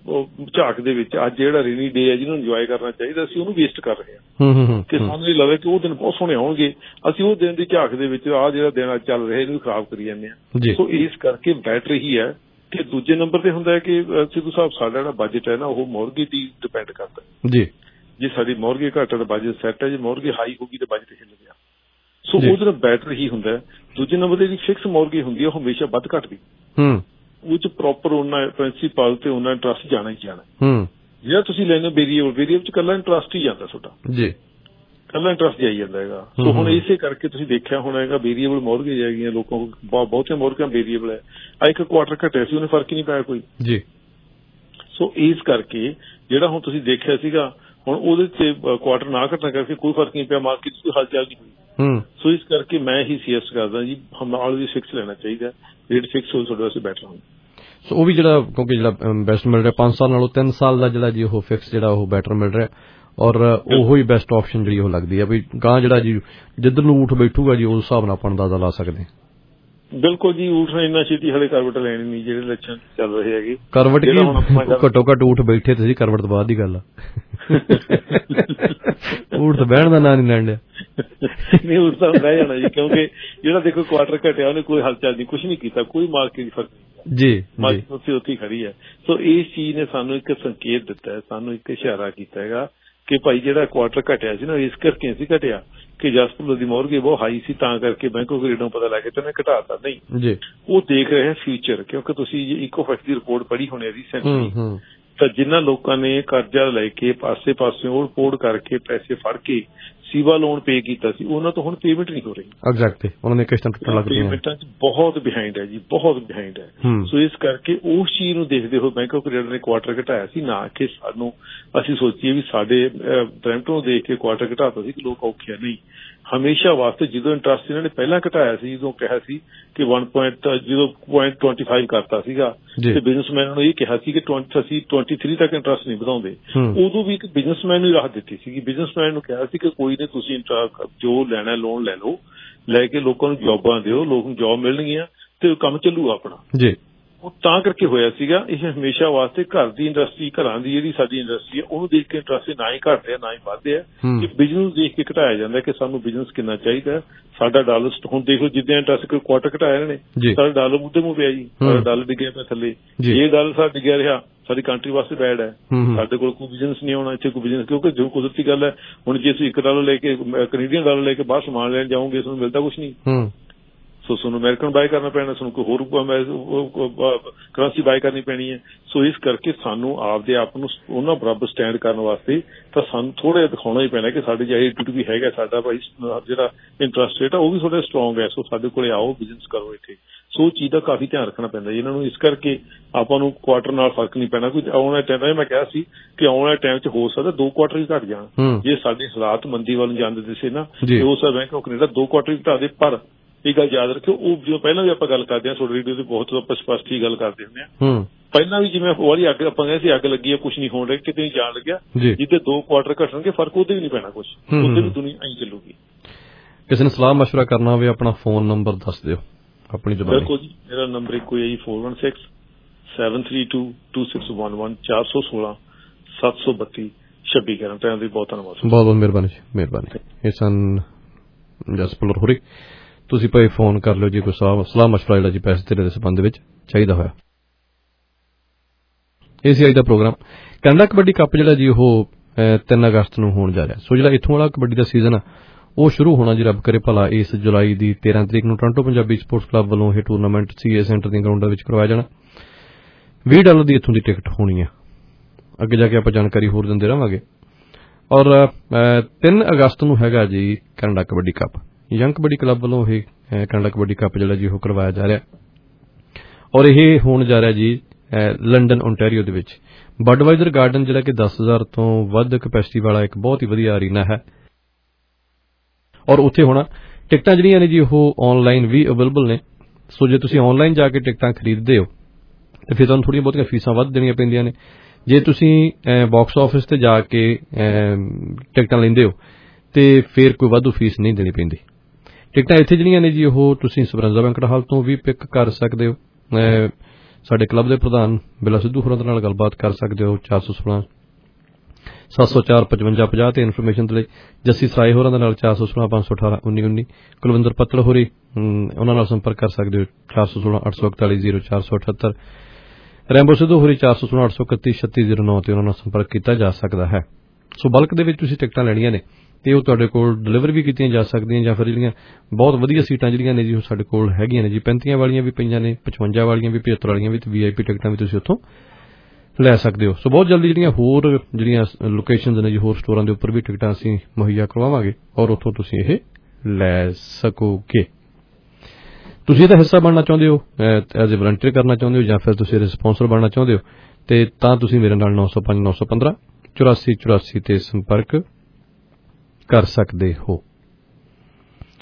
ਝਾਕ ਦੇ ਵਿੱਚ ਅੱਜ ਜਿਹੜਾ ਰੇਨੀ ਡੇ ਹੈ ਜਿਹਨੂੰ ਇੰਜੋਏ ਕਰਨਾ ਚਾਹੀਦਾ, ਅਸੀਂ ਉਹਨੂੰ ਵੇਸਟ ਕਰ ਰਹੇ ਹਾਂ ਕਿ ਸਾਨੂੰ ਇਹ ਲੱਗਦਾ ਕਿ ਉਹ ਦਿਨ ਬਹੁਤ ਸੋਹਣੇ ਆਉਣਗੇ, ਅਸੀਂ ਉਹ ਦਿਨ ਦੀ ਝਾਕ ਦੇ ਵਿੱਚ ਆਹ ਜਿਹੜਾ ਦਿਨ ਚੱਲ ਰਿਹਾ ਇਹਨੂੰ ਖਰਾਬ ਕਰੀ ਜਾਂਦੇ ਹਾਂ। ਸੋ ਇਸ ਕਰਕੇ ਬੈਟਰ ਹੀ ਹੈ ਕਿ ਦੂਜੇ ਨੰਬਰ ਤੇ ਹੁੰਦਾ ਹੈ ਕਿ ਸਿੱਧੂ ਸਾਹਿਬ ਸਾਡਾ ਜਿਹੜਾ ਬਜਟ ਹੈ ਨਾ ਉਹ ਮੌਰਗੇਜ ਦੀ ਡਿਪੈਂਡ ਕਰਦਾ ਜੀ। ਜੇ ਸਾਡੀ ਮੌਰਗੇਜ ਘੱਟ ਹੈ ਤਾਂ ਬਜਟ ਸੈੱਟ ਹੈ, ਜੇ ਮੌਰਗੇਜ ਹਾਈ ਹੋਗੀ ਤਾਂ ਬਜਟ ਹਿੱਲ ਗਿਆ। ਸੋ ਉਹਦੇ ਨਾਲ ਬੈਟਰ ਹੀ ਹੁੰਦਾ। ਦੂਜੇ ਨੰਬਰ ਤੇ ਜਿਹੜੀ ਫਿਕਸ ਮੌਰਗੇਜ ਹੁੰਦੀ ਹੈ ਉਹ ਹਮੇਸ਼ਾ ਵੱਧ ਘੱਟਦੀ, ਉਹ ਚ ਪ੍ਰੋਪਰ ਉਹਨਾਂ ਪ੍ਰਿੰਸੀਪਲ ਤੇ ਉਹਨਾਂ ਇੰਟਰਸਟ ਜਾਣਾ ਹੀ ਜਾਣਾ। ਜਿਹੜਾ ਤੁਸੀਂ ਲੈਣੇ ਵੇਰੀਏਬਲ, ਵੇਰੀਏਬਲ ਚ ਇਕੱਲਾ ਇੰਟਰਸਟ ਹੀ ਜਾਂਦਾ ਤੁਹਾਡਾ ਜੀ, ਇਕੱਲਾ ਇੰਟਰਸਟ ਜਾਈ ਜਾਂਦਾ ਹੈਗਾ। ਸੋ ਹੁਣ ਇਸੇ ਕਰਕੇ ਤੁਸੀਂ ਦੇਖਿਆ ਹੋਣਾ ਹੈਗਾ ਵੇਰੀਏਬਲ ਮੌਰਗੇਜ ਹੈਗੀਆਂ ਲੋਕਾਂ ਕੋਲ, ਬਹੁਤੀਆਂ ਮੌਰਗੇਜਾਂ ਵੇਰੀਏਬਲ ਹੈ। ਆ ਇੱਕ ਕੁਆਟਰ ਘਟਿਆ ਸੀ, ਉਹਨੇ ਫਰਕ ਹੀ ਨਹੀਂ ਪਾਇਆ ਕੋਈ ਜੀ। ਸੋ ਇਸ ਕਰਕੇ ਜਿਹੜਾ ਹੁਣ ਤੁਸੀਂ ਦੇਖਿਆ ਸੀਗਾ, ਹੁਣ ਉਹਦੇ ਚ ਕੁਆਟਰ ਨਾ ਘਟਣਾ ਕਰਕੇ ਕੋਈ ਫਰਕ ਨਹੀਂ ਪਿਆ, ਮਾਰਕੀਟ ਚ ਕੋਈ ਹਲਚਲ ਨਹੀਂ ਹੋਈ। ਸੋ ਇਸ ਕਰਕੇ ਮੈਂ ਹੀ ਸੁਜੈਸਟ ਕਰਦਾ ਜੀ ਨਾਲ ਵੀ ਫਿਕਸ ਲੈਣਾ ਚਾਹੀਦਾ, ਰੇਟ ਫਿਕਸ ਹੋਵੇ ਤੁਹਾਡੇ ਵਾਸਤੇ ਬੈਟਰ ਹੁੰਦਾ। ਸੋ ਉਹ ਵੀ ਜਿਹੜਾ ਕਿਉਂਕਿ ਜਿਹੜਾ ਬੈਸਟ ਮਿਲ ਰਿਹਾ ਪੰਜ ਸਾਲ ਨਾਲੋਂ ਤਿੰਨ ਸਾਲ ਦਾ ਜਿਹੜਾ ਜੀ ਉਹ ਫਿਕਸ ਜਿਹੜਾ ਉਹ ਬੈਟਰ ਮਿਲ ਰਿਹਾ ਔਰ ਉਹੋ ਹੀ ਬੈਸਟ ਆਪਸ਼ਨ ਜਿਹੜੀ ਉਹ ਲੱਗਦੀ ਹੈ ਵੀ ਗਾਂ ਜਿਹੜਾ ਜੀ ਜਿੱਧਰ ਨੂੰ ਊਠ ਬੈਠੂਗਾ ਜੀ ਉਸ ਹਿਸਾਬ ਨਾਲ ਆਪਾਂ ਅੰਦਾਜ਼ਾ ਲਾ ਸਕਦੇ ਬਿਲਕੁਲ ਜੀ। ਊਠ ਨੇ ਇੰਨਾ ਛੇਤੀ ਹਲੇ ਕਰਵਟ ਲੈਣੀ ਨਹੀਂ ਜਿਹੜੇ ਲੱਛਣ ਚੱਲ ਰਹੇ ਹੈਗੇ। ਕਰਵਟ ਕੀ ਘੱਟੋ ਘੱਟ ਊਠ ਬੈਠੇ ਤੇ ਜੀ ਕਰਵਟ ਤੋਂ ਬਾਅਦ ਦੀ ਗੱਲ ਆ। ਊਠ ਤਾਂ ਬਹਿਣ ਦਾ ਨਾਂ ਨਹੀਂ ਲੈਣ ਡਿਆ। ਨਹੀਂ ਊਠ ਤਾਂ ਬਹਿ ਜਾਣਾ ਜੀ ਕਿਉਂਕਿ ਜਿਹੜਾ ਦੇਖੋ ਕੁਆਟਰ ਘਟਿਆ ਉਹਨੇ ਕੋਈ ਹਲਚਲ ਨਹੀਂ ਕੁਛ ਨਹੀਂ ਕੀਤਾ ਕੋਈ ਮਾਰਕੀਟ ਫਰਕ ਨਹੀਂ ਜੀ ਮਾਰਕੀਟ ਉੱਥੇ ਉੱਥੇ ਖੜੀ ਹੈ। ਸੋ ਇਸ ਚੀਜ਼ ਨੇ ਸਾਨੂੰ ਇੱਕ ਸੰਕੇਤ ਦਿੱਤਾ ਹੈ ਸਾਨੂੰ ਇੱਕ ਇਸ਼ਾਰਾ ਕੀਤਾ ਹੈਗਾ ਕਿ ਭਾਈ ਜਿਹੜਾ ਕੁਆਟਰ ਘਟਿਆ ਸੀ ਨਾ ਇਸ ਕਰਕੇ ਸੀ ਘਟਿਆ ਕਿ ਜਸਪੁਰ ਦੀ ਮੋਰਗੇ ਬਹੁਤ ਹਾਈ ਸੀ ਤਾਂ ਕਰਕੇ ਬੈਂਕ ਆਫ ਇੰਗਲੈਂਡ ਨੂੰ ਪਤਾ ਲੱਗ ਗਿਆ ਤੇ ਉਹਨੇ ਘਟਾਤਾ ਨਹੀਂ ਜੀ ਉਹ ਦੇਖ ਰਹੇ ਫਿਊਚਰ ਕਿਉਂਕਿ ਤੁਸੀਂ ਇਕੋਫੈਕਟ ਦੀ ਰਿਪੋਰਟ ਪੜ੍ਹੀ ਹੋਣੀ ਰੀਸੈਂਟਲੀ ਤਾਂ ਜਿਨ੍ਹਾਂ ਲੋਕਾਂ ਨੇ ਕਰਜ਼ਾ ਲੈ ਕੇ ਪਾਸੇ ਪਾਸੇ ਉਹ ਰਿਪੋਰਟ ਕਰਕੇ ਪੈਸੇ ਫੜ ਕੇ ਸੀਵਾ ਲੋਨ ਪੇ ਕੀਤਾ ਸੀ ਉਹਨਾਂ ਤੋਂ ਹੁਣ ਪੇਮੈਂਟ ਨਹੀਂ ਹੋ ਰਹੀ। ਐਗਜ਼ੈਕਟਲੀ ਉਹਨਾਂ ਨੇ ਕਿਸ਼ਤਾਂ ਟੁੱਟਣ ਲੱਗ ਪਈਆਂ ਪੇਮੈਂਟਾਂ ਚ ਬਹੁਤ ਬਿਹਾਈਂਡ ਹੈ ਜੀ ਬਹੁਤ ਬਿਹਾਈਂਡ ਹੈ। ਸੋ ਇਸ ਕਰਕੇ ਉਸ ਚੀਜ਼ ਨੂੰ ਦੇਖਦੇ ਹੋਏ ਬੈਂਕ ਆਫ ਇੰਗਲੈਂਡ ਨੇ ਕੁਆਟਰ ਘਟਾਇਆ ਸੀ ਨਾ ਕਿ ਸਾਨੂੰ ਅਸੀਂ ਸੋਚੀਏ ਵੀ ਸਾਡੇ ਬ੍ਰੈਂਟਨ ਨੂੰ ਦੇਖ ਕੇ ਕੁਆਟਰ ਘਟਾਤਾ ਸੀ ਕਿ ਲੋਕ ਔਖੇ ਆ ਨਹੀਂ ਹਮੇਸ਼ਾ ਵਾਸਤੇ ਜਦੋਂ ਇੰਟਰਸਟ ਇਹਨਾਂ ਨੇ ਪਹਿਲਾਂ ਘਟਾਇਆ ਸੀ ਜਦੋਂ ਕਿਹਾ ਸੀ ਕਿ ਵਨ ਪੁਆਇੰਟ ਜਦੋਂ ਪੁਆਇੰਟ ਟਵੈਂਟੀ ਫਾਈਵ ਕਰਤਾ ਸੀਗਾ ਤੇ ਬਿਜ਼ਨਸਮੈਨ ਨੂੰ ਇਹ ਕਿਹਾ ਸੀ ਕਿ ਅਸੀਂ ਟਵੈਂਟੀ ਥ੍ਰੀ ਤੱਕ ਇੰਟਰਸਟ ਨਹੀਂ ਵਧਾਉਂਦੇ ਉਦੋਂ ਵੀ ਇੱਕ ਬਿਜ਼ਨਸਮੈਨ ਨੂੰ ਰਾਹਤ ਦਿੱਤੀ ਸੀਗੀ ਬਿਜ਼ਨਸਮੈਨ ਨੂੰ ਕਿਹਾ ਸੀ ਕਿ ਕੋਈ ਨਹੀਂ ਤੁਸੀਂ ਜੋ ਲੈਣਾ ਲੋਨ ਲੈ ਲਓ ਲੈ ਕੇ ਲੋਕਾਂ ਨੂੰ ਜੌਬਾਂ ਦਿਓ ਲੋਕ ਨੂੰ ਜੌਬ ਮਿਲਣਗੀਆਂ ਤੇ ਕੰਮ ਚੱਲੂਗਾ ਆਪਣਾ ਜੀ ਉਹ ਤਾਂ ਕਰਕੇ ਹੋਇਆ ਸੀਗਾ। ਇਹ ਹਮੇਸ਼ਾ ਵਾਸਤੇ ਘਰ ਦੀ ਇੰਡਸਟਰੀ ਘਰਾਂ ਦੀ ਜਿਹੜੀ ਸਾਡੀ ਇੰਡਸਟਰੀ ਹੈ ਉਹਨੂੰ ਦੇਖ ਕੇ ਇੰਟਰਸਟ ਨਾ ਹੀ ਘੱਟ ਰਿਹਾ ਨਾ ਹੀ ਵੱਧ ਰਿਹਾ ਕਿ ਬਿਜ਼ਨਸ ਦੇਖ ਕੇ ਘਟਾਇਆ ਜਾਂਦਾ ਕਿ ਸਾਨੂੰ ਬਿਜ਼ਨਸ ਕਿੰਨਾ ਚਾਹੀਦਾ ਸਾਡਾ ਡਾਲਰ ਹੁਣ ਦੇਖ ਲਓ ਜਿੱਦਾਂ ਇੰਟਰਸਟ ਕੁਆਟਰ ਘਟਾਇਆ ਇਹਨਾਂ ਨੇ ਸਾਡਾ ਡਾਲਰ ਮੁੱਦੇ ਮੂੰਹ ਪਿਆ ਜੀ ਸਾਡਾ ਡਾਲਰ ਡਿੱਗਿਆ ਪਿਆ ਥੱਲੇ ਇਹ ਡਾਲਰ ਸਾਡਾ ਡਿੱਗਿਆ ਰਿਹਾ ਸਾਡੀ ਕੰਟਰੀ ਵਾਸਤੇ ਬੈਡ ਹੈ ਸਾਡੇ ਕੋਲ ਕੋਈ ਬਿਜ਼ਨਸ ਨਹੀਂ ਆਉਣਾ ਇੱਥੇ ਕੋਈ ਬਿਜ਼ਨਸ ਕਿਉਂਕਿ ਜੋ ਕੁਦਰਤੀ ਗੱਲ ਹੈ ਹੁਣ ਜੇ ਤੁਸੀਂ ਇੱਕ ਡਾਲਰ ਲੈ ਕੇ ਕੈਨੇਡੀਅਨ ਡਾਲਰ ਲੈ ਕੇ ਬਾਹਰ ਸਮਾਨ ਲੈਣ ਜਾਓਗੇ ਤੁਹਾਨੂੰ ਮਿਲਦਾ ਕੁਛ ਨਹੀਂ ਸੋ ਤੁਹਾਨੂੰ ਅਮਰੀਕਨ ਬਾਏ ਕਰਨਾ ਪੈਣਾ ਤੁਹਾਨੂੰ ਕੋਈ ਹੋਰ ਕਰੰਸੀ ਬਾਏ ਕਰਨੀ ਪੈਣੀ ਹੈ। ਸੋ ਇਸ ਕਰਕੇ ਸਾਨੂੰ ਆਪਦੇ ਆਪ ਨੂੰ ਉਹਨਾਂ ਬਰਾਬਰ ਸਟੈਂਡ ਕਰਨ ਵਾਸਤੇ ਤਾਂ ਸਾਨੂੰ ਥੋੜਾ ਜਿਹਾ ਦਿਖਾਉਣਾ ਹੀ ਪੈਣਾ ਕਿ ਸਾਡੇ ਜਿਹੜੇ ਟੀ ਵੀ ਹੈਗਾ ਸਾਡਾ ਭਾਈ ਜਿਹੜਾ ਇੰਟਰਸਟ ਰੇਟ ਆ ਉਹ ਵੀ ਥੋੜਾ ਸਟਰੋਂਗ ਹੈ। ਸੋ ਸਾਡੇ ਕੋਲੇ ਆਓ ਬਿਜ਼ਨਸ ਕਰੋ ਇੱਥੇ ਸੋ ਚੀਜ਼ ਦਾ ਕਾਫੀ ਧਿਆਨ ਰੱਖਣਾ ਪੈਂਦਾ ਇਹਨਾਂ ਨੂੰ ਇਸ ਕਰਕੇ ਆਪਾਂ ਨੂੰ ਕੁਆਟਰ ਨਾਲ ਫਰਕ ਨਹੀਂ ਪੈਣਾ ਕੋਈ ਆਉਣ ਵਾਲੇ ਟਾਈਮ ਮੈਂ ਕਿਹਾ ਸੀ ਕਿ ਆਉਣ ਵਾਲੇ ਟਾਈਮ 'ਚ ਹੋ ਸਕਦਾ ਦੋ ਕੁਆਟਰ ਹੀ ਘੱਟ ਜਾਣ ਜੇ ਸਾਡੇ ਹਾਲਾਤ ਮੰਦੀ ਵੱਲ ਜਾਂਦੇ ਦਿਸੇ ਨਾ ਤੇ ਉਹ ਸਰ ਬੈਂਕ ਆਫ ਕੈਨੇਡਾ ਦੋ ਕੁਆਟਰ ਹੀ ਘਟਾ ਦੇ ਪਰ ਇਹ ਗੱਲ ਯਾਦ ਰੱਖਿਓ ਉਹ ਜਦੋਂ ਪਹਿਲਾਂ ਵੀ ਆਪਾਂ ਗੱਲ ਕਰਦੇ ਹਾਂ ਤੁਹਾਡੇ ਰੇਡੀਓ ਤੇ ਬਹੁਤ ਆਪਾਂ ਸਪਸ਼ਟ ਹੀ ਗੱਲ ਕਰਦੇ ਹੁੰਦੇ ਹਾਂ ਪਹਿਲਾਂ ਵੀ ਜਿਵੇਂ ਵਾਲੀ ਅੱਗ ਆਪਾਂ ਕਹਿੰਦੇ ਸੀ ਅੱਗ ਲੱਗੀ ਹੈ ਕੁਛ ਨਹੀਂ ਹੋਣ ਰਿਹਾ ਕਿਤੇ ਨਹੀਂ ਜਾਣ ਲੱਗਿਆ ਜਿੱਥੇ ਦੋ ਕੁਆਟਰ ਘਟਣਗੇ ਫਰਕ ਉਹਦੇ ਵੀ ਨਹੀਂ ਪੈਣਾ ਕੁਛ ਉਹਦੇ ਵੀ ਦੁਨੀਆ ਐਂ ਚੱਲੂਗੀ। ਕਿਸੇ ਨੇ ਸਲਾਹ ਮਸ਼ਵਰਾ ਕਰਨਾ ਹੋਵੇ ਆਪਣਾ ਫੋਨ ਨੰਬਰ ਦੱਸ ਦਿਓ ਆਪਣੀ ਜ਼ਬਾਨੀ। ਬਿਲਕੁਲ ਜੀ ਮੇਰਾ ਨੰਬਰ ਇੱਕੋ ਹੈ ਜੀ four one six seven three two two six one one ਚਾਰ ਸੌ ਸੋਲਾਂ ਸੱਤ ਸੌ ਬੱਤੀ ਛੱਬੀ ਗਿਆਰਾਂ ਟਾਈਮ ਦੀ ਬਹੁਤ ਧੰਨਵਾਦ ਬਹੁਤ ਬਹੁਤ ਮਿਹਰਬਾਨੀ ਜੀ ਮਿਹਰਬਾਨੀ। ਇਹ ਸਨ ਜਸਪਾਲ ਹੋਰੀ ਤੁਸੀਂ ਭਾਈ ਫੋਨ ਕਰ ਲਿਓ ਜੀ ਕੋਈ ਸਲਾਹ ਮਸ਼ਵਰਾ ਜਿਹੜਾ ਜੀ ਪੈਸੇ ਤੇਰੇ ਦੇ ਸੰਬੰਧ ਵਿੱਚ ਚਾਹੀਦਾ ਹੋਇਆ। ਇਹ ਸੀ ਅੱਜ ਦਾ ਪ੍ਰੋਗਰਾਮ। ਕੈਨੇਡਾ ਕਬੱਡੀ ਕੱਪ ਜਿਹੜਾ ਜੀ ਉਹ ਤਿੰਨ ਅਗਸਤ ਨੂੰ ਹੋਣ ਜਾ ਰਿਹਾ ਸੋ ਜਿਹੜਾ ਇੱਥੋਂ ਵਾਲਾ ਕਬੱਡੀ ਦਾ ਸੀਜ਼ਨ ਆ ਉਹ ਸ਼ੁਰੂ ਹੋਣਾ ਜੀ ਰੱਬ ਕਰੇ ਭਲਾ ਇਸ ਜੁਲਾਈ ਦੀ ਤੇਰਾਂ ਤਰੀਕ ਨੂੰ ਟੋਰਾਂਟੋ ਪੰਜਾਬੀ ਸਪੋਰਟਸ ਕਲੱਬ ਵੱਲੋਂ ਇਹ ਟੂਰਨਾਮੈਂਟ ਸੀਏ ਸੈਂਟਰ ਦੀਆਂ ਗਰਾਊਂਡਾਂ ਵਿੱਚ ਕਰਵਾਇਆ ਜਾਣਾ। ਵੀਹ ਡਾਲਰ ਦੀ ਇੱਥੋਂ ਦੀ ਟਿਕਟ ਹੋਣੀ ਆ ਅੱਗੇ ਜਾ ਕੇ ਆਪਾਂ ਜਾਣਕਾਰੀ ਹੋਰ ਦਿੰਦੇ ਰਹਾਂਗੇ। ਔਰ ਤਿੰਨ ਅਗਸਤ ਨੂੰ ਹੈਗਾ ਜੀ Canada kabaddi cup young kabaddi club ਵੱਲੋਂ ਇਹ ਕੈਨੇਡਾ ਕਬੱਡੀ ਕੱਪ ਜਿਹੜਾ ਜੀ ਉਹ ਕਰਵਾਇਆ ਜਾ ਰਿਹਾ ਔਰ ਇਹ ਹੋਣ ਜਾ ਰਿਹਾ ਜੀ ਲੰਡਨ ਓਨਟਾਰੀਓ ਦੇ ਵਿੱਚ ਬਡਵਾਈਜ਼ਰ ਗਾਰਡਨ ਜਿਹੜਾ ਕਿ ਦਸ ਹਜ਼ਾਰ ਤੋਂ ਵੱਧ ਕੈਪੈਸਿਟੀ ਵਾਲਾ ਇੱਕ ਬਹੁਤ ਹੀ ਵਧੀਆ ਅਰੀਨਾ ਹੈ ਔਰ ਉੱਥੇ ਹੋਣਾ। ਟਿਕਟਾਂ ਜਿਹੜੀਆਂ ਨੇ ਜੀ ਉਹ ਆਨਲਾਈਨ ਵੀ ਅਵੇਲੇਬਲ ਨੇ ਸੋ ਜੇ ਤੁਸੀਂ ਆਨਲਾਈਨ ਜਾ ਕੇ ਟਿਕਟਾਂ ਖਰੀਦਦੇ ਹੋ ਤੇ ਫਿਰ ਤੁਹਾਨੂੰ ਥੋੜ੍ਹੀਆਂ ਬਹੁਤੀਆਂ ਫੀਸਾਂ ਵੱਧ ਦੇਣੀਆਂ ਪੈਂਦੀਆਂ ਨੇ। ਜੇ ਤੁਸੀਂ ਬਾਕਸ ਆਫਿਸ ਤੇ ਜਾ ਕੇ ਟਿਕਟਾਂ ਲੈਂਦੇ ਹੋ ਤੇ ਫਿਰ ਕੋਈ ਵਾਧੂ ਫੀਸ ਨਹੀਂ ਦੇਣੀ ਪੈਂਦੀ। ਟਿਕਟਾਂ ਇੱਥੇ ਜਿਹੜੀਆਂ ਨੇ ਜੀ ਉਹ ਤੁਸੀਂ ਸਬਰੰਜ਼ਾ ਬੈਂਕਟ ਹਾਲ ਤੋਂ ਵੀ ਪਿਕ ਕਰ ਸਕਦੇ ਹੋ। ਸਾਡੇ ਕਲੱਬ ਦੇ ਪ੍ਰਧਾਨ ਬਿਲਾ ਸਿੱਧੂ ਹੋਰਾਂ ਦੇ ਨਾਲ ਗੱਲਬਾਤ ਕਰ ਸਕਦੇ ਹੋ ਚਾਰ ਸੌ ਸੋਲਾਂ ਸੱਤ ਸੌ ਚਾਰ ਪਚਵੰਜਾ ਪੰਜਾਹ ਤੇ ਇਨਫੋਰਮੇਸ਼ਨ ਦੇ ਲਈ ਜੱਸੀ ਸਰਾਏ ਹੋਰਾਂ ਦੇ ਨਾਲ ਚਾਰ ਸੌ ਸੋਲਾਂ ਪੰਜ ਸੌ ਅਠਾਰਾਂ ਉੱਨੀ ਉੱਨੀ ਕੁਲਵਿੰਦਰ ਪੱਤਲ ਹੋਰੀ ਉਹਨਾਂ ਨਾਲ ਸੰਪਰਕ ਕਰ ਸਕਦੇ ਹੋ ਚਾਰ ਸੌ ਸੋਲਾਂ ਅੱਠ ਸੌ ਇਕਤਾਲੀ ਜ਼ੀਰੋ ਚਾਰ ਸੌ ਅਠੱਤਰ ਰੈਂਬੋ ਸਿੱਧੂ ਹੋਰੀ ਚਾਰ ਸੌ ਸੋਲਾਂ ਅੱਠ ਸੌ ਇਕੱਤੀ ਛੱਤੀ ਜ਼ੀਰੋ ਨੌ ਤੇ ਉਹਨਾਂ ਨਾਲ ਸੰਪਰਕ ਕੀਤਾ ਜਾ ਸਕਦਾ ਹੈ। ਸੋ ਬਲਕ ਦੇ ਵਿੱਚ ਤੁਸੀਂ ਟਿਕਟਾਂ ਲੈਣੀਆਂ ਨੇ ਤੇ ਉਹ ਤੁਹਾਡੇ ਕੋਲ ਡਿਲੀਵਰ ਵੀ ਕੀਤੀਆਂ ਜਾ ਸਕਦੀਆਂ ਜਾਂ ਫਿਰ ਜਿਹੜੀਆਂ ਬਹੁਤ ਵਧੀਆ ਸੀਟਾਂ ਜਿਹੜੀਆਂ ਨੇ ਜੀ ਉਹ ਸਾਡੇ ਕੋਲ ਹੈਗੀਆਂ ਨੇ ਜੀ ਪੈਂਤੀਆਂ ਵਾਲੀਆਂ ਵੀ ਪਈਆਂ ਨੇ ਪਚਵੰਜਾ ਵਾਲੀਆਂ ਵੀ ਪਝੱਤਰ ਵਾਲੀਆਂ ਵੀ ਤੇ ਵੀ ਆਈ ਪੀ ਟਿਕਟਾਂ ਵੀ ਤੁਸੀਂ ਉੱਥੋਂ ਲੈ ਸਕਦੇ ਹੋ। ਸੋ ਬਹੁਤ ਜਲਦੀ ਜਿਹੜੀਆਂ ਹੋਰ ਜਿਹੜੀਆਂ ਲੋਕੇਸ਼ਨਸ ਨੇ ਜੀ ਹੋਰ ਸਟੋਰਾਂ ਦੇ ਉੱਪਰ ਵੀ ਟਿਕਟਾਂ ਅਸੀਂ ਮੁਹੱਈਆ ਕਰਵਾਵਾਂਗੇ ਔਰ ਉੱਥੋਂ ਤੁਸੀਂ ਇਹ ਲੈ ਸਕੋਗੇ। ਤੁਸੀਂ ਇਹਦਾ ਹਿੱਸਾ ਬਣਨਾ ਚਾਹੁੰਦੇ ਹੋ ਐਜ਼ ਏ ਵਲੰਟੀਅਰ ਕਰਨਾ ਚਾਹੁੰਦੇ ਹੋ ਜਾਂ ਫਿਰ ਤੁਸੀਂ ਰਿਸਪਾਂਸਰ ਬਣਨਾ ਚਾਹੁੰਦੇ ਹੋ ਤੇ ਤਾਂ ਤੁਸੀਂ ਮੇਰੇ ਨਾਲ ਨੌ ਸੌ ਪੰਜ ਨੌ ਸੌ ਪੰਦਰਾਂ ਚੁਰਾਸੀ ਚੁਰਾਸੀ ਤੇ ਸੰਪਰਕ ਕਰ ਸਕਦੇ ਹੋ।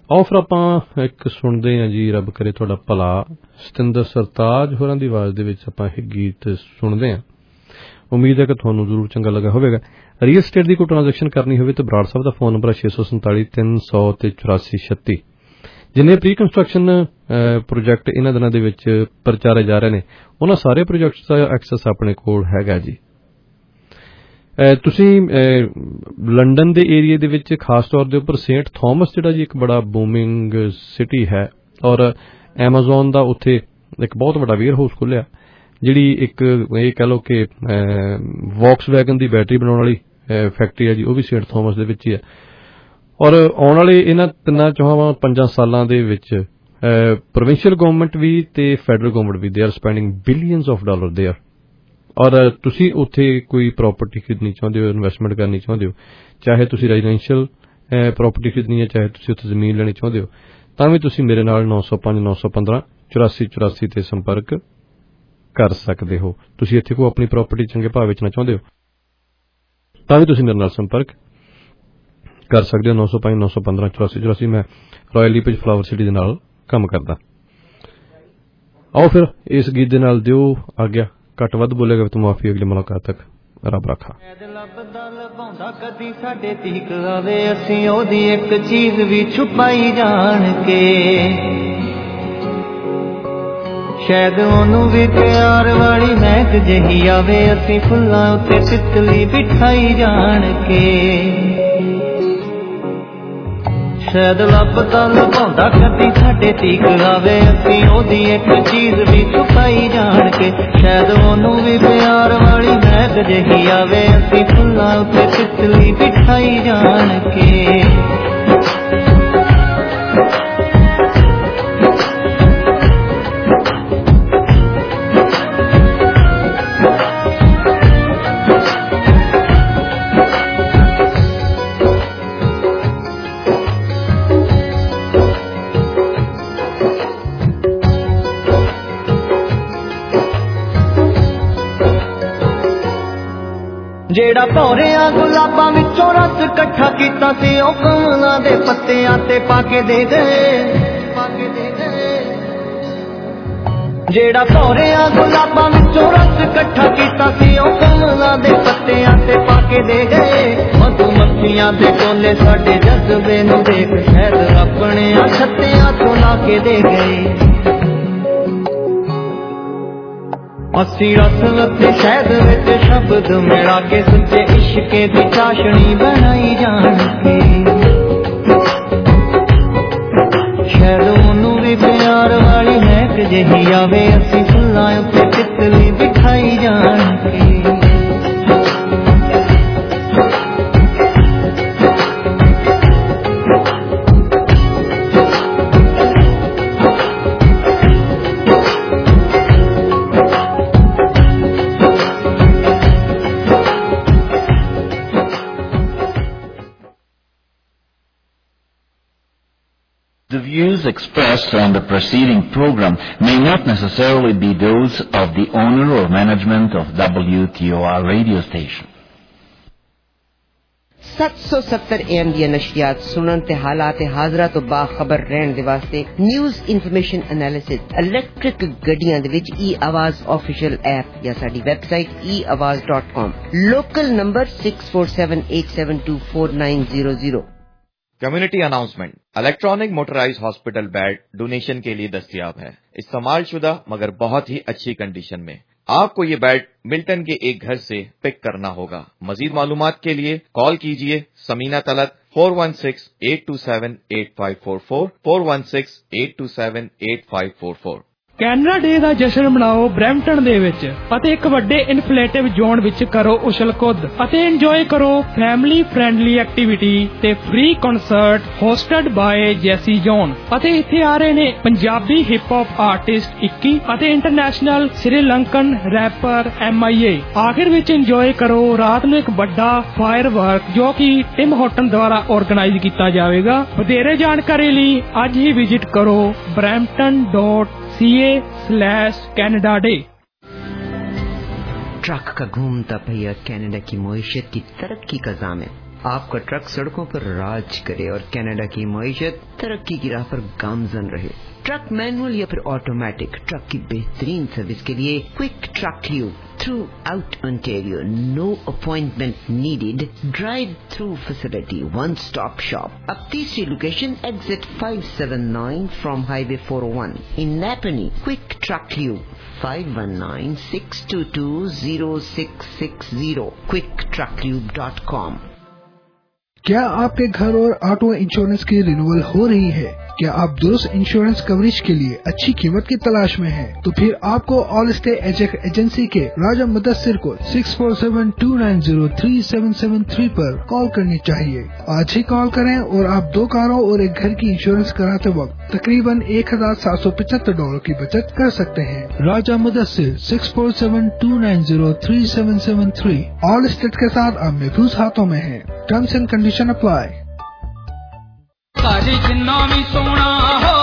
ਆਓ ਫਿਰ ਆਪਾਂ ਇੱਕ ਸੁਣਦੇ ਹਾਂ ਜੀ, ਰੱਬ ਕਰੇ ਤੁਹਾਡਾ ਭਲਾ, ਸਤਿੰਦਰ ਸਰਤਾਜ ਹੋਰਾਂ ਦੀ ਆਵਾਜ਼ ਦੇ ਵਿੱਚ ਆਪਾਂ ਇਹ ਗੀਤ ਸੁਣਦੇ ਹਾਂ। ਉਮੀਦ ਹੈ ਕਿ ਤੁਹਾਨੂੰ ਜ਼ਰੂਰ ਚੰਗਾ ਲੱਗਾ ਹੋਵੇਗਾ। ਰੀਅਲ ਸਟੇਟ ਦੀ ਕੋਈ ਟ੍ਰਾਂਜੈਕਸ਼ਨ ਕਰਨੀ ਹੋਵੇ ਤਾਂ ਬਰਾੜ ਸਾਹਿਬ ਦਾ ਫੋਨ ਨੰਬਰ ਹੈ ਛੇ ਸੌ ਸੰਤਾਲੀ ਤਿੰਨ ਸੌ ਤੇ ਚੁਰਾਸੀ ਛੱਤੀ। ਜਿੰਨੇ ਪ੍ਰੀ ਕੰਸਟਰਕਸ਼ਨ ਪ੍ਰੋਜੈਕਟ ਇਹਨਾਂ ਦਿਨਾਂ ਦੇ ਵਿੱਚ ਪ੍ਰਚਾਰੇ ਜਾ ਰਹੇ ਨੇ, ਉਹਨਾਂ ਸਾਰੇ ਪ੍ਰੋਜੈਕਟਸ ਦਾ ਐਕਸੈਸ ਆਪਣੇ ਕੋਲ ਹੈਗਾ ਜੀ। ਤੁਸੀਂ ਲੰਡਨ ਦੇ ਏਰੀਏ ਦੇ ਵਿੱਚ ਖਾਸ ਤੌਰ ਦੇ ਉੱਪਰ ਸੇਂਟ ਥਾਮਸ ਜਿਹੜਾ ਜੀ ਇੱਕ ਬੜਾ ਬੂਮਿੰਗ ਸਿਟੀ ਹੈ, ਔਰ ਐਮਾਜ਼ੋਨ ਦਾ ਉੱਥੇ ਇੱਕ ਬਹੁਤ ਵੱਡਾ ਵੇਅਰ ਹਾਊਸ ਖੁੱਲਿਆ, ਜਿਹੜੀ ਇੱਕ ਇਹ ਕਹਿ ਲਓ ਕਿ ਵੌਕਸ ਵੈਗਨ ਦੀ ਬੈਟਰੀ ਬਣਾਉਣ ਵਾਲੀ ਫੈਕਟਰੀ ਹੈ ਜੀ, ਉਹ ਵੀ ਸੇਂਟ ਥਾਮਸ ਦੇ ਵਿੱਚ ਹੀ ਹੈ। ਔਰ ਆਉਣ ਵਾਲੇ ਇਹਨਾਂ ਤਿੰਨਾਂ ਚੌਹਾਂ ਪੰਜਾਂ ਸਾਲਾਂ ਦੇ ਵਿੱਚ ਪ੍ਰੋਵਿੰਸ਼ੀਅਲ ਗਵਰਨਮੈਂਟ ਵੀ ਤੇ ਫੈਡਰਲ ਗਵਰਨਮੈਂਟ ਵੀ they are spending billions of dollar there. ਔਰ ਤੁਸੀਂ ਉੱਥੇ ਕੋਈ ਪ੍ਰਾਪਰਟੀ ਖਰੀਦਣੀ ਚਾਹੁੰਦੇ ਹੋ, ਇਨਵੈਸਟਮੈਂਟ ਕਰਨੀ ਚਾਹੁੰਦੇ ਹੋ, ਚਾਹੇ ਤੁਸੀਂ ਰੈਜ਼ੀਡੈਂਸ਼ੀਅਲ ਪ੍ਰਾਪਰਟੀ ਖਰੀਦਣੀ ਹੈ, ਚਾਹੇ ਤੁਸੀਂ ਉੱਥੇ ਜ਼ਮੀਨ ਲੈਣੀ ਚਾਹੁੰਦੇ ਹੋ, ਤਾਂ ਵੀ ਤੁਸੀਂ ਮੇਰੇ ਨਾਲ ਨੌ ਸੌ ਪੰਜ ਨੌ ਸੌ ਪੰਦਰਾਂ ਚੁਰਾਸੀ ਚੁਰਾਸੀ ਤੇ ਸੰਪਰਕ ਕਰ ਸਕਦੇ ਹੋ। ਤੁਸੀਂ ਇੱਥੇ ਕੋਈ ਆਪਣੀ ਪ੍ਰਾਪਰਟੀ ਚੰਗੇ ਭਾਅ ਵੇਚਣਾ ਚਾਹੁੰਦੇ ਹੋ ਤਾਂ ਵੀ ਤੁਸੀਂ ਮੇਰੇ ਨਾਲ ਸੰਪਰਕ ਕਰ ਸਕਦੇ ਹੋ। ਨੌ ਸੌ ਪੰਜ ਨੌ ਸੌ ਪੰਦਰਾਂ ਚੁਰਾਸੀ ਚੁਰਾਸੀ। ਮੈਂ ਰਾਇਲ ਲੀਪੇਜ ਫਲਾਵਰ ਸਿਟੀ ਦੇ ਨਾਲ ਕੰਮ ਕਰਦਾ। ਆਓ ਫਿਰ ਇਸ ਗੀਤ ਦੇ ਨਾਲ ਦਿਓ ਆਗਿਆ। ਘੱਟ ਵੱਧ ਬੋਲੇਗਾ ਤਾਂ ਮਾਫੀ, ਅਗਲੀ ਮੁਲਾਕਾਤ ਤੱਕ ਰੱਬ ਰਾਖਾ। ਲੱਭਦਾ ਲਭਾਉਂਦਾ ਕਦੀ ਸਾਡੇ ਤੀਕ ਆਵੇ, ਅਸੀਂ ਉਹਦੀ ਇੱਕ ਚੀਜ਼ ਵੀ ਛੁਪਾਈ ਜਾਣ ਕੇ, ਸ਼ਾਇਦ ਉਹਨੂੰ ਵੀ ਪਿਆਰ ਵਾਲੀ ਮਹਿਕ ਜਿਹੀ ਆਵੇ, ਅਸੀਂ ਫੁੱਲਾਂ ਉੱਤੇ ਤਿਤਲੀ ਬਿਠਾਈ ਜਾਣ ਕੇ। ਸ਼ਾਇਦ ਲੱਭਦਾ ਲਭਾਉਂਦਾ ਕਦੀ ਸਾਡੇ ਤੀਕ ਆਵੇ, ਅਸੀਂ ਉਹਦੀ ਇੱਕ ਚੀਜ਼ ਵੀ ਛੁਪਾਈ ਜਾਣ ਕੇ, ਸ਼ਾਇਦ ਉਹਨੂੰ ਵੀ ਪਿਆਰ ਵਾਲੀ ਮਹਿਕ ਜਿਹੀ ਆਵੇ, ਅਸੀਂ ਫੁੱਲਾਂ ਉੱਤੇ ਤਿਤਲੀ ਬਿਠਾਈ ਜਾਣ ਕੇ। ਜਿਹੜਾ ਭੌਰਿਆਂ ਗੁਲਾਬਾਂ ਵਿੱਚੋਂ ਰਸ ਇਕੱਠਾ ਕੀਤਾ ਸੀ, ਉਹ ਕਮਲਾਂ ਦੇ ਪੱਤਿਆਂ ਤੇ ਪਾ ਕੇ ਦੇ ਗਏ, ਪਾ ਕੇ ਦੇ ਗਏ। ਜਿਹੜਾ ਭੌਰਿਆਂ ਗੁਲਾਬਾਂ ਵਿੱਚੋਂ ਰਸ ਇਕੱਠਾ ਕੀਤਾ ਸੀ, ਉਹ ਕਮਲਾਂ ਦੇ ਪੱਤਿਆਂ ਤੇ ਪਾ ਕੇ ਦੇ ਗਏ। ਮਧੂਮੱਖੀਆਂ ਦੇ ਕੋਲੇ ਸਾਡੇ ਜਜ਼ਬੇ ਨੂੰ ਦੇਖ, ਸ਼ਾਇਦ ਆਪਣੇ ਛੱਤਿਆਂ ਤੋਂ ਲਾ ਕੇ ਦੇ ਗਏ। ਅਸੀਂ ਰਸ ਅਤੇ ਸ਼ਹਿਦ ਵਿੱਚ ਸ਼ਬਦ ਮਿਲਾ ਕੇ, ਸੱਚੇ ਇਸ਼ਕੇ ਦੀ ਚਾਸ਼ਣੀ ਬਣਾਈ ਜਾਣ ਕੇ, ਸ਼ਾਇਦ ਉਹਨੂੰ ਵੀ ਪਿਆਰ ਵਾਲੀ ਮਹਿਕ ਜਿਹੀ ਆਵੇ, ਅਸੀਂ ਫੁੱਲਾਂ ਉੱਤੇ ਤਿਤਲੀ ਬਿਠਾਈ ਜਾਣ ਕੇ। The views expressed on the preceding program may not necessarily be those of the owner or management of W T O R radio station. ਸੱਤ ਸੌ ਸੱਤਰ ए एम ਦੀਆਂ ਨਸ਼ਰੀਆਤ ਸੁਣਨ ਤੇ ਹਾਲਾਤ ਹਾਜ਼ਰਾ ਤੋਂ ਬਾਖਬਰ ਰਹਿਣ ਦੇ ਵਾਸਤੇ ਨਿਊਜ਼ ਇਨਫੋਰਮੇਸ਼ਨ ਐਨਾਲਿਸਿਸ ਇਲੈਕਟ੍ਰਿਕ ਗੱਡੀਆਂ ਦੇ ਵਿੱਚ ਈ ਆਵਾਜ਼ ਆਫੀਸ਼ੀਅਲ ਐਪ ਜਾਂ ਸਾਡੀ ਵੈਬਸਾਈਟ ਈ Awaaz dot com. Local number six four seven eight seven two four nine zero zero. Community announcement, electronic motorised hospital bed donation के लिए दस्तयाब है, इस्तेमाल शुदा मगर बहुत ही अच्छी कंडीशन में। आपको ये बेड मिल्टन के एक घर से पिक करना होगा। मजीद मालूमात के लिए कॉल कीजिए Samina Talat four one six eight two seven eight five four four four one six eight two seven eight five four four. Canada day ਦਾ ਜਸ਼ਨ ਮਨਾਓ ਬਰੈਂਪਟਨ ਦੇ ਵਿੱਚ ਅਤੇ ਇੱਕ ਵੱਡੇ ਇਨਫਲੇਟਿਵ ਜ਼ੋਨ ਵਿੱਚ ਕਰੋ ਉਛਲ ਕੁੱਦ ਅਤੇ ਇੰਜੋਏ ਕਰੋ ਫੈਮਿਲੀ ਫ੍ਰੈਂਡਲੀ ਐਕਟੀਵਿਟੀ ਤੇ free concert hosted by Jessie John. ਅਤੇ ਇੱਥੇ ਆ ਰਹੇ ਨੇ ਪੰਜਾਬੀ ਹਿਪ ਹੌਪ ਆਰਟਿਸਟ ਇੱਕੀ ਅਤੇ international Sri Lankan rapper M I A. ਆਖਿਰ ਵਿੱਚ ਇੰਜੋਏ ਕਰੋ ਰਾਤ ਨੂੰ ਇੱਕ ਵੱਡਾ ਫਾਇਰ ਵਰਕ ਜੋ ਕਿ ਟਿਮ ਹੋਟਨ ਦੁਆਰਾ ਆਰਗੇਨਾਈਜ਼ ਕੀਤਾ ਜਾਵੇਗਾ। ਵਧੇਰੇ ਜਾਣਕਾਰੀ ਲਈ ਅੱਜ ਹੀ ਵਿਜ਼ਿਟ ਕਰੋ Brampton dot C A slash Canada day. Truck का घूमता पहिया कनाडा की मईशत की तरक्की का ज़ामिन। आपका ट्रक सड़कों पर राज करे और कनाडा की मईशत तरक्की की राह पर गामजन रहे। ट्रक मैनुअल या फिर ऑटोमेटिक, ट्रक की बेहतरीन सर्विस के लिए quick truck lube throughout Ontario, no appointment needed, drive through facility, one stop shop. अब तीसरी location exit five seven nine from highway four O one in Napanee. Quick truck lube five one nine six two two zero six six zero, quick truck lube dot com. क्या आपके घर और auto insurance की renewal हो रही है? क्या आप दुरुस्त इंश्योरेंस कवरेज के लिए अच्छी कीमत की तलाश में हैं? तो फिर आपको ऑल स्टेट एजेंट एजेंसी के राजा मुदस्सिर को six four seven two nine zero three seven seven three पर कॉल करनी चाहिए। आज ही कॉल करें और आप दो कारों और एक घर की इंश्योरेंस कराते वक्त तकरीबन एक हजार सात सौ पचहत्तर डॉलर की बचत कर सकते हैं। Raja Mudassir six four seven two nine zero three seven seven three. Allstate के साथ अब महफूज हाथों में है। Terms and condition apply. जिन्ना भी सोना हो